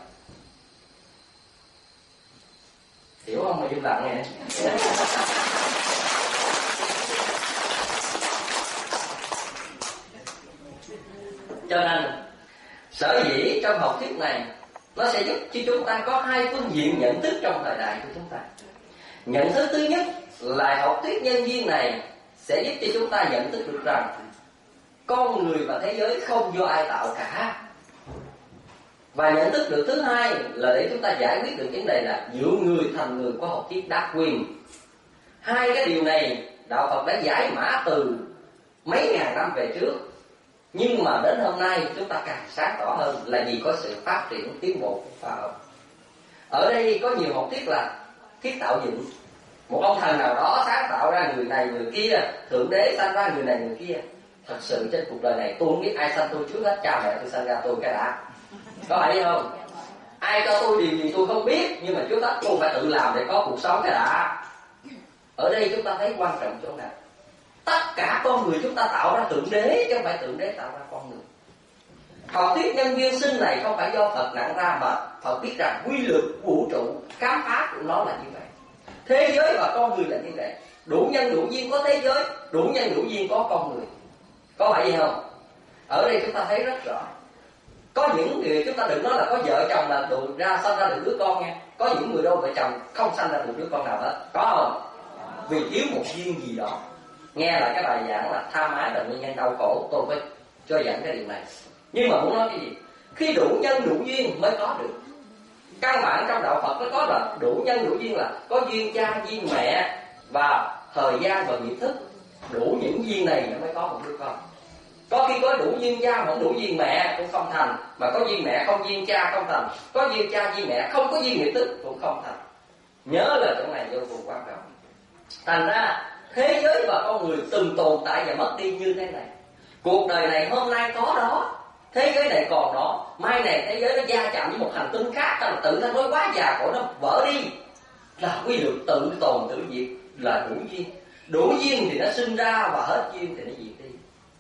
Hiểu không mà im lặng nghe. Cho nên sở dĩ trong học thuyết này nó sẽ giúp cho chúng ta có hai phương diện nhận thức trong thời đại của chúng ta. Nhận thức thứ nhất là học thuyết nhân duyên này sẽ giúp cho chúng ta nhận thức được rằng con người và thế giới không do ai tạo cả. Và nhận thức được thứ hai là để chúng ta giải quyết được vấn đề là dựa người thành người có học thuyết đa quyền. Hai cái điều này đạo Phật đã giải mã từ mấy ngàn năm về trước, nhưng mà đến hôm nay chúng ta càng sáng tỏ hơn là vì có sự phát triển tiến bộ của khoa học. Ở đây có nhiều học thuyết là thuyết tạo dựng. Một ông thần nào đó sáng tạo ra người này người kia, thượng đế sanh ra người này người kia. Thật sự trên cuộc đời này tôi không biết ai sanh tôi trước hết, cha mẹ tôi sanh ra tôi cái đã. Có phải không? Ai cho tôi điều gì tôi không biết, nhưng mà trước hết tôi phải tự làm để có cuộc sống cái đã. Ở đây chúng ta thấy quan trọng chỗ nào? Tất cả con người chúng ta tạo ra thượng đế, chứ không phải thượng đế tạo ra con người. Học thuyết nhân duyên sinh này không phải do Phật nặng ra, mà Phật biết rằng quy luật vũ trụ khám phá của nó là như vậy. Thế giới và con người là như vậy. Đủ nhân đủ duyên có thế giới, đủ nhân đủ duyên có con người. Có phải vậy không? Ở đây chúng ta thấy rất rõ. Có những người chúng ta đừng nói là có vợ chồng là sanh ra được đứa con nha. Có những người đôi vợ chồng không sanh ra được đứa con nào hết. Có không? Vì thiếu một duyên gì đó. Nghe lại cái bài giảng là tham ái là nguyên nhân đau khổ, tôi phải cho dẫn cái điều này. Nhưng mà muốn nói cái gì? Khi đủ nhân đủ duyên mới có được. Căn bản trong đạo Phật nó có là đủ nhân đủ duyên là có duyên cha, duyên mẹ và thời gian và nghiệp thức. Đủ những duyên này mới có một đứa con. Có khi có đủ duyên cha mà không đủ duyên mẹ cũng không thành, mà có duyên mẹ không duyên cha không thành, có duyên cha duyên mẹ không có duyên nghiệp thức cũng không thành. Nhớ là chỗ này vô cùng quan trọng. Thành ra thế giới và con người từng tồn tại và mất đi như thế này. Cuộc đời này hôm nay có đó, thế giới này còn đó, mai này thế giới nó va chạm với một hành tinh khác, ta tự thân nói quá già của nó vỡ đi. Là quy luật tự tồn tự diệt, là đủ duyên. Đủ duyên thì nó sinh ra và hết duyên thì nó diệt đi.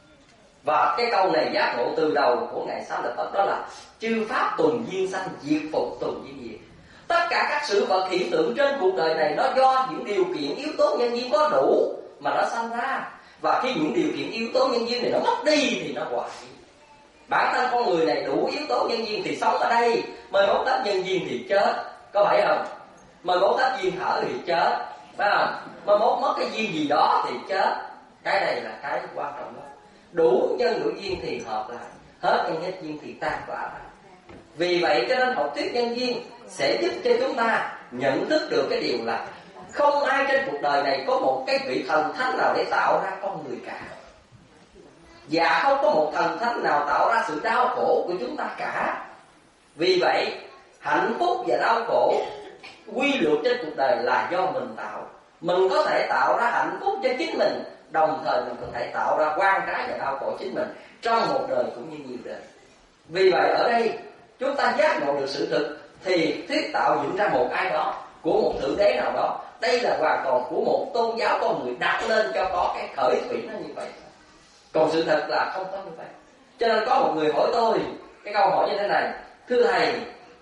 Và cái câu này giác ngộ từ đầu của Ngài Xá Lợi Phất đó là chư pháp tuần duyên sanh, diệt phục tuần duyên diệt. Tất cả các sự vật hiện tượng trên cuộc đời này nó do những điều kiện yếu tố nhân duyên có đủ mà nó sanh ra. Và khi những điều kiện yếu tố nhân duyên này nó mất đi thì nó hoại. Bản thân con người này đủ yếu tố nhân duyên thì sống ở đây, mời mốt tách nhân duyên thì chết. Có phải không? Mời mốt tách duyên thở thì chết, phải không? Mời mốt mất cái duyên gì đó thì chết. Cái này là cái quan trọng đó. Đủ nhân đủ duyên thì hợp lại, hết nhân hết duyên thì tan tỏa lại. Vì vậy cho nên học thuyết nhân duyên sẽ giúp cho chúng ta nhận thức được cái điều là không ai trên cuộc đời này có một cái vị thần thánh nào để tạo ra con người cả. Và không có một thần thánh nào tạo ra sự đau khổ của chúng ta cả. Vì vậy hạnh phúc và đau khổ quy luật trên cuộc đời là do mình tạo. Mình có thể tạo ra hạnh phúc cho chính mình, đồng thời mình có thể tạo ra oan trái và đau khổ chính mình trong một đời cũng như nhiều đời. Vì vậy ở đây chúng ta giác ngộ được sự thực thì thuyết tạo dựng ra một ai đó, của một thượng đế nào đó, đây là hoàn toàn của một tôn giáo con người đặt lên cho có cái khởi thủy nó như vậy. Còn sự thật là không có như vậy. Cho nên có một người hỏi tôi cái câu hỏi như thế này: thưa thầy,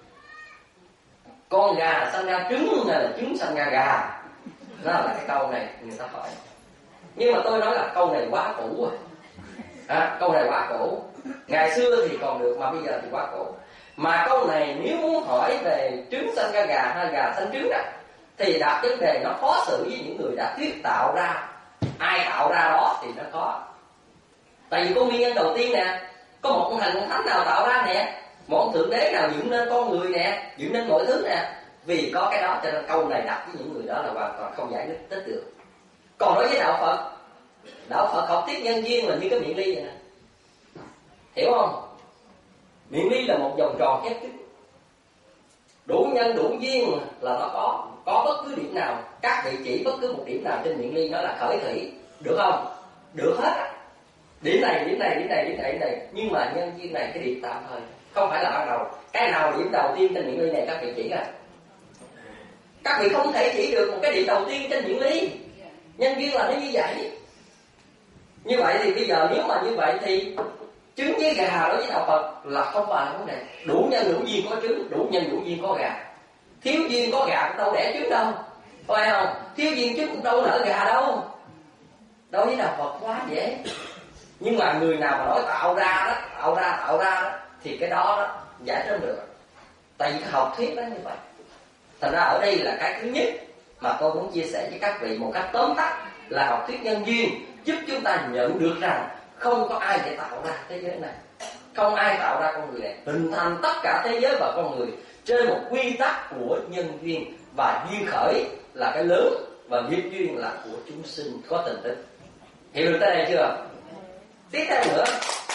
con gà sanh ra trứng hay là trứng sanh ra gà? Đó là cái câu này người ta hỏi. Nhưng mà tôi nói là câu này quá cũ rồi. Câu này quá cũ. Ngày xưa thì còn được mà bây giờ thì quá cũ. Mà câu này nếu muốn hỏi về trứng sanh ra gà hay gà sanh trứng á, thì đặt vấn đề nó khó xử với những người đã thuyết tạo ra. Ai tạo ra đó thì nó khó. Tại vì có nguyên nhân đầu tiên nè, có một thần thánh nào tạo ra nè, một thượng đế nào dựng nên con người nè, dựng nên mọi thứ nè. Vì có cái đó cho nên câu này đặt với những người đó là hoàn toàn không giải thích được. Còn đối với đạo Phật học thuyết nhân duyên là như cái miệng ly vậy nè, hiểu không? Miệng ly là một vòng tròn khép kín, đủ nhân đủ duyên là nó có bất cứ điểm nào, các vị chỉ bất cứ một điểm nào trên miệng ly nó là khởi thủy, được không? Được hết á. Điểm này, nhưng mà nhân duyên này cái điểm tạm thời, không phải là ban đầu. Cái nào điểm đầu tiên trên miệng ly này các vị chỉ à? Các vị không thể chỉ được một cái điểm đầu tiên trên miệng ly. Nhân duyên là nó như vậy. Như vậy thì bây giờ nếu mà như vậy thì trứng với gà đối với đạo Phật là không phải là vấn đề. Đủ nhân đủ duyên có trứng, đủ nhân đủ duyên có gà. Thiếu duyên có gà cũng đâu đẻ trứng đâu, phải không? Thiếu duyên trứng cũng đâu nở gà đâu. Đối với đạo Phật quá dễ. Nhưng mà người nào mà nói tạo ra đó thì cái đó giải thích được. Tại vì học thuyết đó như vậy. Thành ra ở đây là cái thứ nhất mà tôi muốn chia sẻ với các vị một cách tóm tắt là học thuyết nhân duyên giúp chúng ta nhận được rằng không có ai để tạo ra thế giới này, không ai tạo ra con người này, hình thành tất cả thế giới và con người trên một quy tắc của nhân duyên, và duyên khởi là cái lớn và nghiệp duyên là của chúng sinh có tình tích. Hiểu được tới đây chưa? Tiếp theo nữa,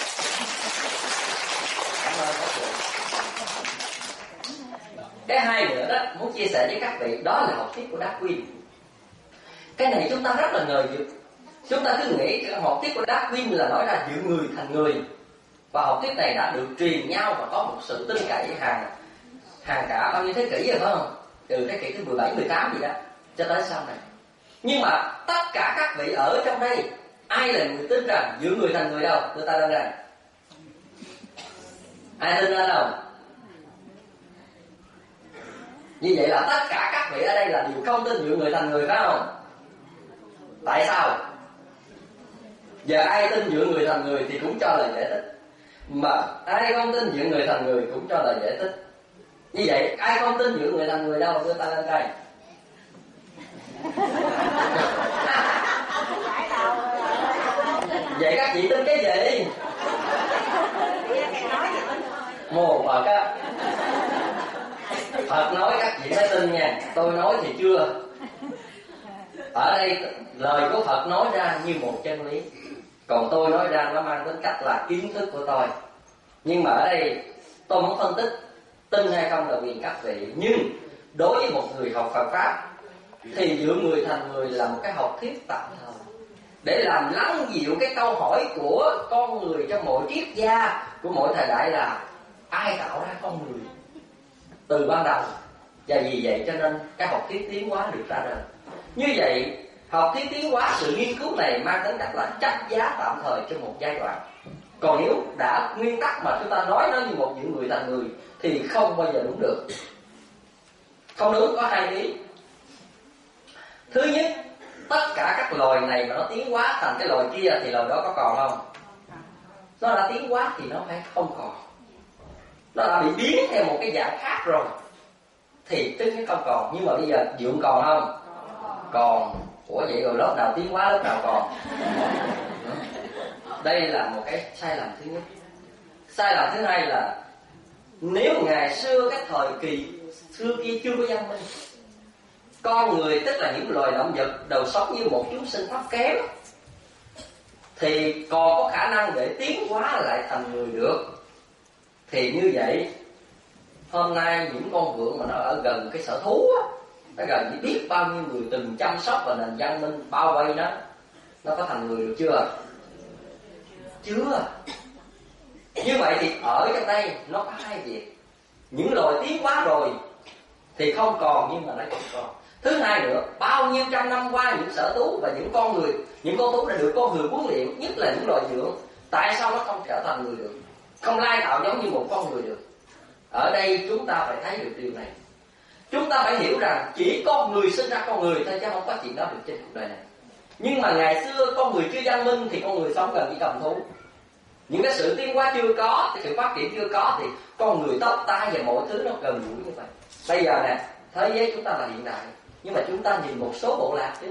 cảm ơn các vị. Cái hai nữa đó muốn chia sẻ với các vị đó là học thuyết của Darwin. Cái này chúng ta rất là ngờ vực. Chúng ta cứ nghĩ học thuyết của Darwin là nói ra giữa người thành người, và học thuyết này đã được truyền nhau và có một sự tin cậy hàng cả bao nhiêu thế kỷ rồi, phải không? Từ thế kỷ thứ 17, 18 gì đó cho tới sau này. Nhưng mà tất cả các vị ở trong đây ai là người tin rằng giữa người thành người đâu? Người ta đang rằng ai tin ra đâu? Như vậy là tất cả các vị ở đây là đều không tin giữa người thành người, phải không? Tại sao? Giờ ai tin giữa người thành người thì cũng cho lời giải thích, mà ai không tin giữa người thành người cũng cho lời giải thích. Như vậy ai không tin giữa người thành người đâu? Đưa tay lên đây. Vậy các chị tin cái gì? Mồ Phật á. Phật nói các chị mới tin nha, tôi nói thì chưa. Ở đây lời của Phật nói ra như một chân lý, còn tôi nói ra nó mang tính cách là kiến thức của tôi. Nhưng mà ở đây tôi muốn phân tích tin hay không là quyền các vị. Nhưng đối với một người học Phật Pháp thì giữa người thành người là một cái học thuyết tạm thời, để làm lắng dịu cái câu hỏi của con người trong mọi triết gia của mọi thời đại là ai tạo ra con người từ ban đầu. Và vì vậy cho nên cái học thuyết tiến hóa được ra đời. Như vậy học thuyết tiến hóa, sự nghiên cứu này mang tính cách là chấp giá tạm thời trong một giai đoạn. Còn nếu đã nguyên tắc mà chúng ta nói nó như một những người thành người thì không bao giờ đúng được. Không đúng, có hai ý. Thứ nhất, tất cả các loài này mà nó tiến hóa thành cái loài kia thì loài đó có còn không? Nó đã tiến hóa thì nó phải không còn. Nó đã bị biến theo một cái dạng khác rồi thì tức nó không còn. Nhưng mà bây giờ dượng còn không? Còn. Ủa vậy rồi lớp nào tiến hóa lớp nào còn? Đây là một cái sai lầm thứ nhất. Sai lầm thứ hai là nếu ngày xưa cái thời kỳ xưa kia chưa có văn minh, con người tức là những loài động vật đều sống như một chúng sinh thấp kém, thì còn có khả năng để tiến hóa lại thành người được. Thì như vậy hôm nay những con vượn mà nó ở gần cái sở thú á, nó gần như biết bao nhiêu người từng chăm sóc và nền văn minh bao vây nó có thành người được chưa? Chưa. Như vậy thì ở trong đây nó có hai việc. Những loài tiến hóa rồi thì không còn, nhưng mà nó không còn. Thứ hai nữa, bao nhiêu trăm năm qua những sở thú và những con thú đã được con người huấn luyện, nhất là những loài vượn, tại sao nó không trở thành người được, không lai tạo giống như một con người được? Ở đây chúng ta phải thấy được điều này. Chúng ta phải hiểu rằng chỉ có người sinh ra con người thôi, chứ không có chuyện đó được trên cuộc đời này. Nhưng mà ngày xưa con người chưa văn minh thì con người sống gần như cầm thú. Những cái sự tiến hóa chưa có, cái sự phát triển chưa có, thì con người tóc tai và mọi thứ nó gần gũi như vậy. Bây giờ nè, thế giới chúng ta là hiện đại, nhưng mà chúng ta nhìn một số bộ lạc đi,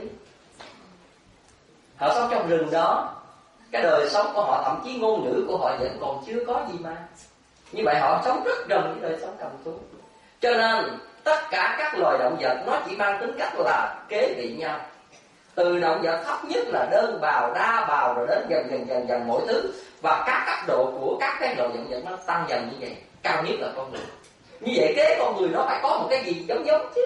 họ sống trong rừng đó, cái đời sống của họ, thậm chí ngôn ngữ của họ vẫn còn chưa có gì mà. Như vậy họ sống rất gần với đời sống cầm thú. Cho nên tất cả các loài động vật nó chỉ mang tính cách là kế vị nhau. Từ động vật thấp nhất là đơn bào, đa bào, rồi đến dần mỗi thứ. Và các cấp độ của các cái loài động vật nó tăng dần như vậy. Cao nhất là con người. Như vậy kế con người nó phải có một cái gì giống chứ,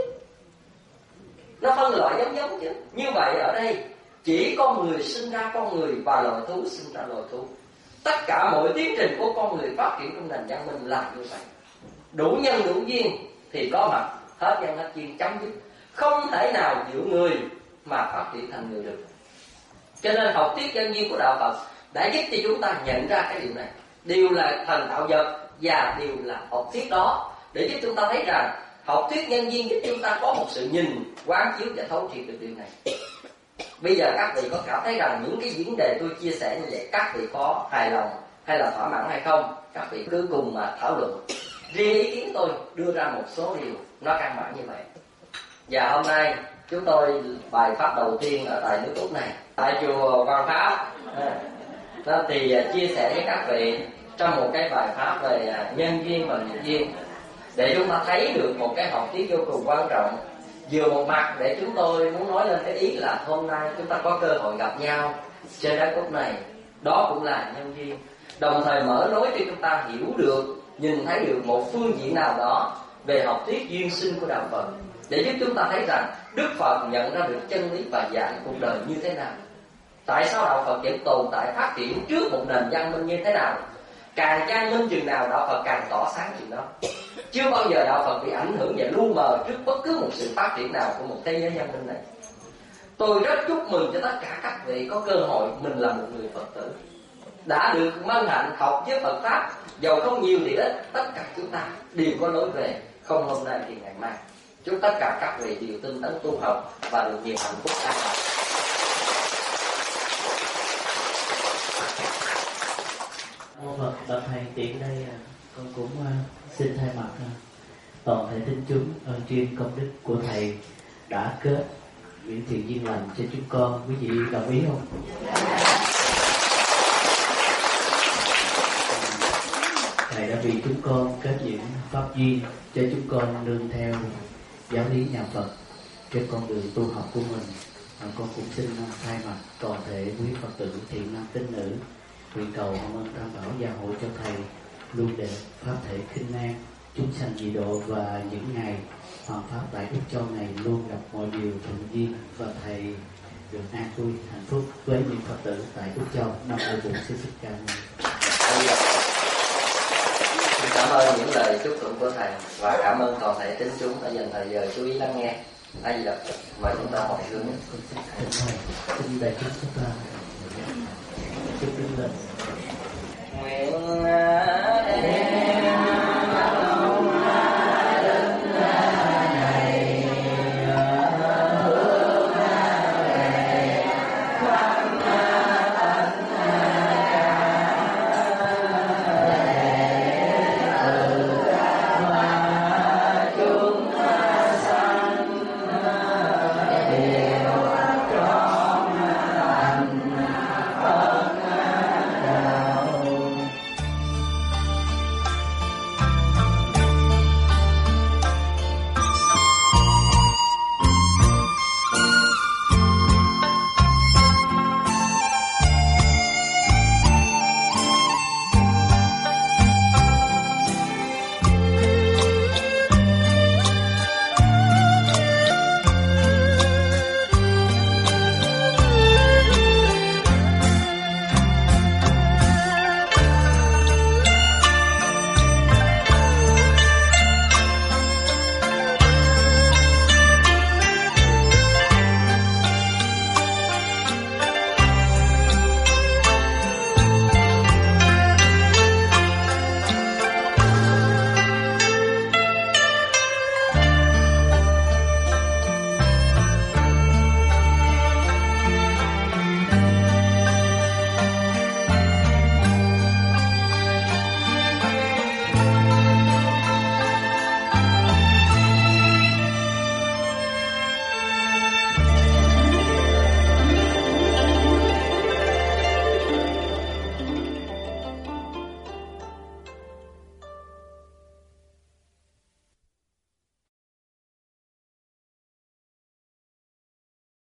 nó phân loại giống chứ. Như vậy ở đây chỉ con người sinh ra con người và loài thú sinh ra loài thú. Tất cả mọi tiến trình của con người phát triển trong nền văn minh là như vậy. Đủ nhân đủ duyên thì có mặt, hết nhân hết duyên chấm dứt. Không thể nào giữ người mà phát triển thành người được. Cho nên học thuyết nhân duyên của đạo Phật đã giúp cho chúng ta nhận ra cái điều này. Đều là thần tạo vật và đều là học thuyết đó, để giúp chúng ta thấy rằng học thuyết nhân duyên giúp chúng ta có một sự nhìn, quán chiếu và thấu triệt được điều này. Bây giờ các vị có cảm thấy rằng những cái vấn đề tôi chia sẻ như vậy các vị có hài lòng hay là thỏa mãn hay không? Các vị cứ cùng mà thảo luận. Riêng ý kiến tôi đưa ra một số điều nó căn bản như vậy. Và hôm nay chúng tôi bài pháp đầu tiên ở tại nước Úc này, tại chùa Hoàng Pháp, đó thì chia sẻ với các vị trong một cái bài pháp về nhân duyên và nghiệp duyên, để chúng ta thấy được một cái học thuyết vô cùng quan trọng. Vừa một mặt để chúng tôi muốn nói lên cái ý là hôm nay chúng ta có cơ hội gặp nhau trên đất Úc này, đó cũng là nhân duyên. Đồng thời mở lối cho chúng ta hiểu được, nhìn thấy được một phương diện nào đó về học thuyết duyên sinh của đạo Phật, để giúp chúng ta thấy rằng Đức Phật nhận ra được chân lý và dạy cuộc đời như thế nào. Tại sao đạo Phật vẫn tồn tại phát triển trước một nền văn minh như thế nào? Càng văn minh chừng nào đạo Phật càng tỏ sáng chừng đó. Chưa bao giờ đạo Phật bị ảnh hưởng và lu mờ trước bất cứ một sự phát triển nào của một thế giới văn minh này. Tôi rất chúc mừng cho tất cả các vị có cơ hội mình là một người Phật tử, đã được mân hạnh học với Phật Pháp. Dầu không nhiều thì ít, tất cả chúng ta đều có lối về, không hôm nay thì ngày mai. Chúc tất cả các vị đều tinh tấn tu học và được nhiều hạnh phúc an lạc. Mô Phật, bạch thầy tiện đây con cũng xin thay mặt toàn thể tín chúng ơn chuyên công đức của thầy đã kết những thiện duyên lành cho chúng con. Quý vị đồng ý không? Thầy đã vì chúng con kết những pháp duyên cho chúng con nương theo giáo lý nhà Phật trên con đường tu học của mình. Con cũng xin thay mặt toàn thể quý Phật tử thiện nam tín nữ nguyện cầu mong ơn Tam Bảo gia hộ cho thầy luôn để pháp thể khinh an chúng sanh dị độ, và những ngày hoàn pháp tại Úc Châu này luôn gặp mọi điều thuận duyên và thầy được an vui hạnh phúc với những Phật tử tại Úc Châu. Nam mô Bổn Sư Thích Ca Mâu Ni. Cảm ơn những lời chúc tụng của thầy và cảm ơn toàn thể tín chúng đã dành thời giờ chú ý lắng nghe. A Di Đà Phật. Mời chúng ta hồi hướng. Xin đại chúng chúng ta chúc đứng lên. Nguyện